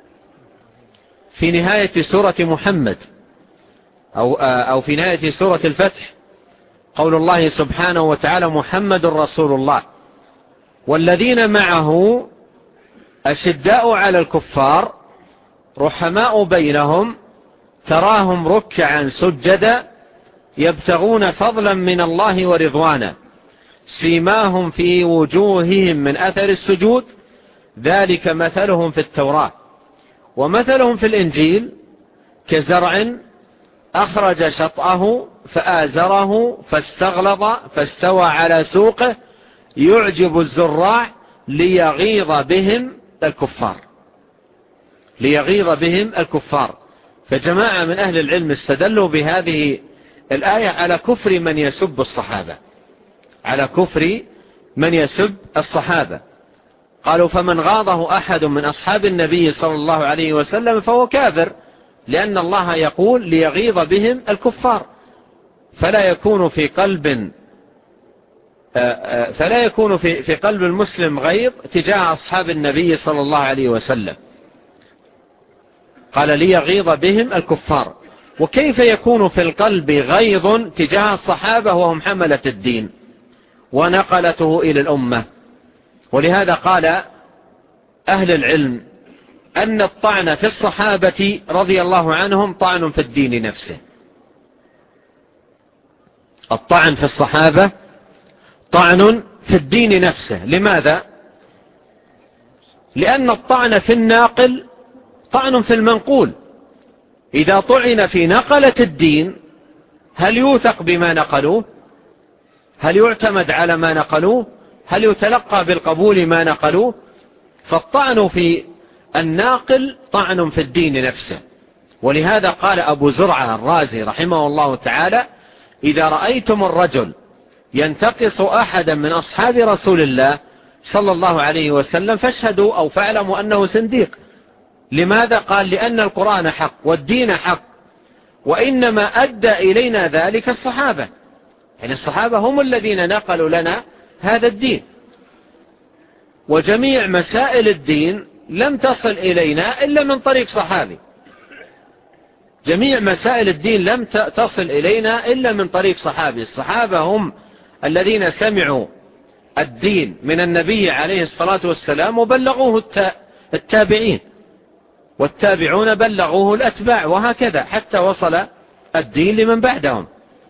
في نهاية سورة محمد أو في نهاية سورة الفتح، قول الله سبحانه وتعالى محمد رسول الله والذين معه أشداء على الكفار رحماء بينهم تراهم ركعا سجدا يبتغون فضلا من الله ورضوانا سيماهم في وجوههم من أثر السجود ذلك مثلهم في التوراة ومثلهم في الإنجيل كزرع أخرج شطأه فآزره فاستغلظ فاستوى على سوقه يعجب الزراع ليغيظ بهم الكفار. فجماعة من أهل العلم استدلوا بهذه الآية على كفر من يسب الصحابة. قالوا فمن غاضه أحد من أصحاب النبي صلى الله عليه وسلم فهو كافر، لأن الله يقول ليغيظ بهم الكفار، فلا يكون في قلب المسلم غيظ تجاه أصحاب النبي صلى الله عليه وسلم. قال ليغيظ بهم الكفار. وكيف يكون في القلب غيظ تجاه الصحابة وهم حملة الدين ونقلته إلى الأمة؟ ولهذا قال أهل العلم أن الطعن في الصحابة رضي الله عنهم طعن في الدين نفسه. الطعن في الصحابة طعن في الدين نفسه. لماذا؟ لأن الطعن في الناقل طعن في المنقول. إذا طعن في نقلة الدين هل يوثق بما نقلوه؟ هل يعتمد على ما نقلوه؟ هل يتلقى بالقبول ما نقلوه؟ فالطعن في الناقل طعن في الدين نفسه. ولهذا قال أبو زرعة الرازي رحمه الله تعالى إذا رأيتم الرجل ينتقص أحدا من أصحاب رسول الله صلى الله عليه وسلم فاشهدوا أو فاعلموا أنه زنديق. لماذا؟ قال لأن القرآن حق والدين حق، وإنما أدى إلينا ذلك الصحابة، يعني الصحابة هم الذين نقلوا لنا هذا الدين، وجميع مسائل الدين لم تصل إلينا إلا من طريق صحابي. جميع مسائل الدين لم تصل إلينا إلا من طريق صحابي. الصحابة هم الذين سمعوا الدين من النبي عليه الصلاة والسلام وبلغوه التابعين، والتابعون بلغوه الأتباع، وهكذا حتى وصل الدين لمن بعدهم.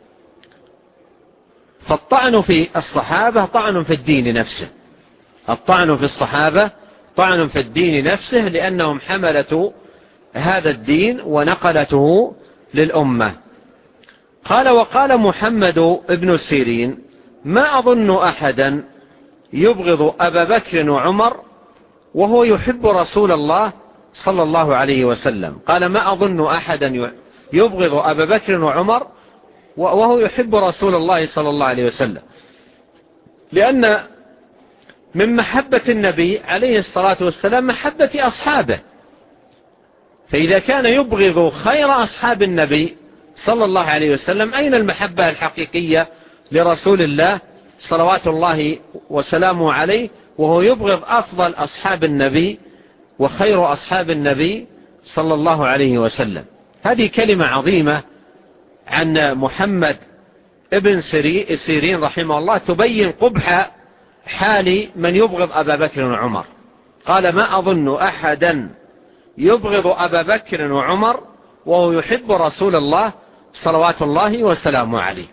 فالطعن في الصحابة طعن في الدين نفسه، الطعن في الصحابة طعن في الدين نفسه، لأنهم حملة هذا الدين ونقلته للأمة. قال: وقال محمد ابن سيرين: ما أظن أحدا يبغض أبا بكر وعمر وهو يحب رسول الله صلى الله عليه وسلم. قال: ما أظن أحدا يبغض أبا بكر وعمر وهو يحب رسول الله صلى الله عليه وسلم، لأن من محبة النبي عليه الصلاة والسلام محبة أصحابه، فإذا كان يبغض خير أصحاب النبي صلى الله عليه وسلم، أين المحبة الحقيقية لرسول الله صلوات الله وسلامه عليه وهو يبغض أفضل أصحاب النبي وخير أصحاب النبي صلى الله عليه وسلم؟ هذه كلمة عظيمة عن محمد ابن سيرين رحمه الله تبين قبح حال من يبغض أبا بكر وعمر. قال: ما أظن أحدا يبغض أبا بكر وعمر وهو يحب رسول الله صلوات الله وسلامه عليه،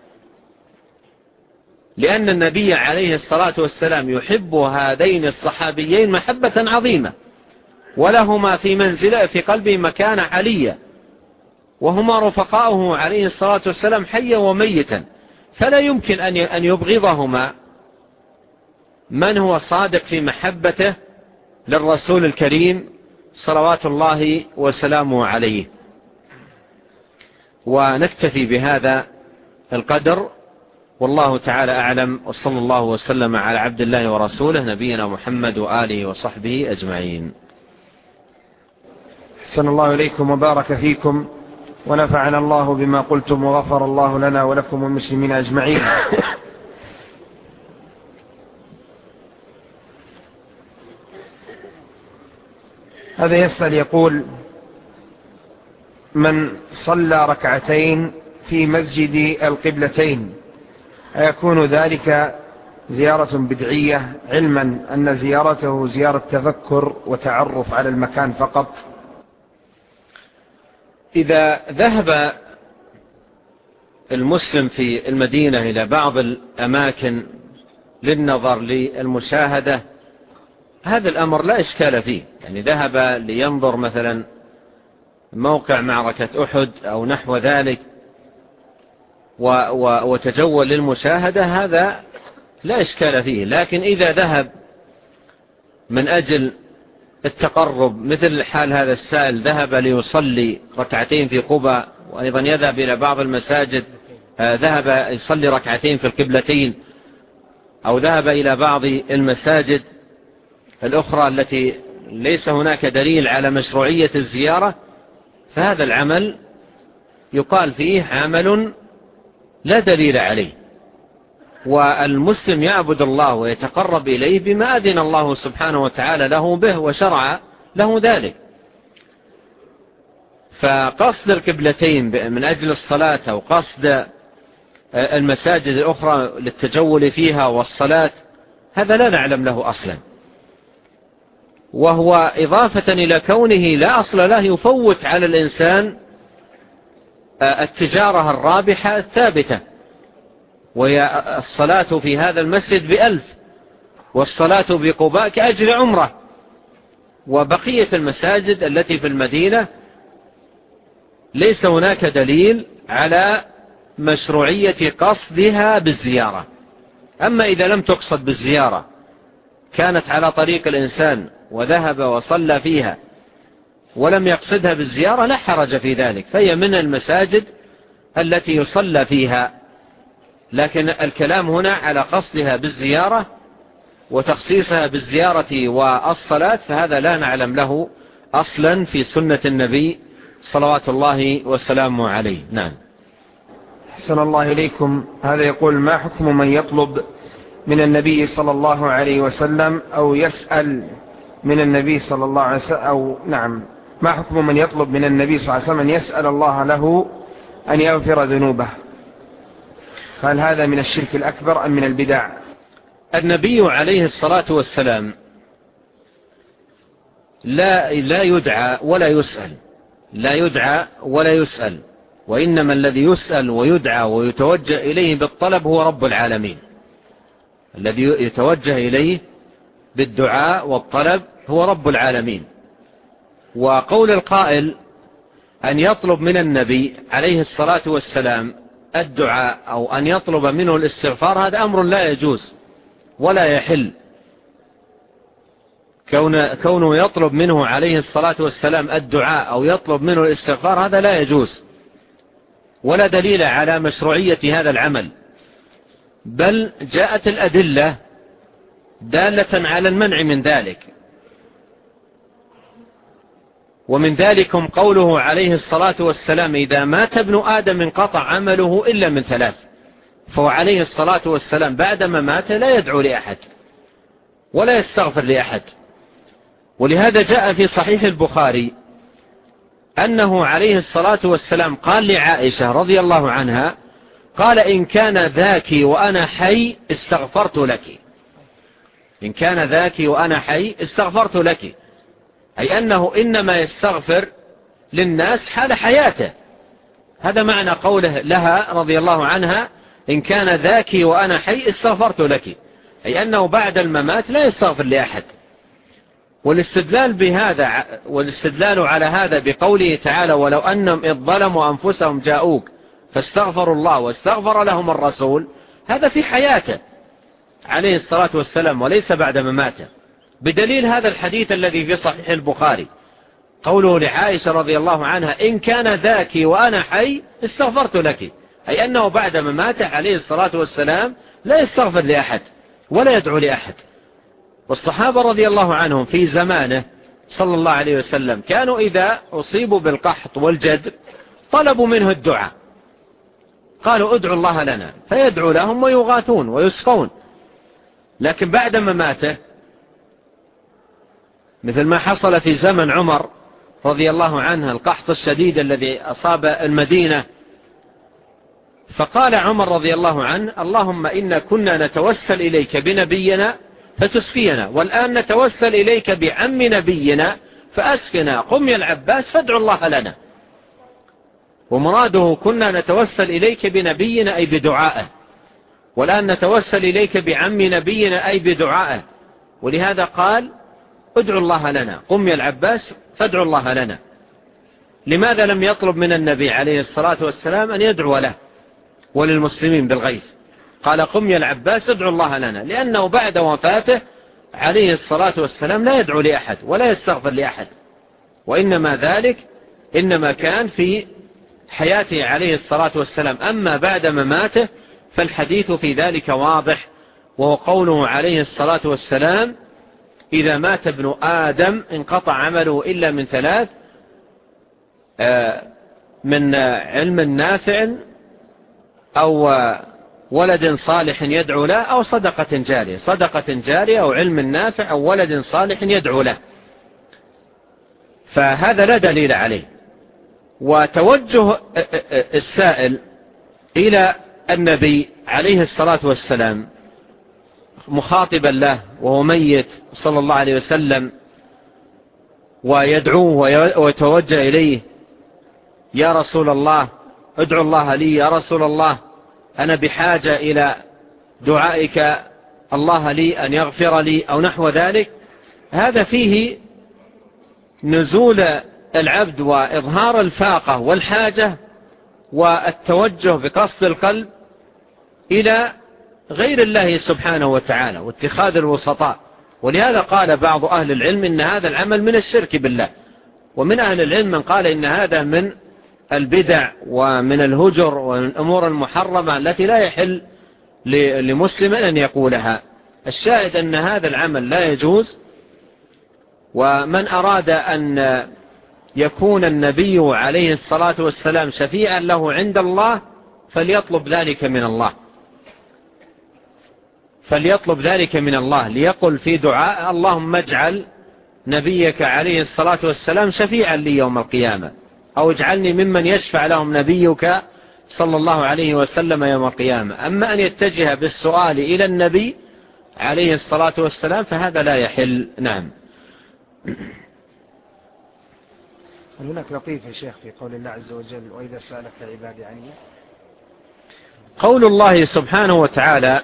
لأن النبي عليه الصلاة والسلام يحب هذين الصحابيين محبة عظيمة، ولهما في منزله في قلبه مكانة علية، وهما رفقاؤه عليه الصلاة والسلام حيا وميتا، فلا يمكن أن يبغضهما من هو صادق في محبته للرسول الكريم صلوات الله وسلامه عليه. ونكتفي بهذا القدر، والله تعالى أعلم، وصلى الله وسلم على عبد الله ورسوله نبينا محمد وآله وصحبه أجمعين. أحسن الله إليكم وبارك فيكم، ونفعنا الله بما قلتم، وغفر الله لنا ولكم والمسلمين أجمعين. هذا يسأل يقول: من صلى ركعتين في مسجد القبلتين أيكون ذلك زيارة بدعية، علما أن زيارته زيارة تفكر وتعرف على المكان فقط؟ إذا ذهب المسلم في المدينة إلى بعض الأماكن للنظر للمشاهدة، هذا الأمر لا إشكال فيه. يعني ذهب لينظر مثلا موقع معركة أحد أو نحو ذلك وتجول للمشاهدة، هذا لا إشكال فيه. لكن إذا ذهب من أجل التقرب، مثل حال هذا السائل، ذهب ليصلي ركعتين في قباء، وأيضا يذهب إلى بعض المساجد، ذهب يصلي ركعتين في القبلتين، أو ذهب إلى بعض المساجد الأخرى التي ليس هناك دليل على مشروعية الزيارة، فهذا العمل يقال فيه عمل لا دليل عليه. والمسلم يعبد الله ويتقرب إليه بما أذن الله سبحانه وتعالى له به وشرع له ذلك. فقصد القبلتين من أجل الصلاة أو قصد المساجد الأخرى للتجول فيها والصلاة، هذا لا نعلم له أصلا، وهو إضافة إلى كونه لا أصل له يفوت على الإنسان التجارة الرابحة الثابتة، وهي الصلاة في هذا المسجد ب1000، والصلاة بقباء كأجر عمره. وبقية المساجد التي في المدينة ليس هناك دليل على مشروعية قصدها بالزيارة. أما إذا لم تقصد بالزيارة، كانت على طريق الإنسان وذهب وصلى فيها ولم يقصدها بالزيارة، لا حرج في ذلك، فهي من المساجد التي يصلى فيها. لكن الكلام هنا على قصدها بالزيارة وتخصيصها بالزيارة والصلاة، فهذا لا نعلم له أصلا في سنة النبي صلوات الله وسلامه عليه. نعم. أحسن الله إليكم. هذا يقول: ما حكم من يطلب من النبي صلى الله عليه وسلم أو يسأل من النبي صلى الله عليه وسلم ما حكم من يطلب من النبي صلى الله عليه وسلم أن يسأل الله له أن يغفر ذنوبه؟ هل هذا من الشرك الأكبر أم من البدع؟ النبي عليه الصلاة والسلام لا يدعى ولا يسأل، لا يدعى ولا يسأل، وإنما الذي يسأل ويدعى ويتوجه إليه بالطلب هو رب العالمين. الذي يتوجه إليه بالدعاء والطلب هو رب العالمين. وقول القائل أن يطلب من النبي عليه الصلاة والسلام الدعاء أو أن يطلب منه الاستغفار، هذا أمر لا يجوز ولا يحل. كونه يطلب منه عليه الصلاة والسلام الدعاء أو يطلب منه الاستغفار هذا لا يجوز، ولا دليل على مشروعية هذا العمل، بل جاءت الأدلة دالة على المنع من ذلك. ومن ذلكم قوله عليه الصلاة والسلام إذا مات ابن آدم انقطع عمله إلا من ثلاث. فهو عليه الصلاة والسلام بعدما مات لا يدعو لأحد ولا يستغفر لأحد. ولهذا جاء في صحيح البخاري أنه عليه الصلاة والسلام قال لعائشة رضي الله عنها، قال إن كان ذاك وأنا حي استغفرت لك. إن كان ذاك وأنا حي استغفرت لك، أي أنه إنما يستغفر للناس حال حياته. هذا معنى قوله لها رضي الله عنها إن كان ذاك وأنا حي استغفرت لك، أي أنه بعد الممات لا يستغفر لأحد. والاستدلال على هذا بقوله تعالى ولو أنهم إذ ظلموا أنفسهم جاءوك فاستغفروا الله واستغفر لهم الرسول، هذا في حياته عليه الصلاة والسلام وليس بعد مماته، بدليل هذا الحديث الذي في صحيح البخاري قوله لعائشة رضي الله عنها إن كان ذاك وأنا حي استغفرت لك، أي أنه بعد مماته عليه الصلاة والسلام لا يستغفر لأحد ولا يدعو لأحد. والصحابة رضي الله عنهم في زمانه صلى الله عليه وسلم كانوا إذا أصيبوا بالقحط والجد طلبوا منه الدعاء، قالوا ادعوا الله لنا، فيدعو لهم ويغاثون ويسقون. لكن بعد مماته مثل ما حصل في زمن عمر رضي الله عنه القحط الشديد الذي أصاب المدينة، فقال عمر رضي الله عنه اللهم إنا كنا نتوسل إليك بنبينا فتسقينا، والآن نتوسل إليك بعم نبينا فأسقنا، قم يا العباس فادعوا الله لنا. ومراده كنا نتوسل إليك بنبينا أي بدعائه، والآن نتوسل إليك بعم نبينا أي بدعائه. ولهذا قال ادعوا الله لنا، قم يا العباس فادعوا الله لنا. لماذا لم يطلب من النبي عليه الصلاة والسلام أن يدعو له وللمسلمين بالغيث؟ قال قم يا العباس ادعوا الله لنا، لأنه بعد وفاته عليه الصلاة والسلام لا يدعو لأحد ولا يستغفر لأحد، وإنما ذلك إنما كان في حياته عليه الصلاة والسلام. أما بعد مماته فالحديث في ذلك واضح، وهو قوله عليه الصلاة والسلام إذا مات ابن آدم انقطع عمله إلا من ثلاث، من علم نافع أو ولد صالح يدعو له أو صدقة جارية، صدقة جارية أو علم نافع أو ولد صالح يدعو له، فهذا لا دليل عليه. وتوجه السائل إلى النبي عليه الصلاة والسلام مخاطبا له وهو ميت صلى الله عليه وسلم ويدعوه ويتوجه إليه يا رسول الله ادعو الله لي، يا رسول الله أنا بحاجة إلى دعائك الله لي أن يغفر لي أو نحو ذلك، هذا فيه نزول العبد وإظهار الفاقة والحاجة والتوجه بقصد القلب إلى غير الله سبحانه وتعالى واتخاذ الوسطاء. ولهذا قال بعض أهل العلم إن هذا العمل من الشرك بالله، ومن أهل العلم من قال إن هذا من البدع ومن الهجر ومن الأمور المحرمة التي لا يحل لمسلم أن يقولها. الشاهد أن هذا العمل لا يجوز، ومن أراد أن يكون النبي عليه الصلاة والسلام شفيعا له عند الله فليطلب ذلك من الله، فليطلب ذلك من الله، ليقل في دعاء اللهم اجعل نبيك عليه الصلاة والسلام شفيعا لي يوم القيامة، أو اجعلني ممن يشفع لهم نبيك صلى الله عليه وسلم يوم القيامة. أما أن يتجه بالسؤال إلى النبي عليه الصلاة والسلام فهذا لا يحل. نعم. هناك لطيف يا شيخ في قول الله عز وجل وإذا سألك عبادي عني. قول الله سبحانه وتعالى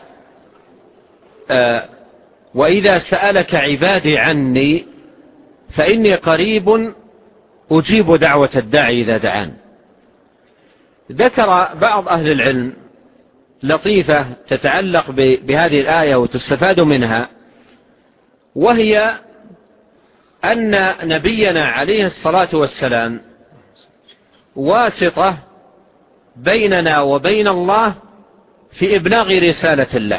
وإذا سألك عبادي عني فإني قريب أجيب دعوة الداعي إذا دعان. ذكر بعض أهل العلم لطيفة تتعلق بهذه الآية وتستفاد منها، وهي أن نبينا عليه الصلاة والسلام واسطة بيننا وبين الله في إبلاغ رسالة الله،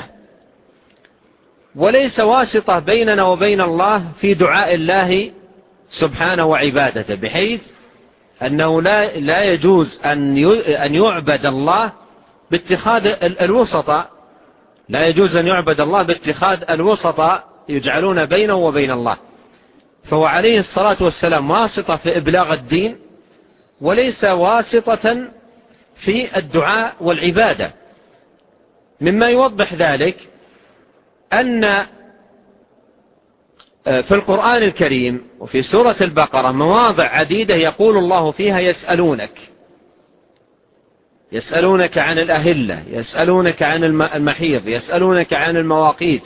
وليس واسطة بيننا وبين الله في دعاء الله سبحانه وعبادته، بحيث أنه لا يجوز أن يعبد الله باتخاذ الوسطاء، لا يجوز أن يعبد الله باتخاذ الوسطاء يجعلون بينه وبين الله. فهو عليه الصلاة والسلام واسطة في إبلاغ الدين، وليس واسطة في الدعاء والعبادة. مما يوضح ذلك أن في القرآن الكريم وفي سورة البقرة مواضع عديدة يقول الله فيها يسألونك عن الأهلة، يسألونك عن المحيض، يسألونك عن المواقيت،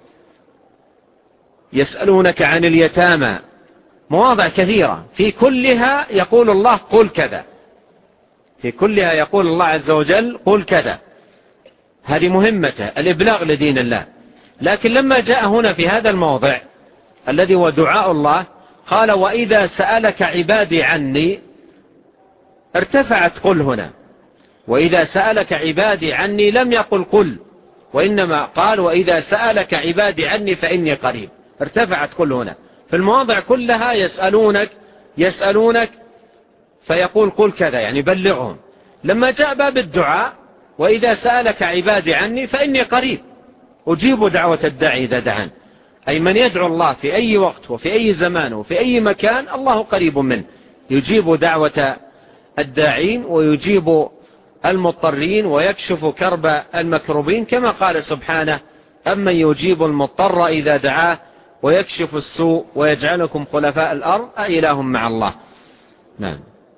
يسألونك عن اليتامى، مواضع كثيرة في كلها يقول الله قل كذا، في كلها يقول الله عز وجل قل كذا. هذه مهمته الإبلاغ لدين الله. لكن لما جاء هنا في هذا الموضع الذي هو دعاء الله قال وإذا سألك عبادي عني، ارتفعت قل هنا. وإذا سألك عبادي عني لم يقل قل، وإنما قال وإذا سألك عبادي عني فإني قريب. ارتفعت قل هنا في المواضع كلها. يسألونك فيقول قل كذا، يعني بلغهم. لما جاء باب الدعاء وإذا سألك عبادي عني فإني قريب أجيب دعوة الداعي إذا دعان، أي من يدعو الله في أي وقت وفي أي زمان وفي أي مكان الله قريب منه، يجيب دعوة الداعين ويجيب المضطرين ويكشف كرب المكروبين، كما قال سبحانه أمن يجيب المضطر إذا دعاه ويكشف السوء ويجعلكم خلفاء الأرض أإله مع الله. نعم.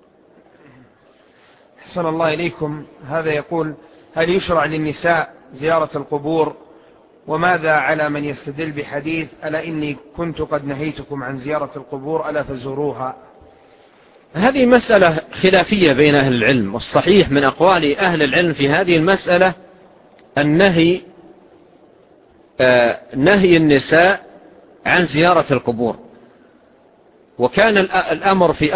أحسن الله إليكم. هذا يقول هل يشرع للنساء زيارة القبور؟ وماذا على من يستدل بحديث ألا إني كنت قد نهيتكم عن زيارة القبور ألا فزوروها؟ هذه مسألة خلافية بين أهل العلم، والصحيح من أقوال أهل العلم في هذه المسألة النهي النساء عن زيارة القبور. وكان الأمر في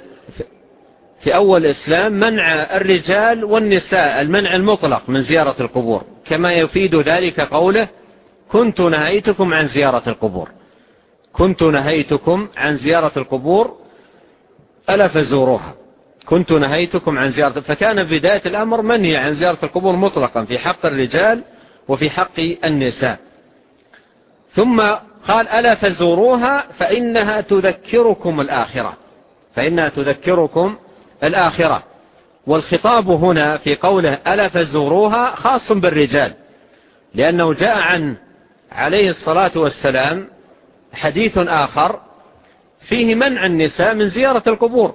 أول الإسلام منع الرجال والنساء، المنع المطلق من زيارة القبور، كما يفيد ذلك قوله كنت نهيتكم عن زيارة القبور، كنت نهيتكم عن زيارة القبور ألا فزوروها، كنت نهيتكم عن زيارة. فكان في بداية الأمر منهي عن زيارة القبور مطلقا في حق الرجال وفي حق النساء. ثم قال ألا فزوروها فإنها تذكركم الآخرة، فإنها تذكركم الآخرة. والخطاب هنا في قوله ألا فزوروها خاص بالرجال، لأنه جاء عن عليه الصلاة والسلام حديث آخر فيه منع النساء من زيارة القبور،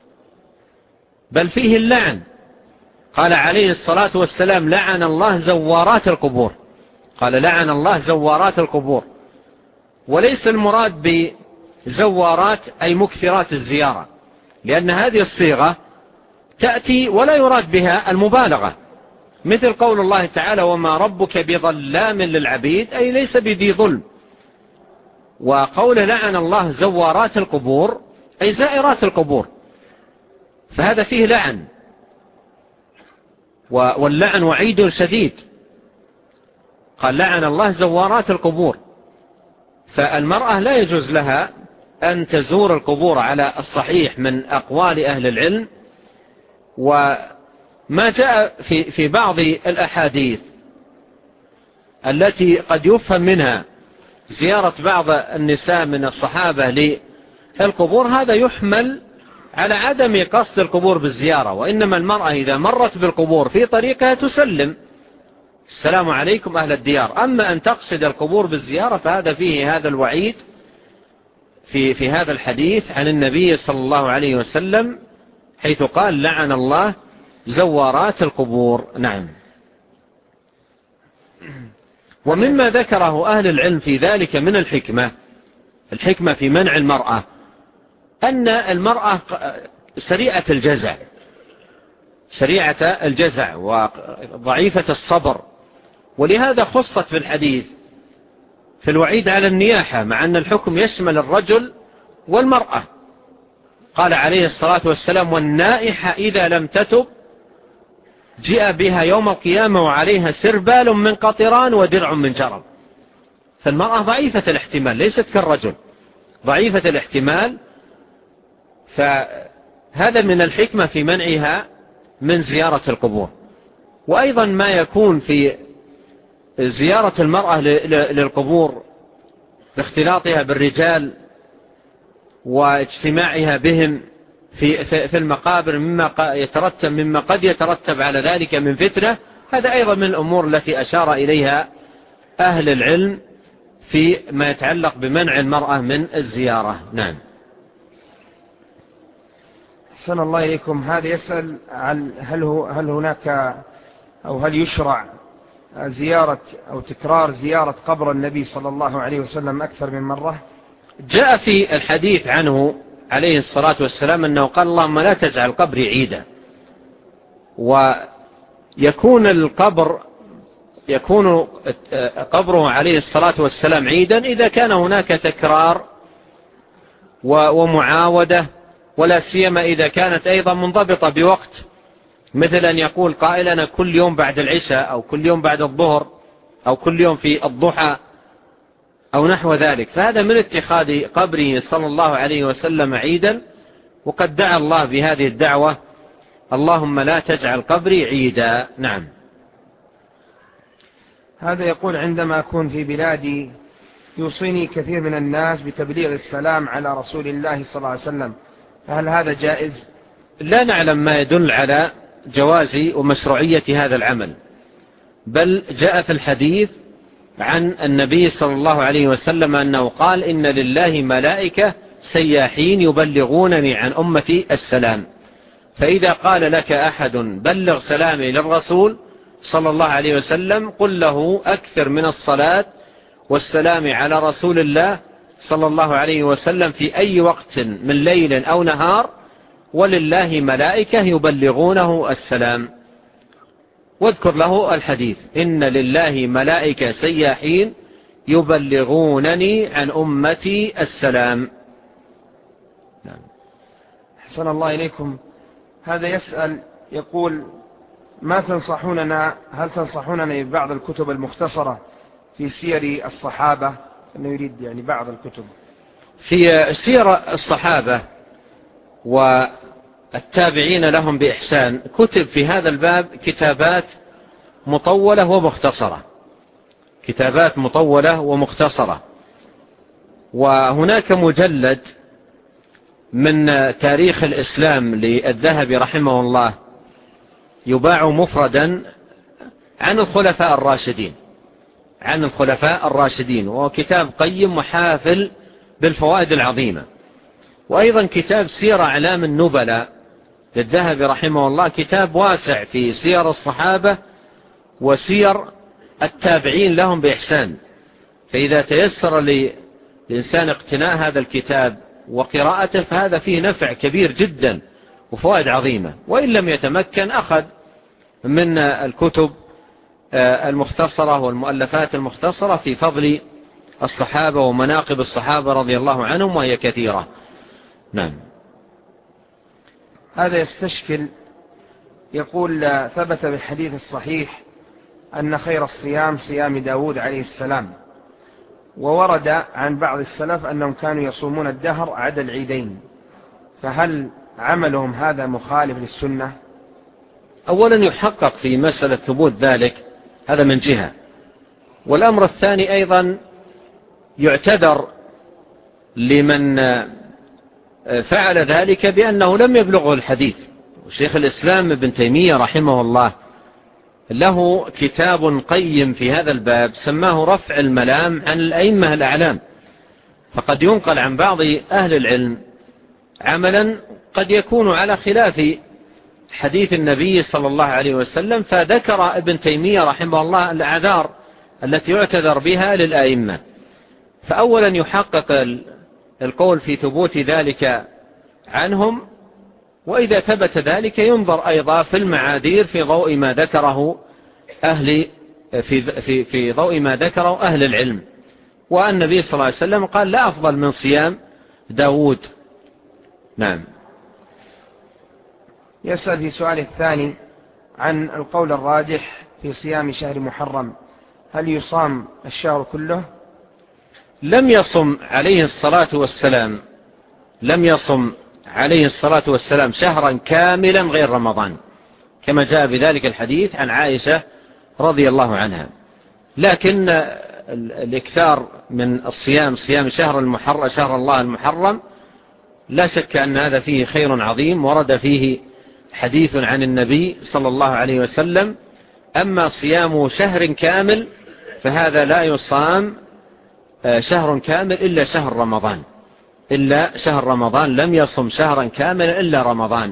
بل فيه اللعن. قال عليه الصلاة والسلام لعن الله زوارات القبور، قال لعن الله زوارات القبور. وليس المراد بزوارات أي مكثرات الزيارة، لأن هذه الصيغة تأتي ولا يراد بها المبالغة، مثل قول الله تعالى وما ربك بظلام للعبيد، أي ليس بذي ظلم. وقول لعن الله زوارات القبور أي زائرات القبور، فهذا فيه لعن، واللعن وعيد شديد. قال لعن الله زوارات القبور، فالمرأة لا يجوز لها أن تزور القبور على الصحيح من أقوال أهل العلم. وما جاء في بعض الأحاديث التي قد يفهم منها زيارة بعض النساء من الصحابة للقبور هذا يحمل على عدم قصد القبور بالزيارة، وإنما المرأة إذا مرت بالقبور في طريقها تسلم السلام عليكم أهل الديار. أما أن تقصد القبور بالزيارة فهذا فيه هذا الوعيد في هذا الحديث عن النبي صلى الله عليه وسلم حيث قال لعن الله زوارات القبور. نعم. ومما ذكره أهل العلم في ذلك من الحكمة في منع المرأة أن المرأة سريعة الجزع وضعيفة الصبر، ولهذا خصت في الحديث في الوعيد على النياحة، مع أن الحكم يشمل الرجل والمرأة. قال عليه الصلاة والسلام: والنائحة إذا لم تتب جاء بها يوم القيامة وعليها سربال من قطران ودرع من جرب. فالمرأة ضعيفة الاحتمال، ليست كالرجل، ضعيفة الاحتمال، فهذا من الحكمة في منعها من زيارة القبور. وأيضا ما يكون في زيارة المرأة للقبور باختلاطها بالرجال واجتماعها بهم في المقابر مما قد يترتب على ذلك من فتنة، هذا أيضا من الأمور التي أشار إليها أهل العلم في ما يتعلق بمنع المرأة من الزيارة. نعم. أحسن الله إليكم. هذا يسأل عن هل هناك أو هل يشرع زيارة أو تكرار زيارة قبر النبي صلى الله عليه وسلم أكثر من مرة؟ جاء في الحديث عنه عليه الصلاة والسلام أنه قال: اللهم لا تجعل قبري عيدا. ويكون قبره عليه الصلاة والسلام عيدا إذا كان هناك تكرار ومعاودة، ولا سيما إذا كانت أيضا منضبطة بوقت، مثل أن يقول قائلنا كل يوم بعد العشاء أو كل يوم بعد الظهر أو كل يوم في الضحى أو نحو ذلك، فهذا من اتخاذ قبره صلى الله عليه وسلم عيدا. وقد دعا الله بهذه الدعوة: اللهم لا تجعل قبري عيدا. نعم. هذا يقول: عندما أكون في بلادي يوصيني كثير من الناس بتبليغ السلام على رسول الله صلى الله عليه وسلم، فهل هذا جائز؟ لا نعلم ما يدل على جواز ومشروعية هذا العمل، بل جاء في الحديث عن النبي صلى الله عليه وسلم أنه قال: إن لله ملائكة سياحين يبلغونني عن أمتي السلام، فإذا قال لك أحد بلغ سلامي للرسول صلى الله عليه وسلم قل له أكثر من الصلاة والسلام على رسول الله صلى الله عليه وسلم في أي وقت من ليل أو نهار، ولله ملائكة يبلغونه السلام. واذكر له الحديث: إن لله ملائكة سياحين يبلغونني عن أمتي السلام. نعم. أحسن الله إليكم. هذا يسأل يقول: ما تنصحوننا، هل تنصحوننا ببعض الكتب المختصرة في سير الصحابة؟ أنه يريد يعني بعض الكتب في سير الصحابة والتابعين لهم بإحسان. كتب في هذا الباب كتابات مطولة ومختصرة، وهناك مجلد من تاريخ الإسلام للذهبي رحمه الله يباع مفردا عن الخلفاء الراشدين، وهو كتاب قيم وحافل بالفوائد العظيمة. وأيضا كتاب سير أعلام النبلاء للذهبي رحمه الله، كتاب واسع في سير الصحابة وسير التابعين لهم بإحسان. فإذا تيسر للإنسان اقتناء هذا الكتاب وقراءته فهذا فيه نفع كبير جدا وفوائد عظيمة. وإن لم يتمكن أخذ من الكتب المختصرة والمؤلفات المختصرة في فضل الصحابة ومناقب الصحابة رضي الله عنهم، وهي كثيرة. نعم. هذا يستشكل يقول: ثبت بالحديث الصحيح أن خير الصيام صيام داود عليه السلام، وورد عن بعض السلف أنهم كانوا يصومون الدهر عدا العيدين، فهل عملهم هذا مخالف للسنة؟ أولا يحقق في مسألة ثبوت ذلك، هذا من جهة. والأمر الثاني أيضا يعتذر لمن فعل ذلك بأنه لم يبلغه الحديث. وشيخ الإسلام ابن تيمية رحمه الله له كتاب قيم في هذا الباب سماه رفع الملام عن الأئمة الأعلام. فقد ينقل عن بعض أهل العلم عملا قد يكون على خلاف حديث النبي صلى الله عليه وسلم، فذكر ابن تيمية رحمه الله الأعذار التي يعتذر بها للأئمة. فأولا يحقق القول في ثبوت ذلك عنهم، وإذا ثبت ذلك ينظر أيضا في المعاذير في ضوء ما ذكره في ضوء ما ذكره أهل العلم. والنبي صلى الله عليه وسلم قال لا أفضل من صيام داود. نعم. يسأل في سؤال الثاني عن القول الراجح في صيام شهر محرم، هل يصام الشهر كله؟ لم يصم عليه الصلاة والسلام شهرا كاملا غير رمضان، كما جاء بذلك الحديث عن عائشة رضي الله عنها. لكن الإكثار من الصيام، صيام شهر الله المحرم، لا شك أن هذا فيه خير عظيم ورد فيه حديث عن النبي صلى الله عليه وسلم. أما صيام شهر كامل فهذا لا يصام شهر كامل إلا شهر رمضان، لم يصم شهرا كاملا إلا رمضان.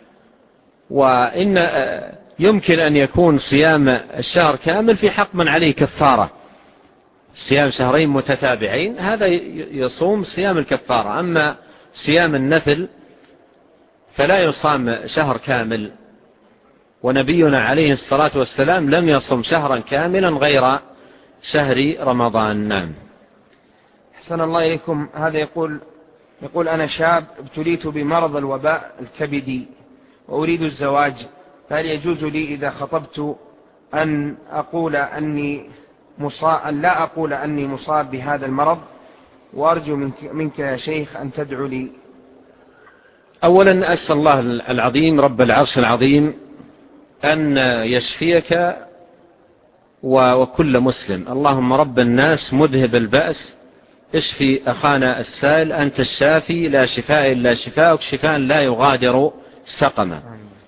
وإن يمكن أن يكون صيام الشهر كامل في حق من عليه كفارة، صيام شهرين متتابعين هذا يصوم صيام الكفارة. أما صيام النفل فلا يصام شهر كامل، ونبينا عليه الصلاة والسلام لم يصم شهرا كاملا غير شهر رمضان. نعم. أحسن الله إليكم. هذا يقول أنا شاب ابتليت بمرض الوباء الكبدي وأريد الزواج، فهل يجوز لي إذا خطبت أن لا أقول أني مصاب بهذا المرض؟ وأرجو منك يا شيخ أن تدعو لي. أولا أسأل الله العظيم رب العرش العظيم أن يشفيك وكل مسلم. اللهم رب الناس مذهب البأس اشفي أخانا السائل، أنت الشافي لا شفاء إلا شفاءك، شفاء لا يغادر سقما.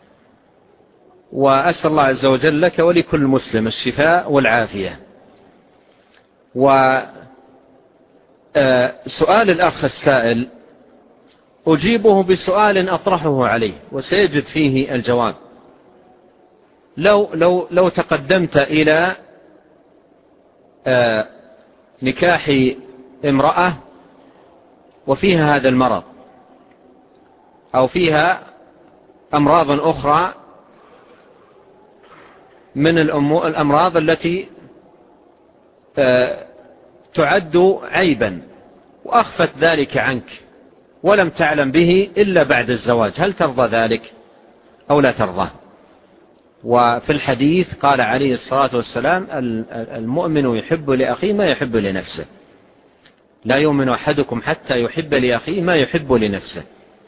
وأسأل الله عز وجل لك ولكل مسلم الشفاء والعافية. وسؤال الأخ السائل أجيبه بسؤال أطرحه عليه وسيجد فيه الجواب. لو تقدمت إلى نكاح امرأة وفيها هذا المرض أو فيها أمراض أخرى من الأمراض التي تعد عيبا، وأخفت ذلك عنك ولم تعلم به إلا بعد الزواج، هل ترضى ذلك أو لا ترضى؟ وفي الحديث قال عليه الصلاة والسلام المؤمن يحب لأخيه ما يحب لنفسه، لا يؤمن أحدكم حتى يحب لأخيه ما يحب لنفسه.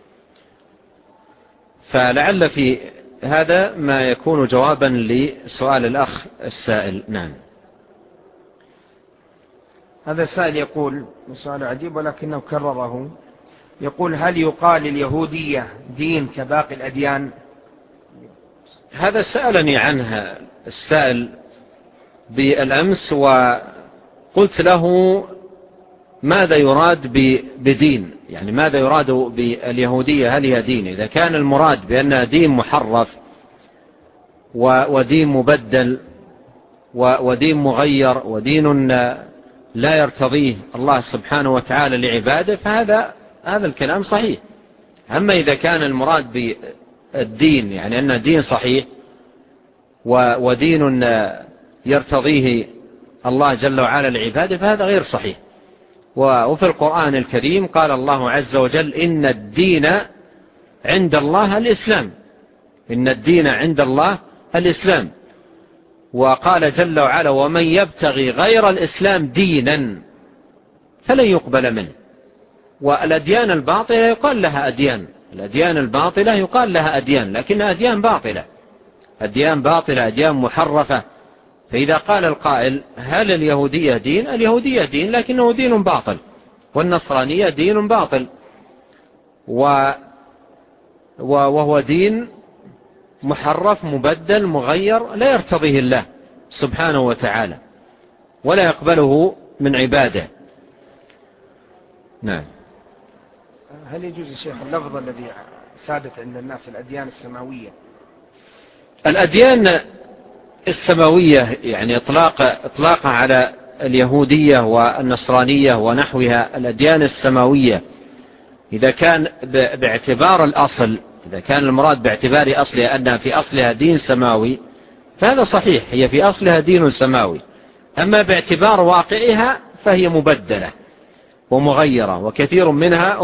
فلعل في هذا ما يكون جوابا لسؤال الأخ السائل. نعم. هذا السائل يقول سؤال عجيب ولكنه كرره، يقول هل يقال اليهودية دين كباقي الأديان؟ هذا سألني عنها السائل بالأمس وقلت له ماذا يراد بدين، يعني ماذا يراد باليهودية، هل هي دين؟ إذا كان المراد بأنها دين محرف ودين مبدل ودين مغير ودين لا يرتضيه الله سبحانه وتعالى لعباده فهذا الكلام صحيح. أما إذا كان المراد بالدين يعني أنه دين صحيح ودين يرتضيه الله جل وعلا لعباده فهذا غير صحيح. وفي القرآن الكريم قال الله عز وجل إن الدين عند الله الإسلام، إن الدين عند الله الإسلام. وقال جل وعلا ومن يبتغي غير الإسلام دينا فلن يقبل منه. والأديان الباطلة يقال لها أديان، الأديان الباطلة يقال لها أديان، لكنها أديان باطلة، أديان باطلة، أديان محرفة، فإذا قال القائل هل اليهودية دين؟ اليهودية دين لكنه دين باطل، والنصرانية دين باطل، وهو دين محرف مبدل مغير لا يرتضيه الله سبحانه وتعالى ولا يقبله من عباده. نعم. هل يجوز يا شيخ اللفظ الذي سادت عند الناس الأديان السماوية؟ الأديان السماوية يعني إطلاقها على اليهودية والنصرانية ونحوها الأديان السماوية، إذا كان باعتبار الأصل، إذا كان المراد باعتبار أصلها أنها في أصلها دين سماوي فهذا صحيح، هي في أصلها دين سماوي. أما باعتبار واقعها فهي مبدلة ومغيرة، وكثير منها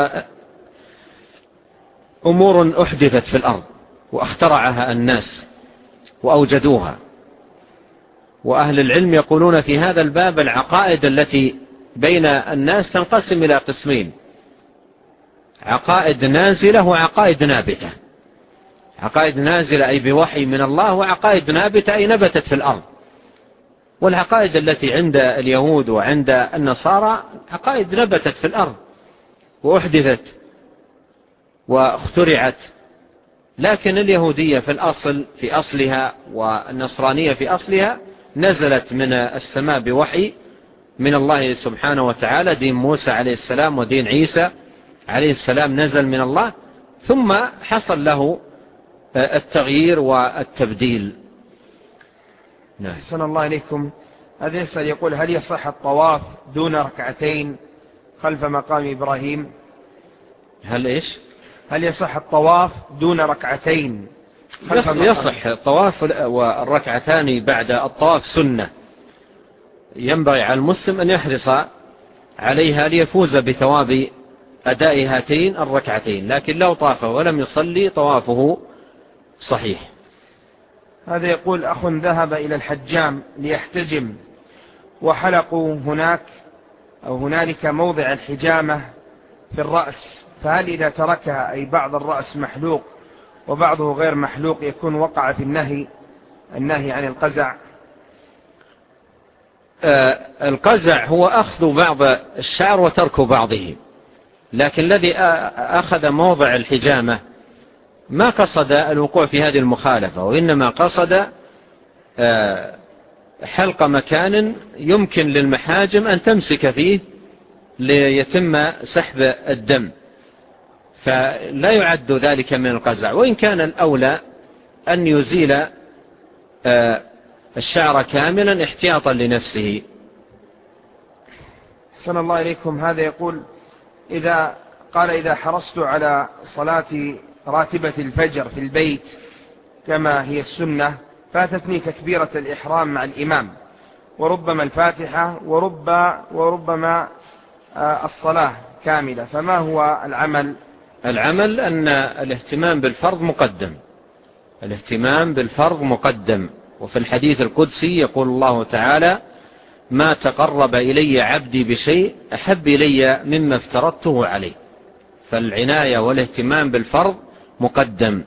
أمور أحدثت في الأرض واخترعها الناس وأوجدوها. وأهل العلم يقولون في هذا الباب العقائد التي بين الناس تنقسم إلى قسمين: عقائد نازلة وعقائد نابتة. عقائد نازلة أي بوحي من الله، وعقائد نابتة أي نبتت في الأرض. والعقائد التي عند اليهود وعند النصارى عقائد نبتت في الأرض وأحدثت واخترعت، لكن اليهودية في الأصل في أصلها والنصرانية في أصلها نزلت من السماء بوحي من الله سبحانه وتعالى. دين موسى عليه السلام ودين عيسى عليه السلام نزل من الله، ثم حصل له التغيير والتبديل. نعم. أحسن الله إليكم. هذا يسأل يقول هل يصح الطواف دون ركعتين خلف مقام إبراهيم؟ هل إيش؟ هل يصح الطواف دون ركعتين خلف مقام؟ يصح الطواف، والركعتان بعد الطواف سنة، ينبغي على المسلم أن يحرص عليها ليفوز بثواب أداء هاتين الركعتين، لكن لو طاف ولم يصلي طوافه صحيح. هذا يقول أخ ذهب إلى الحجام ليحتجم وحلقوا هناك أو هنالك موضع الحجامة في الرأس، فهل إذا تركها أي بعض الرأس محلوق وبعضه غير محلوق يكون وقع في النهي عن القزع؟ القزع هو أخذ بعض الشعر وترك بعضه، لكن الذي أخذ موضع الحجامة ما قصد الوقوع في هذه المخالفة، وإنما قصد حلق مكان يمكن للمحاجم أن تمسك فيه ليتم سحب الدم، فلا يعد ذلك من القزع، وإن كان الأولى أن يزيل الشعر كاملا احتياطا لنفسه. أحسن الله إليكم. هذا يقول إذا حرصت على صلاة راتبة الفجر في البيت كما هي السنة، فاتتني تكبيرة الإحرام مع الإمام وربما الفاتحة وربما الصلاة كاملة، فما هو العمل؟ العمل أن الاهتمام بالفرض مقدم، الاهتمام بالفرض مقدم. وفي الحديث القدسي يقول الله تعالى: ما تقرب إلي عبدي بشيء أحب إلي مما افترضته عليه. فالعناية والاهتمام بالفرض مقدم.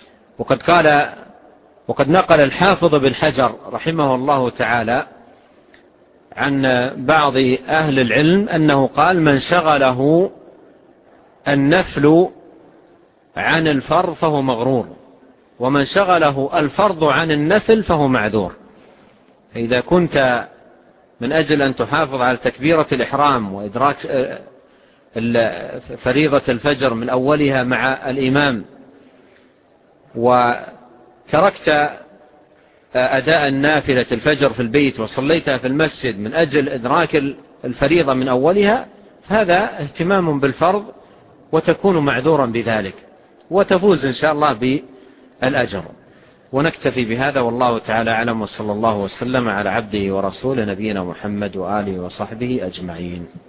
وقد نقل الحافظ بن حجر رحمه الله تعالى عن بعض أهل العلم أنه قال: من شغله النفل عن الفرض فهو مغرور، ومن شغله الفرض عن النفل فهو معذور. فإذا كنت من أجل أن تحافظ على تكبيرة الإحرام وإدراك فريضة الفجر من أولها مع الإمام، وتركت أداء النافلة الفجر في البيت وصليتها في المسجد من أجل إدراك الفريضة من أولها، هذا اهتمام بالفرض وتكون معذورا بذلك وتفوز إن شاء الله بالأجر. ونكتفي بهذا، والله تعالى أعلم، وصلى الله وسلم على عبده ورسوله نبينا محمد وآله وصحبه أجمعين.